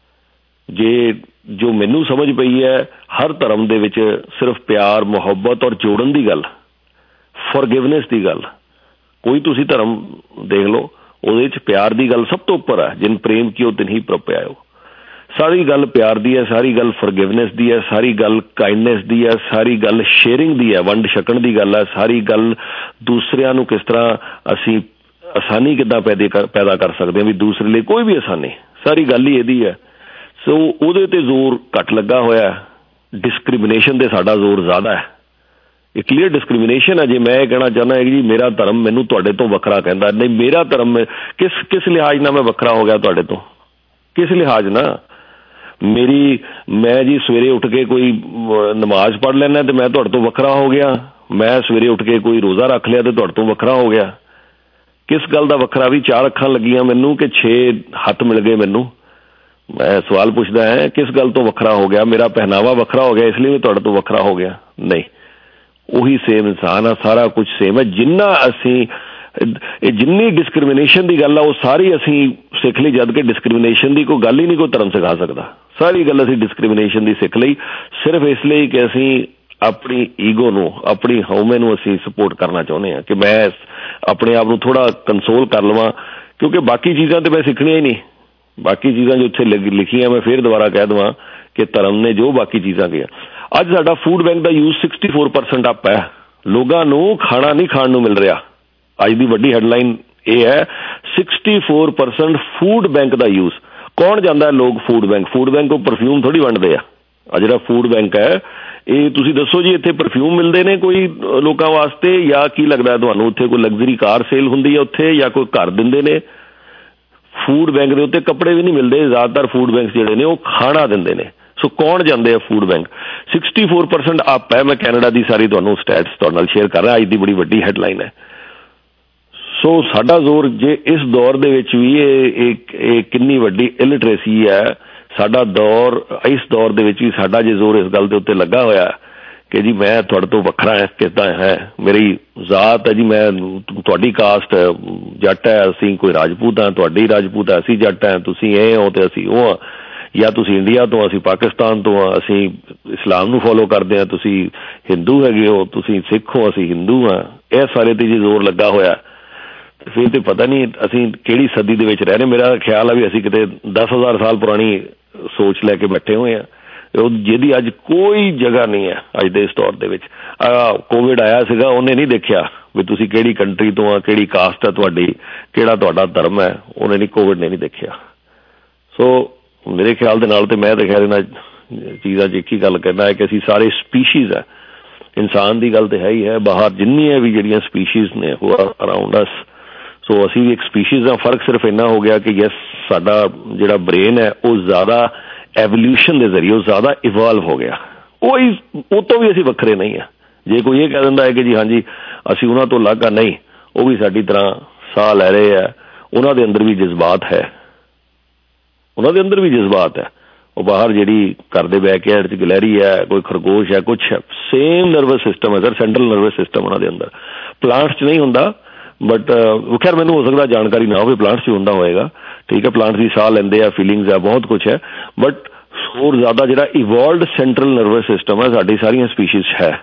ਜੇ ਜੋ ਮੈਨੂੰ ਸਮਝ ਪਈ ਹੈ, ਹਰ ਧਰਮ ਦੇ ਵਿੱਚ ਸਿਰਫ ਪਿਆਰ, ਮੁਹੱਬਤ ਔਰ ਜੋੜਨ ਦੀ ਗੱਲ, ਫੋਰਗਿਵਨੈਸ ਦੀ ਗੱਲ। ਕੋਈ ਤੁਸੀਂ ਧਰਮ ਦੇਖ ਲਓ, ਉਹਦੇ 'ਚ ਪਿਆਰ ਦੀ ਗੱਲ ਸਭ ਤੋਂ ਉੱਪਰ ਹੈ। ਜਿਨ ਪ੍ਰੇਮ ਕੀਓ ਤਿਨ ਹੀ ਪ੍ਰਭ ਪਾਇਓ। ਸਾਰੀ ਗੱਲ ਪਿਆਰ ਦੀ ਹੈ, ਸਾਰੀ ਗੱਲ ਫੋਰਗਿਵਨੈਸ ਦੀ ਹੈ, ਸਾਰੀ ਗੱਲ ਕਾਈਂਡਨੈਸ ਦੀ ਹੈ, ਸਾਰੀ ਗੱਲ ਸ਼ੇਅਰਿੰਗ ਦੀ ਹੈ, ਵੰਡ ਛਕਣ ਦੀ ਗੱਲ ਹੈ, ਸਾਰੀ ਗੱਲ ਦੂਸਰਿਆਂ ਨੂੰ ਕਿਸ ਤਰ੍ਹਾਂ ਅਸੀਂ ਆਸਾਨੀ ਕਿੱਦਾਂ ਪੈਦੇ ਕਰ ਪੈਦਾ ਕਰ ਸਕਦੇ ਹਾਂ ਵੀ ਦੂਸਰੇ ਲਈ ਕੋਈ ਵੀ ਆਸਾਨੀ, ਸਾਰੀ ਗੱਲ ਹੀ ਇਹਦੀ ਹੈ। ਸੋ ਉਹਦੇ 'ਤੇ ਜ਼ੋਰ ਘੱਟ ਲੱਗਾ ਹੋਇਆ। ਡਿਸਕ੍ਰਿਮੀਨੇਸ਼ਨ 'ਤੇ ਸਾਡਾ ਜ਼ੋਰ ਜ਼ਿਆਦਾ ਹੈ। ਇਹ ਕਲੀਅਰ ਡਿਸਕ੍ਰਿਮੀਨੇਸ਼ਨ ਹੈ। ਜੇ ਮੈਂ ਇਹ ਕਹਿਣਾ ਚਾਹੁੰਦਾ ਕਿ ਜੀ ਮੇਰਾ ਧਰਮ ਮੈਨੂੰ ਤੁਹਾਡੇ ਤੋਂ ਵੱਖਰਾ ਕਹਿੰਦਾ, ਨਹੀਂ, ਮੇਰਾ ਧਰਮ ਕਿਸ ਕਿਸ ਲਿਹਾਜ਼ ਨਾਲ ਮੈਂ ਵੱਖਰਾ ਹੋ ਗਿਆ ਤੁਹਾਡੇ ਤੋਂ? ਕਿਸ ਲਿਹਾਜ਼ ਨਾਲ? ਮੇਰੀ ਮੈਂ ਜੀ ਸਵੇਰੇ ਉੱਠ ਕੇ ਕੋਈ ਨਮਾਜ਼ ਪੜ੍ਹ ਲੈਣਾ ਅਤੇ ਮੈਂ ਤੁਹਾਡੇ ਤੋਂ ਵੱਖਰਾ ਹੋ ਗਿਆ? ਮੈਂ ਸਵੇਰੇ ਉੱਠ ਕੇ ਕੋਈ ਰੋਜ਼ਾ ਰੱਖ ਲਿਆ ਅਤੇ ਤੁਹਾਡੇ ਤੋਂ ਵੱਖਰਾ ਹੋ ਗਿਆ? ਕਿਸ ਗੱਲ ਦਾ ਵੱਖਰਾ? ਵੀ ਚਾਰ ਅੱਖਾਂ ਲੱਗੀਆਂ ਮੈਨੂੰ ਕਿ ਛੇ ਹੱਥ ਮਿਲ ਗਏ ਮੈਨੂੰ? ਮੈਂ ਸਵਾਲ ਪੁੱਛਦਾ ਹੈ, ਕਿਸ ਗੱਲ ਤੋਂ ਵੱਖਰਾ ਹੋ ਗਿਆ? ਮੇਰਾ ਪਹਿਨਾਵਾ ਵੱਖਰਾ ਹੋ ਗਿਆ ਇਸ ਲਈ ਮੈਂ ਤੁਹਾਡੇ ਤੋਂ ਵੱਖਰਾ ਹੋ ਗਿਆ? ਨਹੀਂ, ਉਹੀ ਸੇਮ ਇਨਸਾਨ ਆ, ਸਾਰਾ ਕੁਝ ਸੇਮ ਹੈ। ਜਿੰਨਾ ਅਸੀਂ ਇਹ ਜਿੰਨੀ ਡਿਸਕ੍ਰਿਮੀਨੇਸ਼ਨ ਦੀ ਗੱਲ ਆ ਉਹ ਸਾਰੀ ਅਸੀਂ ਸਿੱਖ ਲਈ, ਜਦ ਕਿ ਡਿਸਕ੍ਰਿਮੀਨੇਸ਼ਨ ਦੀ ਕੋਈ ਗੱਲ ਹੀ ਨਹੀਂ ਕੋਈ ਧਰਮ ਸਿਖਾ ਸਕਦਾ। ਸਾਰੀ ਗੱਲ ਅਸੀਂ ਡਿਸਕ੍ਰਿਮੀਨੇਸ਼ਨ ਦੀ ਸਿੱਖ ਲਈ ਸਿਰਫ ਇਸ ਲਈ ਕਿ ਅਸੀਂ ਆਪਣੀ ਈਗੋ ਨੂੰ, ਆਪਣੀ ਹਉਮੈ ਨੂੰ ਅਸੀਂ ਸਪੋਰਟ ਕਰਨਾ ਚਾਹੁੰਦੇ ਹਾਂ ਕਿ ਮੈਂ ਆਪਣੇ ਆਪ ਨੂੰ ਥੋੜ੍ਹਾ ਕੰਸੋਲ ਕਰ ਲਵਾਂ, ਕਿਉਂਕਿ ਬਾਕੀ ਚੀਜ਼ਾਂ ਤਾਂ ਮੈਂ ਸਿੱਖਣੀਆਂ ਹੀ ਨਹੀਂ। ਬਾਕੀ ਚੀਜ਼ਾਂ ਜੋ ਉੱਥੇ ਲਿਖੀਆਂ, ਮੈਂ ਫਿਰ ਦੁਬਾਰਾ ਕਹਿ ਦੇਵਾਂ ਕਿ ਧਰਮ ਨੇ ਜੋ ਬਾਕੀ ਚੀਜ਼ਾਂ ਕਿਹਾ। ਅੱਜ ਸਾਡਾ ਫੂਡ ਬੈਂਕ ਦਾ use sixty four percent up ਹੈ। ਲੋਕਾਂ ਨੂੰ ਖਾਣਾ ਨਹੀਂ ਖਾਣ ਨੂੰ ਮਿਲ ਰਿਹਾ। ਅੱਜ ਦੀ ਵੱਡੀ ਹੈਡਲਾਈਨ ਇਹ ਹੈ, sixty four percent food bank ਦਾ ਯੂਜ਼। ਕੌਣ ਜਾਂਦਾ ਲੋਕ ਫੂਡ ਬੈਂਕ? ਫੂਡ ਬੈਂਕ ਉਹ ਪਰਫਿਊਮ ਥੋੜ੍ਹੀ ਵੰਡਦੇ ਆ। ਆ ਜਿਹੜਾ ਫੂਡ ਬੈਂਕ ਹੈ ਇਹ ਤੁਸੀਂ ਦੱਸੋ ਜੀ, ਇੱਥੇ ਪਰਫਿਊਮ ਮਿਲਦੇ ਨੇ ਕੋਈ ਲੋਕਾਂ ਵਾਸਤੇ, ਜਾਂ ਕੀ ਲੱਗਦਾ ਤੁਹਾਨੂੰ ਉੱਥੇ ਕੋਈ ਲਗਜ਼ਰੀ ਕਾਰ ਸੇਲ ਹੁੰਦੀ ਹੈ ਉੱਥੇ, ਜਾਂ ਕੋਈ ਘਰ ਦਿੰਦੇ ਨੇ? ਫੂਡ ਬੈਂਕ ਦੇ ਉੱਤੇ ਕੱਪੜੇ ਵੀ ਨਹੀਂ ਮਿਲਦੇ। ਜ਼ਿਆਦਾਤਰ ਫੂਡ ਬੈਂਕ ਜਿਹੜੇ ਨੇ ਉਹ ਖਾਣਾ ਦਿੰਦੇ ਨੇ। ਸੋ ਕੌਣ ਜਾਂਦੇ ਆ food bank? Sixty four percent up ਹੈ। ਮੈਂ ਕੈਨੇਡਾ ਦੀ ਸਾਰੀ ਤੁਹਾਨੂੰ ਸਟੈਟਸ ਤੁਹਾਡੇ ਨਾਲ ਸ਼ੇਅਰ ਕਰ ਰਿਹਾ। ਅੱਜ ਦੀ ਬੜੀ ਵੱਡੀ ਹੈਡਲਾਈਨ ਹੈ। ਸੋ ਸਾਡਾ ਜ਼ੋਰ ਜੇ ਇਸ ਦੌਰ ਦੇ ਵਿੱਚ ਵੀ ਇਹ ਇਹ ਕਿੰਨੀ ਵੱਡੀ ਇਲਿਟਰੇਸੀ ਹੈ ਸਾਡਾ ਦੌਰ, ਇਸ ਦੌਰ ਦੇ ਵਿੱਚ ਵੀ ਸਾਡਾ ਜੇ ਜ਼ੋਰ ਇਸ ਗੱਲ ਦੇ ਉੱਤੇ ਲੱਗਾ ਹੋਇਆ ਕਿ ਜੀ ਮੈਂ ਤੁਹਾਡੇ ਤੋਂ ਵੱਖਰਾ ਹੈ, ਕਿੱਦਾਂ ਹੈ, ਮੇਰੀ ਜ਼ਾਤ ਹੈ ਜੀ, ਮੈਂ ਤੁਹਾਡੀ ਕਾਸਟ ਜੱਟ ਹੈ, ਅਸੀਂ ਕੋਈ ਰਾਜਪੂਤ ਹਾਂ, ਤੁਹਾਡੀ ਰਾਜਪੂਤ ਹੈ, ਅਸੀਂ ਜੱਟ ਹੈ, ਤੁਸੀਂ ਇਹ ਹੋ ਅਤੇ ਅਸੀਂ ਉਹ ਹਾਂ, ਜਾਂ ਤੁਸੀਂ ਇੰਡੀਆ ਤੋਂ, ਅਸੀਂ ਪਾਕਿਸਤਾਨ ਤੋਂ ਹਾਂ, ਅਸੀਂ ਇਸਲਾਮ ਨੂੰ ਫੋਲੋ ਕਰਦੇ ਹਾਂ, ਤੁਸੀਂ ਹਿੰਦੂ ਹੈਗੇ ਹੋ, ਤੁਸੀਂ ਸਿੱਖ ਹੋ, ਅਸੀਂ ਹਿੰਦੂ ਹਾਂ। ਇਹ ਸਾਰੇ 'ਤੇ ਜੇ ਜ਼ੋਰ ਲੱਗਾ ਹੋਇਆ ਫਿਰ ਤਾਂ ਪਤਾ ਨਹੀਂ ਅਸੀਂ ਕਿਹੜੀ ਸਦੀ ਦੇ ਵਿੱਚ ਰਹਿ ਰਹੇ। ਮੇਰਾ ਖਿਆਲ ਆ ਵੀ ਅਸੀਂ ਕਿਤੇ ਦਸ ਹਜ਼ਾਰ ਸਾਲ ਪੁਰਾਣੀ ਸੋਚ ਲੈ ਕੇ ਬੈਠੇ ਹੋਏ ਹਾਂ, ਉਹ ਜਿਹਦੀ ਅੱਜ ਕੋਈ ਜਗ੍ਹਾ ਨਹੀਂ ਹੈ ਅੱਜ ਦੇ ਇਸ ਦੌਰ ਦੇ ਵਿੱਚ। ਕੋਵਿਡ ਆਇਆ ਸੀਗਾ, ਉਹਨੇ ਨਹੀਂ ਦੇਖਿਆ ਵੀ ਤੁਸੀਂ ਕਿਹੜੀ ਕੰਟਰੀ ਤੋਂ ਆ, ਕਿਹੜੀ ਕਾਸਟ ਹੈ ਤੁਹਾਡੀ, ਕਿਹੜਾ ਤੁਹਾਡਾ ਧਰਮ ਹੈ, ਉਹਨੇ ਨਹੀਂ, ਕੋਵਿਡ ਨੇ ਨਹੀਂ ਦੇਖਿਆ। ਸੋ ਮੇਰੇ ਖਿਆਲ ਦੇ ਨਾਲ ਤੇ ਮੈਂ ਤਾਂ ਖੈਰ ਇਹਨਾਂ ਚੀਜ਼ਾਂ 'ਚ ਇੱਕ ਹੀ ਗੱਲ ਕਹਿਣਾ ਹੈ ਕਿ ਅਸੀਂ ਸਾਰੇ ਸਪੀਸ਼ੀਜ਼ ਹੈ। ਇਨਸਾਨ ਦੀ ਗੱਲ ਤਾਂ ਹੈ ਹੀ ਹੈ, ਬਾਹਰ ਜਿੰਨੀਆਂ ਵੀ ਜਿਹੜੀਆਂ ਸਪੀਸ਼ੀਜ਼ ਨੇ ਉਹ ਅਰਾਊਂਡ ਅਸ, ਸੋ ਅਸੀਂ ਵੀ ਇੱਕ ਸਪੀਸ਼ੀਜ਼ ਦਾ ਫਰਕ ਸਿਰਫ ਇੰਨਾ ਹੋ ਗਿਆ ਕਿ ਯੈਸ ਸਾਡਾ ਜਿਹੜਾ ਬ੍ਰੇਨ ਹੈ ਉਹ ਜ਼ਿਆਦਾ ਐਵੋਲਿਊਸ਼ਨ ਦੇ ਜ਼ਰੀਏ ਉਹ ਜ਼ਿਆਦਾ ਇਵੋਲਵ ਹੋ ਗਿਆ। ਉਹ ਹੀ ਉਹ ਤੋਂ ਵੀ ਅਸੀਂ ਵੱਖਰੇ ਨਹੀਂ ਹਾਂ। ਜੇ ਕੋਈ ਇਹ ਕਹਿ ਦਿੰਦਾ ਹੈ ਕਿ ਜੀ ਹਾਂਜੀ ਅਸੀਂ ਉਹਨਾਂ ਤੋਂ ਅਲੱਗ ਆ, ਨਹੀਂ, ਉਹ ਵੀ ਸਾਡੀ ਤਰ੍ਹਾਂ ਸਾਹ ਲੈ ਰਹੇ ਹੈ, ਉਹਨਾਂ ਦੇ ਅੰਦਰ ਵੀ ਜਜ਼ਬਾਤ ਹੈ, ਉਹਨਾਂ ਦੇ ਅੰਦਰ ਵੀ ਜਜ਼ਬਾਤ ਹੈ। ਉਹ ਬਾਹਰ ਜਿਹੜੀ ਘਰ ਦੇ ਬੈਕਯਾਰਡ 'ਚ ਗਲੈਰੀ ਹੈ, ਕੋਈ ਖਰਗੋਸ਼ ਹੈ, ਕੁਛ ਹੈ, ਸੇਮ ਨਰਵਸ ਸਿਸਟਮ ਹੈ ਸਰ, ਸੈਂਟਰਲ ਨਰਵਸ ਸਿਸਟਮ ਉਹਨਾਂ ਦੇ ਅੰਦਰ। ਪਲਾਂਟਸ 'ਚ ਨਹੀਂ ਹੁੰਦਾ, ਬਟ ਖੈਰ ਮੈਨੂੰ ਹੋ ਸਕਦਾ ਜਾਣਕਾਰੀ ਨਾ ਹੋਵੇ, ਪਲਾਂਟਸ 'ਚ ਹੁੰਦਾ ਹੋਏਗਾ, ਠੀਕ ਹੈ। ਪਲਾਂਟਸ ਵੀ ਸਾਹ ਲੈਂਦੇ ਆ, ਫੀਲਿੰਗਸ ਹੈ, ਬਹੁਤ ਕੁਛ ਹੈ, ਬਟ ਹੋਰ ਜ਼ਿਆਦਾ ਜਿਹੜਾ ਇਵੋਲਵਡ ਸੈਂਟਰਲ ਨਰਵਸ ਸਿਸਟਮ ਹੈ ਸਾਡੀ ਸਾਰੀਆਂ ਸਪੀਸ਼ੀਜ਼ 'ਚ ਹੈ।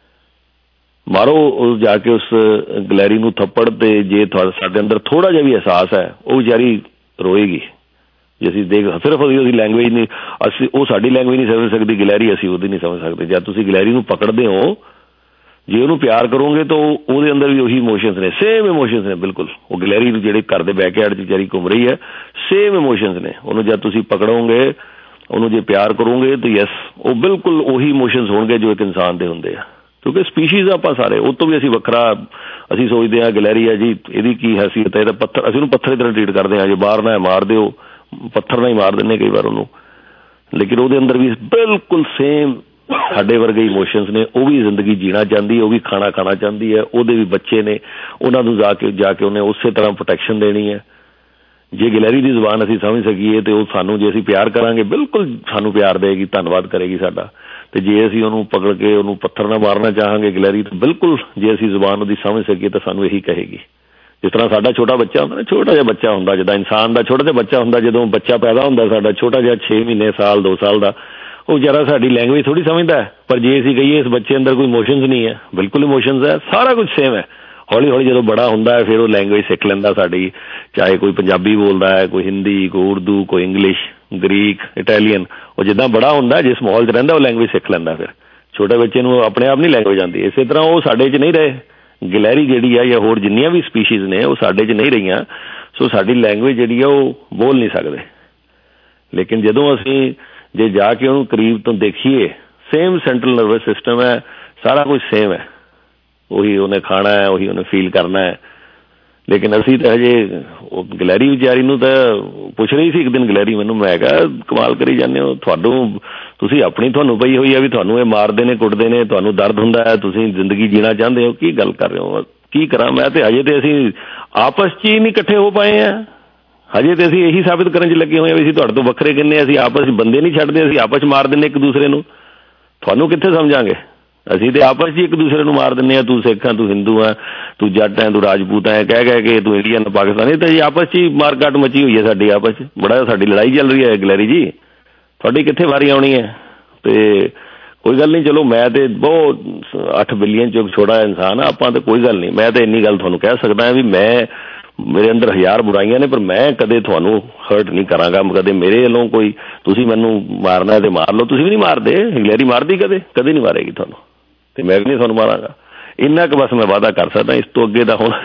ਮਾਰੋ ਉਸ ਜਾ ਕੇ ਉਸ ਗਲੈਰੀ ਨੂੰ ਥੱਪੜ, ਤੇ ਜੇ ਤੁਹਾਡੇ ਸਾਡੇ ਅੰਦਰ ਥੋੜ੍ਹਾ ਜਿਹਾ ਵੀ ਅਹਿਸਾਸ ਹੈ ਉਹ ਵਿਚਾਰੀ ਰੋਏਗੀ। ਜੇ ਅਸੀਂ ਦੇਖ ਸਿਰਫ ਅਸੀਂ ਉਹਦੀ ਲੈਂਗੁਏਜ ਨਹੀਂ, ਅਸੀਂ ਉਹ ਸਾਡੀ ਲੈਂਗੁਏਜ ਨਹੀਂ ਸਮਝ ਸਕਦੀ ਗਲੈਰੀ, ਅਸੀਂ ਉਹਦੀ ਨਹੀਂ ਸਮਝ ਸਕਦੇ। ਜਦ ਤੁਸੀਂ ਗਲੈਰੀ ਨੂੰ ਪਕੜਦੇ ਹੋ, ਜੇ ਉਹਨੂੰ ਪਿਆਰ ਕਰੋਗੇ ਤਾਂ ਉਹਦੇ ਅੰਦਰ ਵੀ ਉਹੀ ਇਮੋਸ਼ਨਸ ਨੇ, ਸੇਮ ਇਮੋਸ਼ਨਸ ਨੇ ਬਿਲਕੁਲ। ਉਹ ਗਲੈਰੀ ਜਿਹੜੇ ਘਰ ਦੇ ਬੈਕਯਾਰਡ 'ਚ ਵਿਚਾਰੀ ਘੁੰਮ ਰਹੀ ਹੈ, ਸੇਮ ਇਮੋਸ਼ਨਸ ਨੇ। ਉਹਨੂੰ ਜਦ ਤੁਸੀਂ ਪਕੜੋਗੇ, ਉਹਨੂੰ ਜੇ ਪਿਆਰ ਕਰੋਗੇ ਤਾਂ ਯੈਸ ਉਹ ਬਿਲਕੁਲ ਉਹੀ ਇਮੋਸ਼ਨਸ ਹੋਣਗੇ ਜੋ ਇੱਕ ਇਨਸਾਨ ਦੇ ਹੁੰਦੇ ਆ, ਕਿਉਂਕਿ ਸਪੀਸ਼ੀਜ਼ ਆਪਾਂ ਸਾਰੇ। ਉਹ ਤੋਂ ਵੀ ਅਸੀਂ ਵੱਖਰਾ ਅਸੀਂ ਸੋਚਦੇ ਹਾਂ ਗਲੈਰੀ ਹੈ ਜੀ, ਇਹਦੀ ਕੀ ਹੈਸੀਅਤ ਹੈ, ਇਹਦਾ ਪੱਥਰ, ਅਸੀਂ ਉਹਨੂੰ ਪੱਥਰ ਦੀ ਤਰ੍ਹਾਂ ਟਰੀਟ ਕਰਦੇ ਹਾਂ। ਜੇ ਬਾਹਰ ਨਾ ਮਾਰ ਦਿਓ, ਪੱਥਰ ਨਾਲ ਹੀ ਮਾਰ ਦਿੰਦੇ ਕਈ ਵਾਰ ਉਹਨੂੰ, ਲੇਕਿਨ ਉਹਦੇ ਅੰਦਰ ਵੀ ਬਿਲਕੁਲ ਸੇਮ ਸਾਡੇ ਵਰਗੇ ਇਮੋਸ਼ਨਸ ਨੇ, ਉਹ ਵੀ ਜ਼ਿੰਦਗੀ ਜੀਣਾ ਚਾਹੁੰਦੀ ਹੈ, ਉਹ ਵੀ ਖਾਣਾ ਖਾਣਾ ਚਾਹੁੰਦੀ ਹੈ, ਉਹਦੇ ਵੀ ਬੱਚੇ ਨੇ, ਉਹਨਾਂ ਨੂੰ ਜਾ ਕੇ ਜਾ ਕੇ ਉਹਨੇ ਉਸੇ ਤਰ੍ਹਾਂ ਪ੍ਰੋਟੈਕਸ਼ਨ ਦੇਣੀ ਹੈ। ਜੇ ਗਿਲਹਰੀ ਦੀ ਜ਼ੁਬਾਨ ਅਸੀਂ ਸਮਝ ਸਕੀਏ ਤੇ ਉਹ ਸਾਨੂੰ, ਜੇ ਅਸੀਂ ਪਿਆਰ ਕਰਾਂਗੇ ਬਿਲਕੁਲ ਸਾਨੂੰ ਪਿਆਰ ਦੇਗੀ, ਧੰਨਵਾਦ ਕਰੇਗੀ ਸਾਡਾ। ਤੇ ਜੇ ਅਸੀਂ ਉਹਨੂੰ ਪਕੜ ਕੇ ਉਹਨੂੰ ਪੱਥਰ ਨਾ ਮਾਰਨਾ ਚਾਹਾਂਗੇ ਗਿਲਹਰੀ, ਤਾਂ ਬਿਲਕੁਲ ਜੇ ਅਸੀਂ ਜ਼ੁਬਾਨ ਉਹਦੀ ਸਮਝ ਸਕੀਏ ਤਾਂ ਸਾਨੂੰ ਇਹੀ ਕਹੇਗੀ। ਜਿਸ ਤਰ੍ਹਾਂ ਸਾਡਾ ਛੋਟਾ ਬੱਚਾ ਹੁੰਦਾ ਨਾ, ਛੋਟਾ ਜਿਹਾ ਬੱਚਾ ਹੁੰਦਾ, ਜਿੱਦਾਂ ਇਨਸਾਨ ਦਾ ਛੋਟਾ ਜਿਹਾ ਬੱਚਾ ਹੁੰਦਾ, ਜਦੋਂ ਬੱਚਾ ਪੈਦਾ ਹੁੰਦਾ ਸਾਡਾ ਛੋਟਾ ਜਿਹਾ ਛੇ ਮਹੀਨੇ ਸਾਲ ਦੋ ਸਾਲ ਦਾ, ਉਹ ਵਿਚਾਰਾ ਸਾਡੀ ਲੈਂਗੁਏਜ ਥੋੜ੍ਹੀ ਸਮਝਦਾ ਹੈ। ਪਰ ਜੇ ਅਸੀਂ ਕਹੀਏ ਇਸ ਬੱਚੇ ਅੰਦਰ ਕੋਈ ਇਮੋਸ਼ਨਸ ਨਹੀਂ ਹੈ, ਬਿਲਕੁਲ ਇਮੋਸ਼ਨਸ ਹੈ, ਸਾਰਾ ਕੁਝ ਸੇਮ ਹੈ। ਹੌਲੀ ਹੌਲੀ ਜਦੋਂ ਬੜਾ ਹੁੰਦਾ ਹੈ ਫਿਰ ਉਹ ਲੈਂਗੁਏਜ ਸਿੱਖ ਲੈਂਦਾ ਸਾਡੀ, ਚਾਹੇ ਕੋਈ ਪੰਜਾਬੀ ਬੋਲਦਾ ਹੈ, ਕੋਈ ਹਿੰਦੀ, ਕੋਈ ਉਰਦੂ, ਕੋਈ ਇੰਗਲਿਸ਼, ਗਰੀਕ, ਇਟਾਲੀਅਨ। ਉਹ ਜਿੱਦਾਂ ਬੜਾ ਹੁੰਦਾ ਜਿਸ ਮਾਹੌਲ 'ਚ ਰਹਿੰਦਾ ਉਹ ਲੈਂਗੁਏਜ ਸਿੱਖ ਲੈਂਦਾ। ਫਿਰ ਛੋਟੇ ਬੱਚੇ ਨੂੰ ਆਪਣੇ ਆਪ ਨਹੀਂ ਲੈਂਗੁਏਜ ਆਉਂਦੀ। ਇਸੇ ਤਰ੍ਹਾਂ ਉਹ ਸਾਡੇ 'ਚ ਨਹੀਂ ਰਹੇ। ਗਿਲਹਰੀ ਜਿਹੜੀ ਆ ਜਾਂ ਹੋਰ ਜਿੰਨੀਆਂ ਵੀ ਸਪੀਸ਼ੀਜ਼ ਨੇ ਉਹ ਸਾਡੇ 'ਚ ਨਹੀਂ ਰਹੀਆਂ, ਸੋ ਸਾਡੀ ਲੈਂਗੁਏਜ ਜਿਹੜੀ ਆ ਉਹ ਬੋਲ ਨਹੀਂ ਸਕਦੇ। ਲੇਕਿਨ ਜਦੋਂ ਅਸੀਂ ਜੇ ਜਾ ਕੇ ਉਹਨੂੰ ਕਰੀਬ ਤੋਂ ਦੇਖੀਏ, ਸੇਮ ਸੈਂਟਰਲ ਨਰਵਸ ਸਿਸਟਮ ਹੈ, ਸਾਰਾ ਕੁਝ ਸੇਮ ਹੈ, ਉਹੀ ਉਹਨੇ ਖਾਣਾ ਹੈ, ਉਹੀ ਉਹਨੇ ਫੀਲ ਕਰਨਾ ਹੈ। ਲੇਕਿਨ ਅਸੀਂ ਤਾਂ ਹਜੇ ਉਹ ਗਿਲਹਰੀ ਵਿਚਾਰੀ ਨੂੰ ਤਾਂ ਪੁੱਛ ਰਹੀ ਸੀ ਇੱਕ ਦਿਨ ਗਿਲਹਰੀ ਮੈਨੂੰ, ਮੈਂ ਕਿਹਾ ਕਮਾਲ ਕਰੀ ਜਾਂਦੇ ਹੋ, ਤੁਹਾਨੂੰ ਤੁਸੀਂ ਆਪਣੀ ਤੁਹਾਨੂੰ ਪਈ ਹੋਈ ਆ ਵੀ ਤੁਹਾਨੂੰ ਇਹ ਮਾਰਦੇ ਨੇ ਕੁੱਟਦੇ ਨੇ, ਤੁਹਾਨੂੰ ਦਰਦ ਹੁੰਦਾ ਹੈ, ਤੁਸੀਂ ਜ਼ਿੰਦਗੀ ਜੀਣਾ ਚਾਹੁੰਦੇ ਹੋ, ਕੀ ਗੱਲ ਕਰ ਰਹੇ ਹੋ? ਕੀ ਕਰਾਂ ਮੈਂ? ਤੇ ਹਜੇ ਤੇ ਅਸੀਂ ਆਪਸ 'ਚ ਹੀ ਨਹੀਂ ਇਕੱਠੇ ਹੋ ਪਾਏ ਆ। ਹਜੇ ਤੇ ਅਸੀਂ ਇਹੀ ਸਾਬਿਤ ਕਰਨ 'ਚ ਲੱਗੇ ਹੋਏ ਹਾਂ ਵੀ ਅਸੀਂ ਤੁਹਾਡੇ ਤੋਂ ਵੱਖਰੇ ਕਿੰਨੇ, ਅਸੀਂ ਆਪਸ 'ਚ ਬੰਦੇ ਨਹੀਂ ਛੱਡਦੇ, ਅਸੀਂ ਆਪਸ 'ਚ ਮਾਰ ਦਿੰਦੇ ਇੱਕ ਦੂਸਰੇ ਨੂੰ। ਤੁਹਾਨੂੰ ਕਿੱਥੇ ਸਮਝਾਂਗੇ? ਅਸੀਂ ਤੇ ਆਪਸ 'ਚ ਇੱਕ ਦੂਸਰੇ ਨੂੰ ਮਾਰ ਦਿੰਦੇ ਹਾਂ, ਤੂੰ ਸਿੱਖ ਹੈ, ਤੂੰ ਹਿੰਦੂ ਹੈ, ਤੂੰ ਜੱਟ ਹੈ, ਤੂੰ ਰਾਜਪੂਤ ਹੈ, ਕਹਿ ਕਹਿ ਕੇ ਤੂੰ ਇੰਡੀਅਨ ਪਾਕਿਸਤਾਨੀ। ਤਾਂ ਜੀ ਆਪਸ 'ਚ ਹੀ ਮਾਰਕਾਟ ਮਚੀ ਹੋਈ ਹੈ ਸਾਡੀ, ਆਪਸ 'ਚ ਬੜਾ ਸਾਡੀ ਲੜਾਈ ਚੱਲ ਰਹੀ ਹੈ। ਗਿਲਹਰੀ ਜੀ ਤੁਹਾਡੀ ਕਿੱਥੇ ਵਾਰੀ ਆਉਣੀ ਹੈ? ਤੇ ਕੋਈ ਗੱਲ ਨਹੀਂ, ਚਲੋ ਮੈਂ ਤੇ ਬਹੁਤ ਅੱਠ ਬਿਲੀਅਨ 'ਚ ਛੋਟਾ ਇਨਸਾਨ ਆ, ਆਪਾਂ ਤਾਂ ਕੋਈ ਗੱਲ ਨਹੀਂ। ਮੈਂ ਤਾਂ ਇੰਨੀ ਗੱਲ ਤੁਹਾਨੂੰ ਕਹਿ ਸਕਦਾ ਵੀ ਮੈਂ, ਮੇਰੇ ਅੰਦਰ ਹਜ਼ਾਰ ਬੁਰਾਈਆਂ ਨੇ ਪਰ ਮੈਂ ਕਦੇ ਤੁਹਾਨੂੰ ਹਰਟ ਨਹੀਂ ਕਰਾਂਗਾ, ਕਦੇ ਮੇਰੇ ਵੱਲੋਂ ਕੋਈ ਤੁਸੀਂ ਮੈਨੂੰ ਮਾਰਨਾ ਤੇ ਮਾਰ ਲਓ। ਤੁਸੀਂ ਵੀ ਨਹੀਂ ਮਾਰਦੇ, ਗਿਲਹਰੀ ਮਾਰਦੀ ਕਦੇ ਕਦੇ ਨਹੀਂ ਮਾਰੇਗੀ ਤੁਹਾਨੂੰ, ਤੇ ਮੈਂ ਵੀ ਨਹੀਂ ਤੁਹਾਨੂੰ ਮਾਰਾਂਗਾ। ਇੰਨਾ ਕੁ ਬਸ ਮੈਂ ਵਾਅਦਾ ਕਰ ਸਕਦਾ। ਇਸ ਤੋਂ ਅੱਗੇ ਤਾਂ ਹੁਣ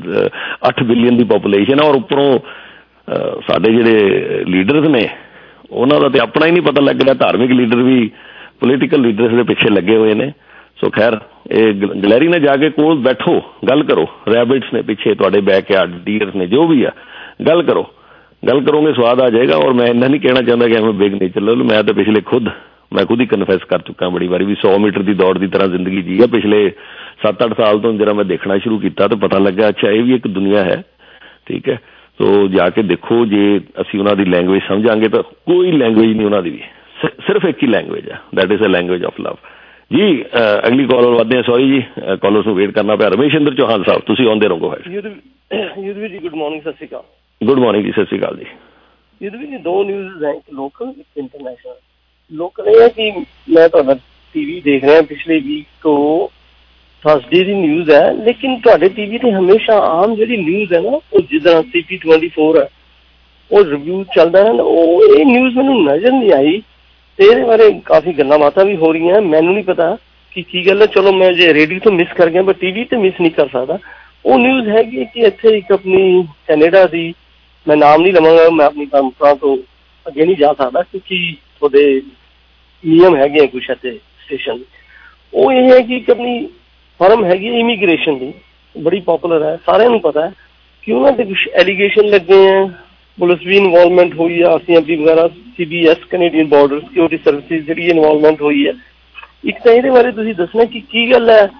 ਅੱਠ ਬਿਲੀਅਨ ਦੀ ਪਾਪੂਲੇਸ਼ਨ ਆ, ਔਰ ਉੱਪਰੋਂ ਸਾਡੇ ਜਿਹੜੇ ਲੀਡਰਸ ਨੇ ਉਹਨਾਂ ਦਾ ਤੇ ਆਪਣਾ ਹੀ ਨਹੀਂ ਪਤਾ ਲੱਗ ਰਿਹਾ। ਧਾਰਮਿਕ ਲੀਡਰ ਵੀ ਪੋਲੀਟੀਕਲ ਲੀਡਰਸ ਦੇ ਪਿੱਛੇ ਲੱਗੇ ਹੋਏ ਨੇ। ਸੋ ਖੈਰ, ਇਹ ਗਿਲਹਰੀ ਨੇ ਜਾ ਕੇ ਕੋਲ ਬੈਠੋ, ਗੱਲ ਕਰੋ। ਰੈਬਿਟਸ ਨੇ ਪਿੱਛੇ ਤੁਹਾਡੇ ਬੈਕਯਾਰਡ, ਡੀਅਰਸ ਨੇ, ਜੋ ਵੀ ਆ, ਗੱਲ ਕਰੋ। ਗੱਲ ਕਰੋਗੇ ਸਵਾਦ ਆ ਜਾਏਗਾ। ਔਰ ਮੈਂ ਇੰਨਾ ਨਹੀਂ ਕਹਿਣਾ ਚਾਹੁੰਦਾ ਕਿ ਐਵੇਂ ਬਿਗ ਨੇਚਰ ਲੈ ਲਓ। ਮੈਂ ਤਾਂ ਪਿਛਲੇ ਖੁਦ ਮੈਂ ਖੁਦ ਹੀ ਕਨਫੈਸ ਕਰ ਚੁੱਕਾ ਬੜੀ ਵਾਰੀ ਵੀ ਸੌ ਮੀਟਰ ਦੀ ਦੌੜ ਦੀ ਤਰ੍ਹਾਂ ਜ਼ਿੰਦਗੀ ਜੀ ਆ। ਪਿਛਲੇ ਸੱਤ ਅੱਠ ਸਾਲ ਤੋਂ ਜਿਹੜਾ ਮੈਂ ਦੇਖਣਾ ਸ਼ੁਰੂ ਕੀਤਾ ਤਾਂ ਪਤਾ ਲੱਗਾ ਅੱਛਾ ਇਹ ਵੀ ਇੱਕ ਦੁਨੀਆ ਹੈ। ਠੀਕ ਹੈ, ਸੋ ਜਾ ਕੇ ਦੇਖੋ। ਜੇ ਅਸੀਂ ਉਹਨਾਂ ਦੀ ਲੈਂਗੁਏਜ ਸਮਝਾਂਗੇ ਤਾਂ ਕੋਈ ਲੈਂਗੁਏਜ ਨਹੀਂ ਉਹਨਾਂ ਦੀ ਵੀ, ਸਿਰਫ ਇੱਕ ਹੀ ਲੈਂਗੁਏਜ ਹੈ, that is a language of love. ਜੀ ਅਗਲੀ ਕਾਲ ਵੱਧਦੇ ਹਾਂ। ਸੌਰੀ ਜੀ, ਕਾਲਰਸ ਨੂੰ ਵੇਟ ਕਰਨਾ ਪਿਆ। ਰਮੇਸ਼ਿੰਦਰ ਚੌਹਾਨ ਸਾਹਿਬ, ਤੁਸੀਂ ਆਉਂਦੇ ਰਹੋ। ਯੁਧਵੀਰ ਜੀ ਗੁੱਡ ਮਾਰਨਿੰਗ, ਸਤਿ ਸ਼੍ਰੀ ਅਕਾਲ। ਗੁੱਡ ਮਾਰਨਿੰਗ ਜੀ, ਸਤਿ ਸ਼੍ਰੀ ਅਕਾਲ ਜੀ। ਯੁਧਵੀਰ ਜੀ ਦੋ ਨਿਊਜ਼ ਹੈ, ਇੱਕ ਲੋਕਲ ਇੱਕ ਇੰਟਰਨੈਸ਼ਨਲ। ਲੋਕਲ ਇਹ ਹੈ ਕਿ ਮੈਂ ਤੁਹਾਡਾ ਟੀ ਵੀ ਦੇਖ ਰਿਹਾ ਪਿਛਲੇ ਵੀਕ ਤੋਂ, ਥਰਸਡੇ ਦੀ ਨਿਊਜ਼ ਹੈ, ਲੇਕਿਨ ਤੁਹਾਡੇ ਟੀ ਵੀ 'ਤੇ ਹਮੇਸ਼ਾ ਆਮ ਜਿਹੜੀ ਨਿਊਜ਼ ਹੈ ਨਾ, ਉਹ ਜਿੱਦਾਂ ਸੀ ਪੀ ਟਵੈਂਟੀ ਫੋਰ ਹੈ, ਉਹ ਰਿਵਿਊ ਚੱਲਦਾ ਹੈ ਨਾ, ਉਹ ਇਹ ਨਿਊਜ਼ ਮੈਨੂੰ ਨਜ਼ਰ ਨਹੀਂ ਆਈ। ਤੇ ਇਹਦੇ ਬਾਰੇ ਕਾਫੀ ਗੱਲਾਂ ਬਾਤਾਂ ਵੀ ਹੋ ਰਹੀਆਂ, ਮੈਨੂੰ ਨਹੀਂ ਪਤਾ ਕਿ ਕੀ ਗੱਲ ਹੈ। ਚਲੋ ਮੈਂ ਜੇ ਰੇਡੀਓ ਤੋਂ ਮਿਸ ਕਰ ਗਿਆ ਪਰ ਟੀ ਵੀ 'ਤੇ ਮਿਸ ਨਹੀਂ ਕਰ ਸਕਦਾ। ਉਹ ਨਿਊਜ਼ ਹੈਗੀ ਕਿ ਇੱਥੇ ਇੱਕ ਆਪਣੀ ਕੈਨੇਡਾ ਦੀ, ਮੈਂ ਨਾਮ ਨਹੀਂ ਲਵਾਂਗਾ, ਮੈਂ ਆਪਣੀ ਪਰੰਪਰਾ ਤੋਂ ਅੱਗੇ ਨਹੀਂ ਜਾ ਸਕਦਾ ਕਿਉਂਕਿ ਤੁਹਾਡੇ ਨਿਯਮ ਹੈਗੇ ਆ ਕੁਛ ਇੱਥੇ ਸਟੇਸ਼ਨ। ਉਹ ਇਹ ਹੈ ਕਿ ਇੱਕ ਆਪਣੀ ਫਰਮ ਹੈਗੀ ਇਮੀਗ੍ਰੇਸ਼ਨ ਦੀ, ਬੜੀ ਪੋਪੂਲਰ ਹੈ, ਸਾਰਿਆਂ ਨੂੰ ਪਤਾ ਹੈ ਕਿ ਉਹਨਾਂ 'ਤੇ ਕੁਛ ਐਲੀਗੇਸ਼ਨ ਲੱਗੇ ਹੈ, ਪੁਲਿਸ ਵੀ ਇਨਵੋਲਵਮੈਂਟ ਹੋਈ ਆ, ਸੀ ਐਮ ਪੀ ਵਗੈਰਾ, C B S Canadian border security services ਜਿਹੜੀ ਇਨਵੋਲਵਮੈਂਟ ਹੋਈ ਹੈ। ਇੱਕ ਤਾਂ ਇਹਦੇ ਬਾਰੇ ਤੁਸੀਂ ਦੱਸਣਾ ਕਿ ਕੀ ਗੱਲ ਹੈ,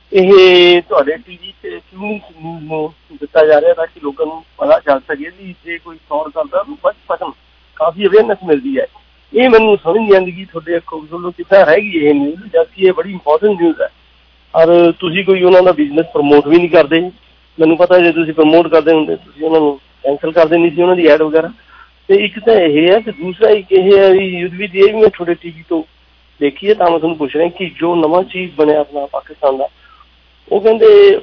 ਇਹ ਤੁਹਾਡੇ ਟੀ ਵੀ 'ਤੇ ਕਿਉਂ ਨਿਊਜ਼ ਨੂੰ ਦਿੱਤਾ ਜਾ ਰਿਹਾ ਤਾਂ ਕਿ ਲੋਕਾਂ ਨੂੰ ਪਤਾ ਚੱਲ ਸਕੇ ਵੀ ਜੇ ਕੋਈ ਫਰਾਡ ਕਰਦਾ ਉਹਨੂੰ ਬਚ ਸਕਣ, ਕਾਫੀ ਅਵੇਅਰਨੈਸ ਮਿਲਦੀ ਹੈ। ਇਹ ਮੈਨੂੰ ਸਮਝ ਨਹੀਂ ਆਉਂਦੀ ਕਿ ਤੁਹਾਡੇ ਅੱਖੋਂ ਵੱਲੋਂ ਕਿੱਦਾਂ ਰਹਿ ਗਈ ਇਹ ਨਿਊਜ਼, ਜਦਕਿ ਇਹ ਬੜੀ ਇੰਪੋਰਟੈਂਟ ਨਿਊਜ਼ ਹੈ। ਔਰ ਤੁਸੀਂ ਕੋਈ ਉਹਨਾਂ ਦਾ ਬਿਜ਼ਨਸ ਪ੍ਰਮੋਟ ਵੀ ਨਹੀਂ ਕਰਦੇ। ਮੈਨੂੰ ਪਤਾ ਜੇ ਤੁਸੀਂ ਪ੍ਰਮੋਟ ਕਰਦੇ ਹੁੰਦੇ ਤੁਸੀਂ ਉਹਨਾਂ ਨੂੰ ਕੈਂਸਲ ਕਰ ਦੇਣੀ ਸੀ ਉਹਨਾਂ ਦੀ ਐਡ ਵਗੈਰਾ। ਤੇ ਇੱਕ ਤਾਂ ਇਹ ਹੈ ਤੇ ਦੂਸਰਾ ਇੱਕ ਇਹ ਹੈ ਵੀ ਯੁਧਵੀਰ ਜੀ, ਇਹ ਵੀ ਮੈਂ ਤੁਹਾਡੇ ਟੀ ਵੀ ਤੋਂ ਦੇਖੀ ਹੈ ਤਾਂ ਮੈਂ ਤੁਹਾਨੂੰ ਪੁੱਛ ਰਿਹਾ ਕਿ ਜੋ ਨਵਾਂ ਚੀਜ਼ ਬਣਿਆ ਆਪਣਾ ਪਾਕਿਸਤਾਨ ਦਾ, ਉਹ ਕਹਿੰਦੇ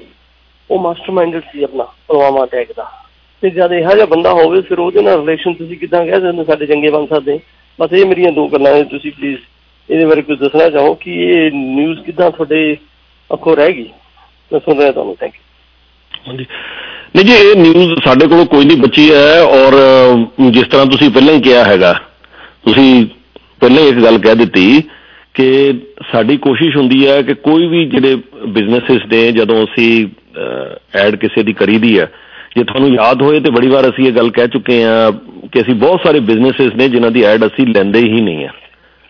ਉਹ ਮਾਸਟਰ ਮਾਈਂਡਡ ਸੀ ਆਪਣਾ ਪੁਲਵਾਮਾ ਅਟੈਕ ਦਾ। ਤੇ ਜਦ ਇਹੋ ਜਿਹਾ ਬੰਦਾ ਹੋਵੇ ਫਿਰ ਉਹਦੇ ਨਾਲ ਰਿਲੇਸ਼ਨ ਤੁਸੀਂ ਕਿੱਦਾਂ ਕਹਿ ਸਕਦੇ ਸਾਡੇ ਚੰਗੇ ਬਣ ਸਕਦੇ। ਬਸ ਇਹ ਮੇਰੀਆਂ ਦੋ ਗੱਲਾਂ ਨੇ, ਤੁਸੀਂ ਪਲੀਜ਼ ਇਹਦੇ ਬਾਰੇ ਕੁਝ ਦੱਸਣਾ ਚਾਹੋ ਕਿ ਇਹ ਨਿਊਜ਼ ਕਿੱਦਾਂ ਤੁਹਾਡੇ ਅੱਖੋਂ ਰਹਿ ਗਈ। ਮੈਂ ਸੁਣ ਰਿਹਾ ਤੁਹਾਨੂੰ। Thank you. ਹਾਂਜੀ, ਨਹੀਂ ਜੀ, ਇਹ ਨਿਊਜ਼ ਸਾਡੇ ਕੋਲ ਕੋਈ ਨਹੀਂ ਬਚੀ ਹੈ। ਔਰ ਜਿਸ ਤਰ੍ਹਾਂ ਤੁਸੀਂ ਪਹਿਲਾਂ ਹੀ ਕਿਹਾ ਹੈਗਾ, ਤੁਸੀਂ ਪਹਿਲਾਂ ਹੀ ਇੱਕ ਗੱਲ ਕਹਿ ਦਿੱਤੀ ਕਿ ਸਾਡੀ ਕੋਸ਼ਿਸ਼ ਹੁੰਦੀ ਹੈ ਕਿ ਕੋਈ ਵੀ ਜਿਹੜੇ ਬਿਜ਼ਨਸਿਸ ਨੇ ਜਦੋਂ ਅਸੀਂ ਐਡ ਕਿਸੇ ਦੀ ਕਰੀ ਦੀ ਹੈ, ਜੇ ਤੁਹਾਨੂੰ ਯਾਦ ਹੋਏ ਤਾਂ ਬੜੀ ਵਾਰ ਅਸੀਂ ਇਹ ਗੱਲ ਕਹਿ ਚੁੱਕੇ ਹਾਂ ਕਿ ਅਸੀਂ ਬਹੁਤ ਸਾਰੇ ਬਿਜ਼ਨਸਿਸ ਨੇ ਜਿਨ੍ਹਾਂ ਦੀ ਐਡ ਅਸੀਂ ਲੈਂਦੇ ਹੀ ਨਹੀਂ ਹਾਂ।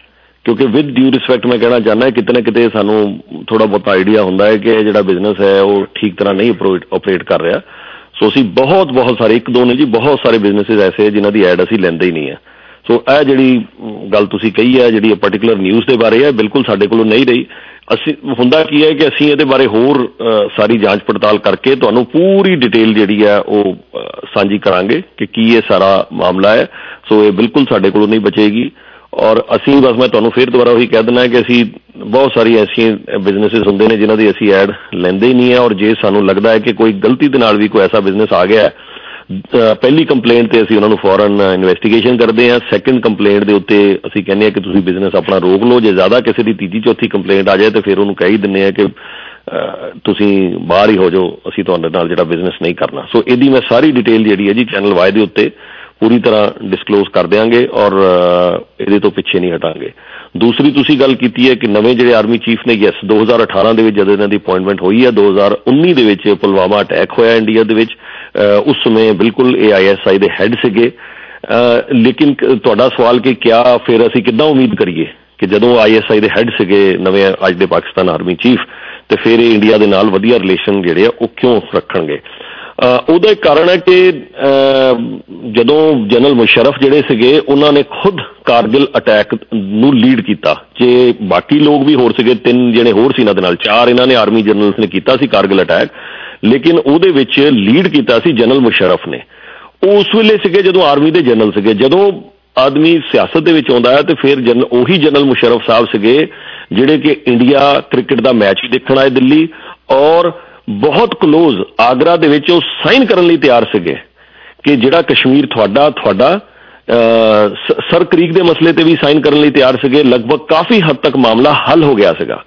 क्योंकि विद ड्यू रिस्पैक्ट मैं कहना चाहना किते ना किते सानू थोड़ा बहुत आइडिया होंदा है कि जिहड़ा बिजनेस है वो ठीक तरह नहीं ऑपरेट कर रहा। सो असीं बहुत बहुत सारे एक दो ने जी बहुत सारे बिजनेसिस ऐसे जिन्हां दी ऐड असीं लैंदे ही नहीं है। सो यह जिहड़ी गल तुसीं कही है जिहड़ी पर्टिकुलर न्यूज़ के बारे है बिल्कुल साडे कोलों नहीं रही। असीं हुंदा की है कि असीं इहदे बारे होर सारी जांच पड़ताल करके तुहानूं पूरी डिटेल जिहड़ी है वो साझी करांगे कि की ये सारा मामला है। सो ये बिल्कुल साडे कोलों नहीं बचेगी। और असीं बस मैं तुहानूं फिर दोबारा वही कह देना है कि असीं बहुत सारी ऐसियां बिजनेसिस होंदे ने जिन्हां दी असीं ऐड लैंदे ही नहीं है। और जे सानूं लगदा है कि कोई गलती दे नाल भी कोई ऐसा बिजनेस आ गया है, पहली कंप्लेंट ते असीं उन्हां नूं फौरन इन्वेस्टिगेशन करते हैं। सैकेंड कंप्लेंट दे उत्ते असीं कहने हैं कि तुसीं बिजनेस अपना रोक लो। जे ज़्यादा किसी की तीजी चौथी कंप्लेंट आ जाए तो फिर उन्होंने कह ही दिंदे हैं कि तुसीं बाहर ही हो जाओ, असीं तुहाडे नाल जिहड़ा बिजनेस नहीं करना। सो इहदी मैं सारी डिटेल जिहड़ी है जी चैनल वाई दे उत्ते पूरी तरह डिस्कलोज कर देंगे और ये तो पिछे नहीं हटांगे। दूसरी तुसी गल कीती है कि नवे जिहड़े आर्मी चीफ ने यस दो हज़ार अठारह दे विच जद इन्हां दी अपॉइंटमेंट हुई है, दो हज़ार उन्नी दे विच पुलवामा अटैक होया इंडिया दे विच, उस समय बिल्कुल ए I S I they head सीगे। लेकिन तुहाडा सवाल कि क्या फिर असीं किद्दां उम्मीद करिए कि जदों I S I they head सीगे नवे अज दे पाकिस्तान आर्मी चीफ ते फिर इंडिया दे नाल वधिया रिलेशन जिहड़े आ ओह क्यों रखणगे। ਉਹਦਾ ਇੱਕ ਕਾਰਨ ਹੈ ਕਿ ਜਦੋਂ ਜਨਰਲ ਮੁਸ਼ਰਫ ਜਿਹੜੇ ਸੀਗੇ ਉਹਨਾਂ ਨੇ ਖੁਦ ਕਾਰਗਿਲ ਅਟੈਕ ਨੂੰ ਲੀਡ ਕੀਤਾ। ਜੇ ਬਾਕੀ ਲੋਕ ਵੀ ਹੋਰ ਸੀਗੇ, ਤਿੰਨ ਜਿਹੜੇ ਹੋਰ ਸੀ ਇਹਨਾਂ ਦੇ ਨਾਲ, ਚਾਰ ਇਹਨਾਂ ਨੇ ਆਰਮੀ ਜਨਰਲਸ ਨੇ ਕੀਤਾ ਸੀ ਕਾਰਗਿਲ ਅਟੈਕ, ਲੇਕਿਨ ਉਹਦੇ ਵਿੱਚ ਲੀਡ ਕੀਤਾ ਸੀ ਜਨਰਲ ਮੁਸ਼ਰਫ ਨੇ। ਉਹ ਉਸ ਵੇਲੇ ਸੀਗੇ ਜਦੋਂ ਆਰਮੀ ਦੇ ਜਨਰਲ ਸੀਗੇ। ਜਦੋਂ ਆਦਮੀ ਸਿਆਸਤ ਦੇ ਵਿੱਚ ਆਉਂਦਾ ਹੈ ਤੇ ਫਿਰ ਜਨਰਲ ਉਹੀ ਜਨਰਲ ਮੁਸ਼ਰਫ ਸਾਹਿਬ ਸੀਗੇ ਜਿਹੜੇ ਕਿ ਇੰਡੀਆ ਕ੍ਰਿਕਟ ਦਾ ਮੈਚ ਵੀ ਦੇਖਣ ਆਏ ਦਿੱਲੀ ਔਰ बहुत क्लोज आगरा दे विच वो साइन करने लिए तैयार सीगे कि जिहड़ा कश्मीर तुहाडा तुहाडा सर क्रीक दे मसले ते भी साइन करने लिए तैयार सीगे। लगभग काफ़ी हद तक मामला हल हो गया सीगा।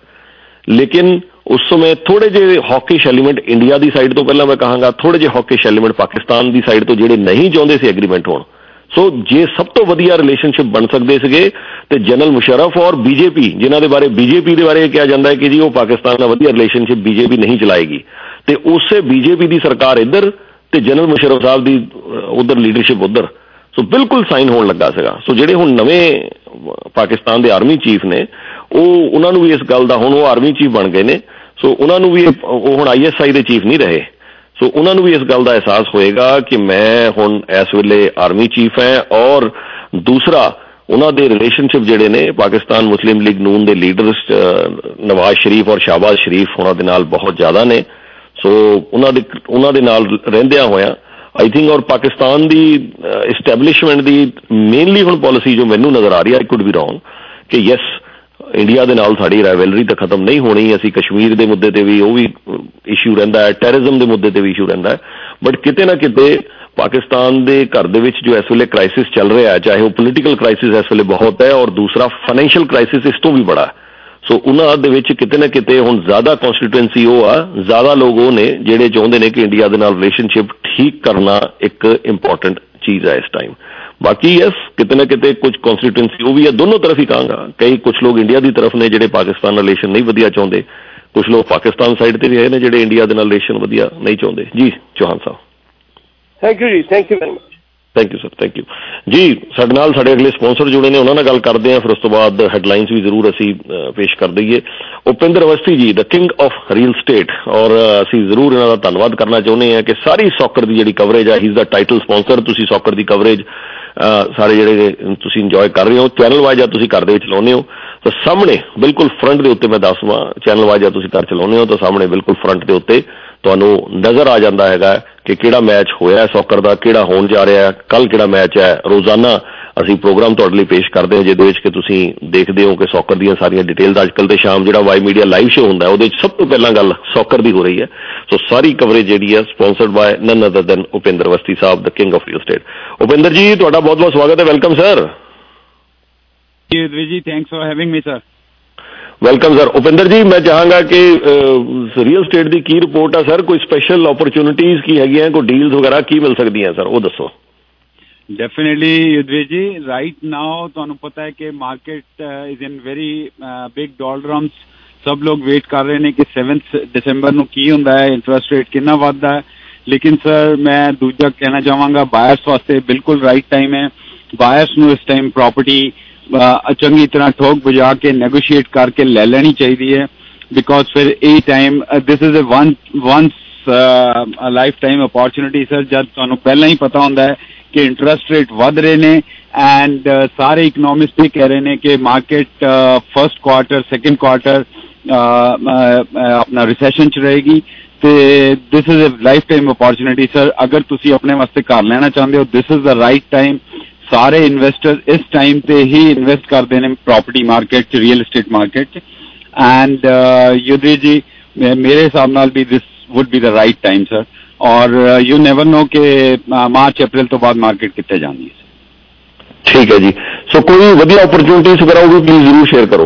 लेकिन उस समय थोड़े जे हॉकिश एलीमेंट इंडिया की साइड तो पहला मैं कहांगा थोड़े जे हॉकिश एलीमेंट पाकिस्तान की साइड तो जिहड़े नहीं चाहुंदे सी एग्रीमेंट होण। सो जे सब तो वधिया रिलेशनशिप बन सकते सीगे ते जनरल मुशर्रफ और बीजेपी जिन्हां दे बारे बीजेपी दे बारे कहा जाता है कि जी वो पाकिस्तान का वधिया रिलेशनशिप बीजेपी नहीं चलाएगी ते उससे बीजेपी की सरकार इधर ते जनरल मुशर्रफ साहब की उधर लीडरशिप उधर। सो बिल्कुल साइन होने लगा सीगा। सो जिहड़े हुण नवें पाकिस्तान के आर्मी चीफ ने वो उन्हां नूं भी इस गल दा हुण वो आर्मी चीफ बन गए ने। सो उन्हां नूं भी हुण I S I they chief नहीं रहे। सो so, उन्होंने भी इस गल का एहसास होएगा कि मैं हुण इस वेले आर्मी चीफ है और दूसरा उन्होंने रिलेशनशिप जिहड़े ने पाकिस्तान मुस्लिम लीग नून के लीडर्स नवाज शरीफ और शाहबाज शरीफ उन्होंने नाल बहुत ज़्यादा ने। सो उन्होंने उन्होंने नाल रहिंदियां होया आई थिंक और पाकिस्तान की इस्टैबलिशमेंट की मेनली हुण पॉलिसी जो मैनू नज़र आ रही है, आई कुड बी रॉन्ग, कि यस इंडिया के नाल साड़ी राइवलरी तो खत्म नहीं होनी, असी कश्मीर के मुद्दे ते भी वो भी इशू रहिंदा है, टैरिज्म के मुद्दे ते भी इशू रहिंदा है, बट किते ना किते पाकिस्तान के घर दे विच जो इस वेले क्राइसिस चल रहा है, चाहे वो पोलिटिकल क्राइसिस इस वेले बहुत है और दूसरा फाइनैंशियल क्राइसिस इस तो भी बड़ा है। सो उन्हां दे विच किते ना किते हुण ज़्यादा कॉन्स्टिट्यूएंसी वो आ, ज़्यादा लोग वो ने जिहड़े चाहुंदे ने कि इंडिया दे नाल रिलेशनशिप ठीक करना एक इंपॉर्टेंट चीज़ है इस टाइम। बाकी यस किते ना किते कुछ कॉन्स्टिट्यूएंसी वो भी है, दोनों तरफ ही कहांगा। कई कुछ लोग इंडिया की तरफ ने जिहड़े पाकिस्तान रिलेशन नहीं वधिया चाहुंदे, कुछ लोग पाकिस्तान साइड ते भी है ने जिहड़े इंडिया दे नाल रिलेशन वधिया नहीं चाहुंदे। जी चौहान साहब थैंक यू जी, thank you very much. Thank you sir, thank you जी। साडे नाल साडे अगले स्पॉन्सर जुड़े ने, उन्हां नाल गल करदे हां, फिर उस तो बाद हैडलाइनस भी जरूर असीं पेश कर दईए। Upinder Awasthi ji the king of real estate, और असीं जरूर इन्हां दा धन्नवाद करना चाहुंदे हां कि सारी सॉकर की जिहड़ी कवरेज है, he is the title sponsor. तुसीं सॉकर की कवरेज सारे जिहड़े तुसीं इंजॉय कर रहे हो चैनल वाइज, तुसीं घर दे विच चलाउने हो तो सामने बिल्कुल फ्रंट के उत्ते मैं दसवां चैनल वाइज तुसीं घर चलाउने हो तो सामने बिल्कुल फ्रंट के उत्ते तुहानूं नज़र आ जाता है कि किहड़ा मैच होया सॉकर का, किहड़ा होण जा रहा है, कल किहड़ा मैच है। रोज़ाना असीं प्रोग्राम तुहाडे लई पेश करते हैं जिहदे विच कि तुसीं देखदे हो कि सॉकर दीयां सारियां डिटेल्स अजकल ते शाम जिहड़ा वाई मीडिया लाइव शो हुंदा है उहदे विच सब तो पहलां गल सॉकर दी हो रही है। सो सारी कवरेज जिहड़ी है sponsored by none other than Upinder Awasthi साहब the king of real estate. Upinder ji तुहाडा बहुत बहुत स्वागत है, वेलकम सर। जी thanks for having me sir. Welcome sir. Upinder ji मैं चाहांगा कि रियल स्टेट की की रिपोर्ट है सर, कोई स्पेशल अपॉर्चुनिटीज की हैगी हैं, कोई डील्स वगैरह की मिल सकती हैं सर, वो दसो। Definitely Yudhveer ji, right now तुहानू पता है कि market is in very big doldrums. सब लोग वेट कर रहे हैं कि सेवंथ दिसंबर नू की हुंदा है, इंटरेस्ट रेट कितना वधदा है। लेकिन सर मैं दूजा कहना चाहांगा बायर्स वास्ते बिल्कुल राइट टाइम है। बायर्स नू इस टाइम प्रॉपर्टी चंगी तरह ठोक बजा के नेगोशिएट करके ले लेनी चाहिए है, बिकॉज फिर a time this is a one once life time opportunity sir, जब तुहानू पहला ही पता होंदा है कि इंटरस्ट रेट वध रहे ने एंड uh, सारे इकनॉमिस्ट भी कह रहे हैं कि market first quarter second quarter अपना रिसेशन च रहेगी, तो this is a life time opportunity sir. अगर तुसी अपने वास्ते घर लेना चाहते हो, this is the right time. सारे इन्वेस्टर इस टाइम ते ही इन्वेस्ट करते हैं प्रॉपर्टी मार्केट च, रियल एस्टेट मार्केट च, एंड युद्धवीर जी मेरे हिसाब नाल भी this would be the right time sir. और यू नेवर नो कि मार्च अप्रैल तो बाद मार्केट कितने जानी है। ठीक है जी, सो so, कोई वधिया अपॉर्चुनिटीज अगर होगी प्लीज जरूर शेयर करो।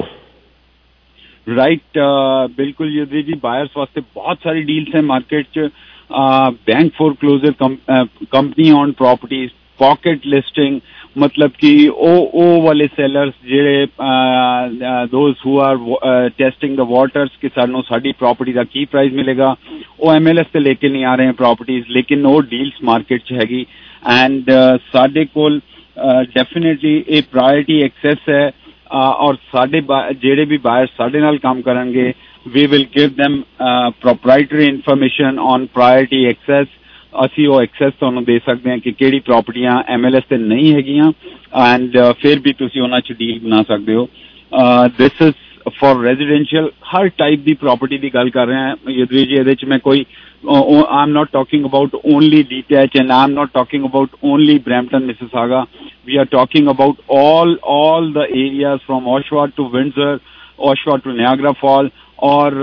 राइट right, uh, बिल्कुल युद्धवीर जी, बायर्स वास्ते बहुत सारी डील्स हैं मार्केट च। Bank foreclosure company on properties, pocket listing, मतलब कि ओ ओ वाले सेलर्स जेड़े those who are testing the waters कि सानू साडी प्रॉपर्टी का की प्राइस मिलेगा, वो एमएलएस ते लेके नहीं आ रहे हैं प्रॉपर्टीज, लेकिन वो डील्स मार्केट च हैगी। एंड साडे कोल डेफिनेटली ए प्रायोरिटी एक्सेस है, uh, और साडे जेड़े भी बायर्स साडे नाल काम करेंगे, we will give them proprietary information on priority access. ਅਸੀਂ ਉਹ ਐਕਸੈਸ ਤੁਹਾਨੂੰ ਦੇ ਸਕਦੇ ਹਾਂ ਕਿ ਕਿਹੜੀ ਪ੍ਰਾਪਰਟੀਆਂ ਐਮਐਲਐਸ ਤੇ ਨਹੀਂ ਹੈਗੀਆਂ, ਐਂਡ ਫਿਰ ਵੀ ਤੁਸੀਂ ਉਹਨਾਂ 'ਚ ਡੀਲ ਬਣਾ ਸਕਦੇ ਹੋ। ਦਿਸ ਇਜ਼ ਫॉर रेजिडेंशियल हर टाइप ਦੀ ਪ੍ਰਾਪਰਟੀ ਦੀ ਗੱਲ ਕਰ ਰਹੇ ਹਾਂ ਯੁद्धਵੀਰ ਜੀ। ਇਹਦੇ 'ਚ ਮੈਂ ਕੋਈ I am not talking about only detach and I am not talking about only Brampton Mississauga, we are talking about all all the areas from Oshawa to Windsor, Oshawa to Niagara fall, और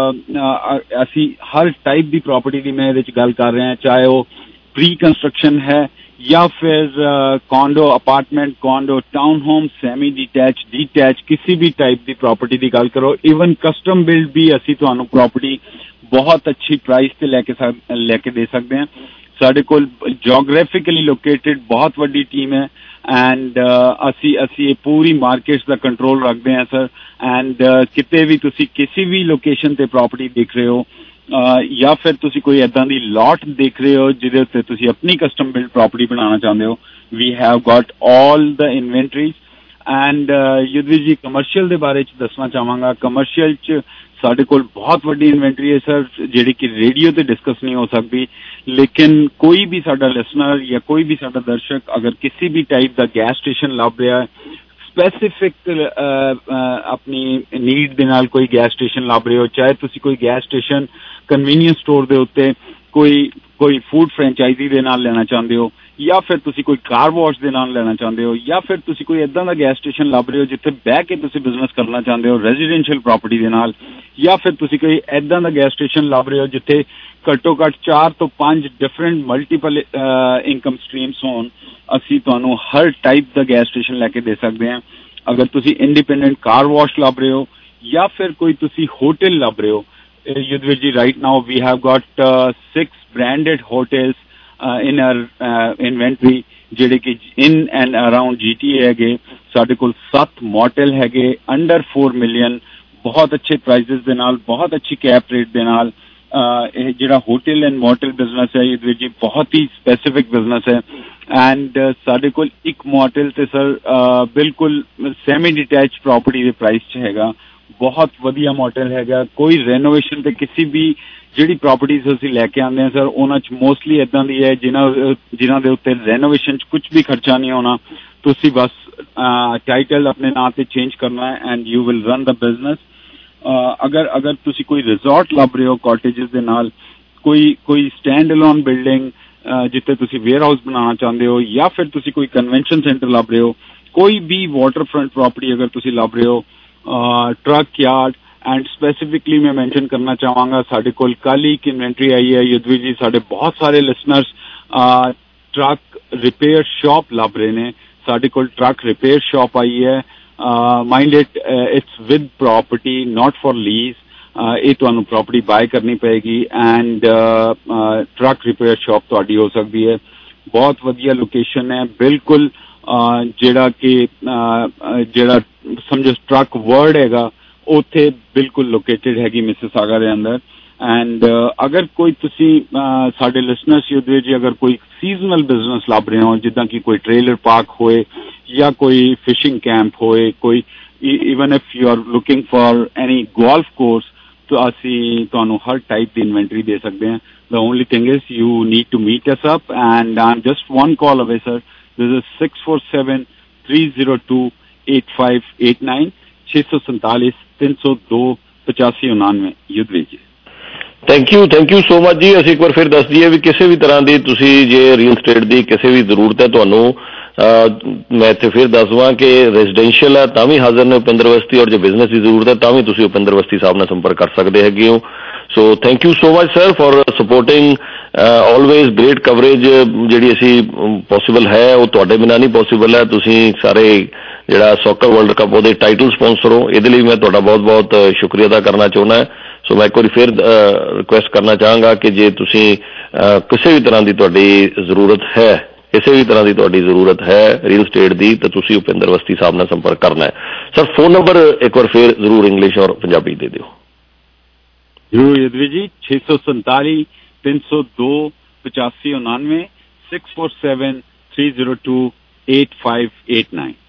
ਅਸੀਂ हर type की property की मैं ये गल कर रहे हैं, चाहे वो प्री कंस्ट्रक्शन है या फिर condo apartment, condo town home, semi detach, detach, किसी भी टाइप की प्रॉपर्टी की गल करो, इवन कस्टम बिल्ड भी असी तुहानू प्रॉपर्टी बहुत अच्छी प्राइस से लैके लैके दे सकते हैं। साडे कोल जोग्राफिकली लोकेटेड बहुत वड्डी टीम है, एंड uh, असी असी पूरी मार्केट्स का कंट्रोल रखते हैं सर। एंड uh, किते भी तुसी किसी भी लोकेशन ते प्रॉपर्टी देख रहे हो, uh, या फिर तुसी कोई इदां दी लॉट देख रहे हो जिहदे उत्ते तुसी अपनी कस्टम बिल्ड प्रॉपर्टी बनाना चाहते हो, we have got all the inventories. And Yudhveer ji commercial दे बारे च दसना चाहांगा, कमर्शियल च साडे कोल बहुत वड्डी इन्वेंटरी है सर, जिहड़ी कि रेडियो ते डिस्कस नहीं हो सकती, लेकिन कोई भी साडा लिसनर या कोई भी साडा दर्शक अगर किसी भी टाइप का गैस स्टेशन लभ रहा है, स्पेसिफिक अपनी नीड दे नाल कोई गैस स्टेशन लभ रहे हो, चाहे तुसी कोई गैस स्टेशन कन्वीनियंस स्टोर दे उत्ते कोई कोई फूड फ्रेंचाइजी दे नाल लेना चाहते हो, या फिर तुसी कोई कार वॉश दे नाल लेना चाहते हो, या फिर तुसी कोई इदां दा गैस स्टेशन लभ रहे हो जिथे बह के तुसी बिजनेस करना चाहते हो रेजिडेंशियल प्रॉपर्टी दे नाल, या फिर तुसी कोई इदां दा गैस स्टेशन लभ रहे हो जिथे घट्टो घट्ट चार तो पांच डिफरेंट मल्टीपल इनकम स्ट्रीम्स होन, असी तुहानू हर टाइप दा गैस स्टेशन लैके दे सकते हैं। अगर तुसी इंडिपेंडेंट कार वॉश लभ रहे हो या फिर कोई तुसी होटल लभ रहे हो, Yudhveer ji right now we have got six branded hotels in our inventory ਜਿਹੜੇ कि in and around G T A है। साढ़े कोल सत्त मॉटल है अंडर फोर मिलियन, बहुत अच्छे प्राइजेस दे नाल, बहुत अच्छी कैप रेट दे नाल। जिहड़ा होटल एंड मॉटल बिजनेस है ये जी बहुत ही स्पेसिफिक बिजनेस है। एंड साढ़े कोल एक मॉटल ते सर uh, बिल्कुल सैमी डिटैच प्रॉपर्टी के प्राइस च हैगा, बहुत वधिया मॉडल हैगा। कोई रेनोवेशन ते किसी भी जिहड़ी प्रॉपर्टीज असीं लैके आंदे हैं सर उन्हां च मोस्टली इदां दी है जिन्हां जिन्हां दे उत्ते रेनोवेशन च कुछ भी खर्चा नहीं होना, तुसीं बस टाइटल अपने नाम ते चेंज करना है and you will run the business. अगर अगर तुसीं कोई रिजॉर्ट लभ रहे हो कॉटेजेस दे नाल, कोई कोई स्टैंड अलोन बिल्डिंग जिथे तुसीं वेयर हाउस बनाना चाहते हो, या फिर तुसीं कोई कन्वेंशन सेंटर लभ रहे हो, कोई भी वाटर फ्रंट प्रॉपर्टी अगर तुसीं लभ रहे हो, ट्रक यार्ड, एंड स्पेसिफिकली मैं मेंशन करना चाहांगा साढ़े कोल कल ही इन्वेंट्री आई है युद्धवीर जी, साढ़े बहुत सारे लिसनर्स ट्रक रिपेयर शॉप लभ रहे ने, साढ़े कोल ट्रक रिपेयर शॉप आई है। Mind it it's with property not for lease, ये तुहानू प्रॉपर्टी बाय करनी पएगी एंड ट्रक रिपेयर शॉप तुहाडी हो सकती है। बहुत वधिया लोकेशन है, बिल्कुल जेड़ा कि जेड़ा समझो ट्रक वर्ड हैगा उत्थे बिल्कुल लोकेटेड हैगी मिसिसागा दे अंदर। एंड uh, अगर कोई तुसी uh, साडे लिसनर्स युद्धवीर जी अगर कोई सीजनल बिजनेस लभ रहे हो जिद्दां कि कोई ट्रेलर पार्क होए या कोई फिशिंग कैंप होए कोई even if you are looking for any golf course तो असी तुहानू हर टाइप की इन्वेंटरी दे सकते हैं. The only thing is you need to meet us up and I am just one call away sir. This is six four seven three zero two eight five eight nine छे सौ सैंतालीस तीन सौ दो पचासी उनानवे Yudhveer ji. Thank you thank you so much जी. ਅਸੀਂ ਇੱਕ ਵਾਰ ਫਿਰ ਦੱਸ ਦਈਏ ਵੀ ਕਿਸੇ ਵੀ ਤਰ੍ਹਾਂ ਦੀ ਤੁਸੀਂ ਜੇ ਰੀਅਲ ਸਟੇਟ ਦੀ ਕਿਸੇ ਵੀ ਜ਼ਰੂਰਤ ਹੈ ਤੁਹਾਨੂੰ ਮੈਂ ਇੱਥੇ ਫਿਰ ਦੱਸ ਦਵਾਂ ਕਿ ਰੈਜ਼ੀਡੈਂਸ਼ੀਅਲ ਹੈ ਤਾਂ ਵੀ ਹਾਜ਼ਰ ਨੇ ਉਪਿੰਦਰ ਅਵਸਥੀ ਔਰ ਜੇ ਬਿਜ਼ਨਸ ਦੀ ਜ਼ਰੂਰਤ ਹੈ ਤਾਂ ਵੀ ਤੁਸੀਂ ਉਪਿੰਦਰ ਅਵਸਥੀ ਸਾਹਿਬ ਨਾਲ ਸੰਪਰਕ ਕਰ ਸਕਦੇ ਹੈਗੇ ਹੋ. So thank you so much sir for supporting always great coverage ਜਿਹੜੀ ਅਸੀਂ ਪੋਸੀਬਲ ਹੈ ਉਹ ਤੁਹਾਡੇ ਬਿਨਾਂ ਨਹੀਂ ਪੋਸੀਬਲ ਹੈ. ਤੁਸੀਂ ਸਾਰੇ ਜਿਹੜਾ ਸੌਕਰ ਵਰਲਡ ਕੱਪ ਉਹਦੇ ਟਾਈਟਲ ਸਪਾਂਸਰ ਹੋ ਇਹਦੇ ਲਈ ਮੈਂ ਤੁਹਾਡਾ ਬਹੁਤ ਬਹੁਤ ਸ਼ੁਕਰੀਆ ਅਦਾ ਕਰਨਾ ਚਾਹੁੰਦਾ. ਸੋ ਮੈਂ ਇੱਕ ਵਾਰੀ ਫਿਰ ਰਿਕੁਐਸਟ ਕਰਨਾ ਚਾਹਾਂਗਾ ਕਿ ਜੇ ਤੁਸੀਂ ਕਿਸੇ ਵੀ ਤਰ੍ਹਾਂ ਦੀ ਤੁਹਾਡੀ ਜ਼ਰੂਰਤ ਹੈ ਕਿਸੇ ਵੀ ਤਰ੍ਹਾਂ ਦੀ ਤੁਹਾਡੀ ਜ਼ਰੂਰਤ ਹੈ ਰੀਅਲ ਸਟੇਟ ਦੀ ਤਾਂ ਤੁਸੀਂ ਉਪਿੰਦਰ ਅਵਸਥੀ ਸਾਹਿਬ ਨਾਲ ਸੰਪਰਕ ਕਰਨਾ ਹੈ. ਸਰ ਫੋਨ ਨੰਬਰ ਇੱਕ ਵਾਰ ਫਿਰ ਜ਼ਰੂਰ ਇੰਗਲਿਸ਼ ਔਰ ਪੰਜਾਬੀ ਦੇ ਦਿਓ. ਜ਼ਰੂਰ ਯਦਵੀ ਜੀ. ਛੇ ਸੌ ਸੰਤਾਲੀ ਤਿੰਨ ਸੌ ਦੋ ਪਚਾਸੀ ਉਨਾਨਵੇਂ six four seven three zero two eight five eight nine.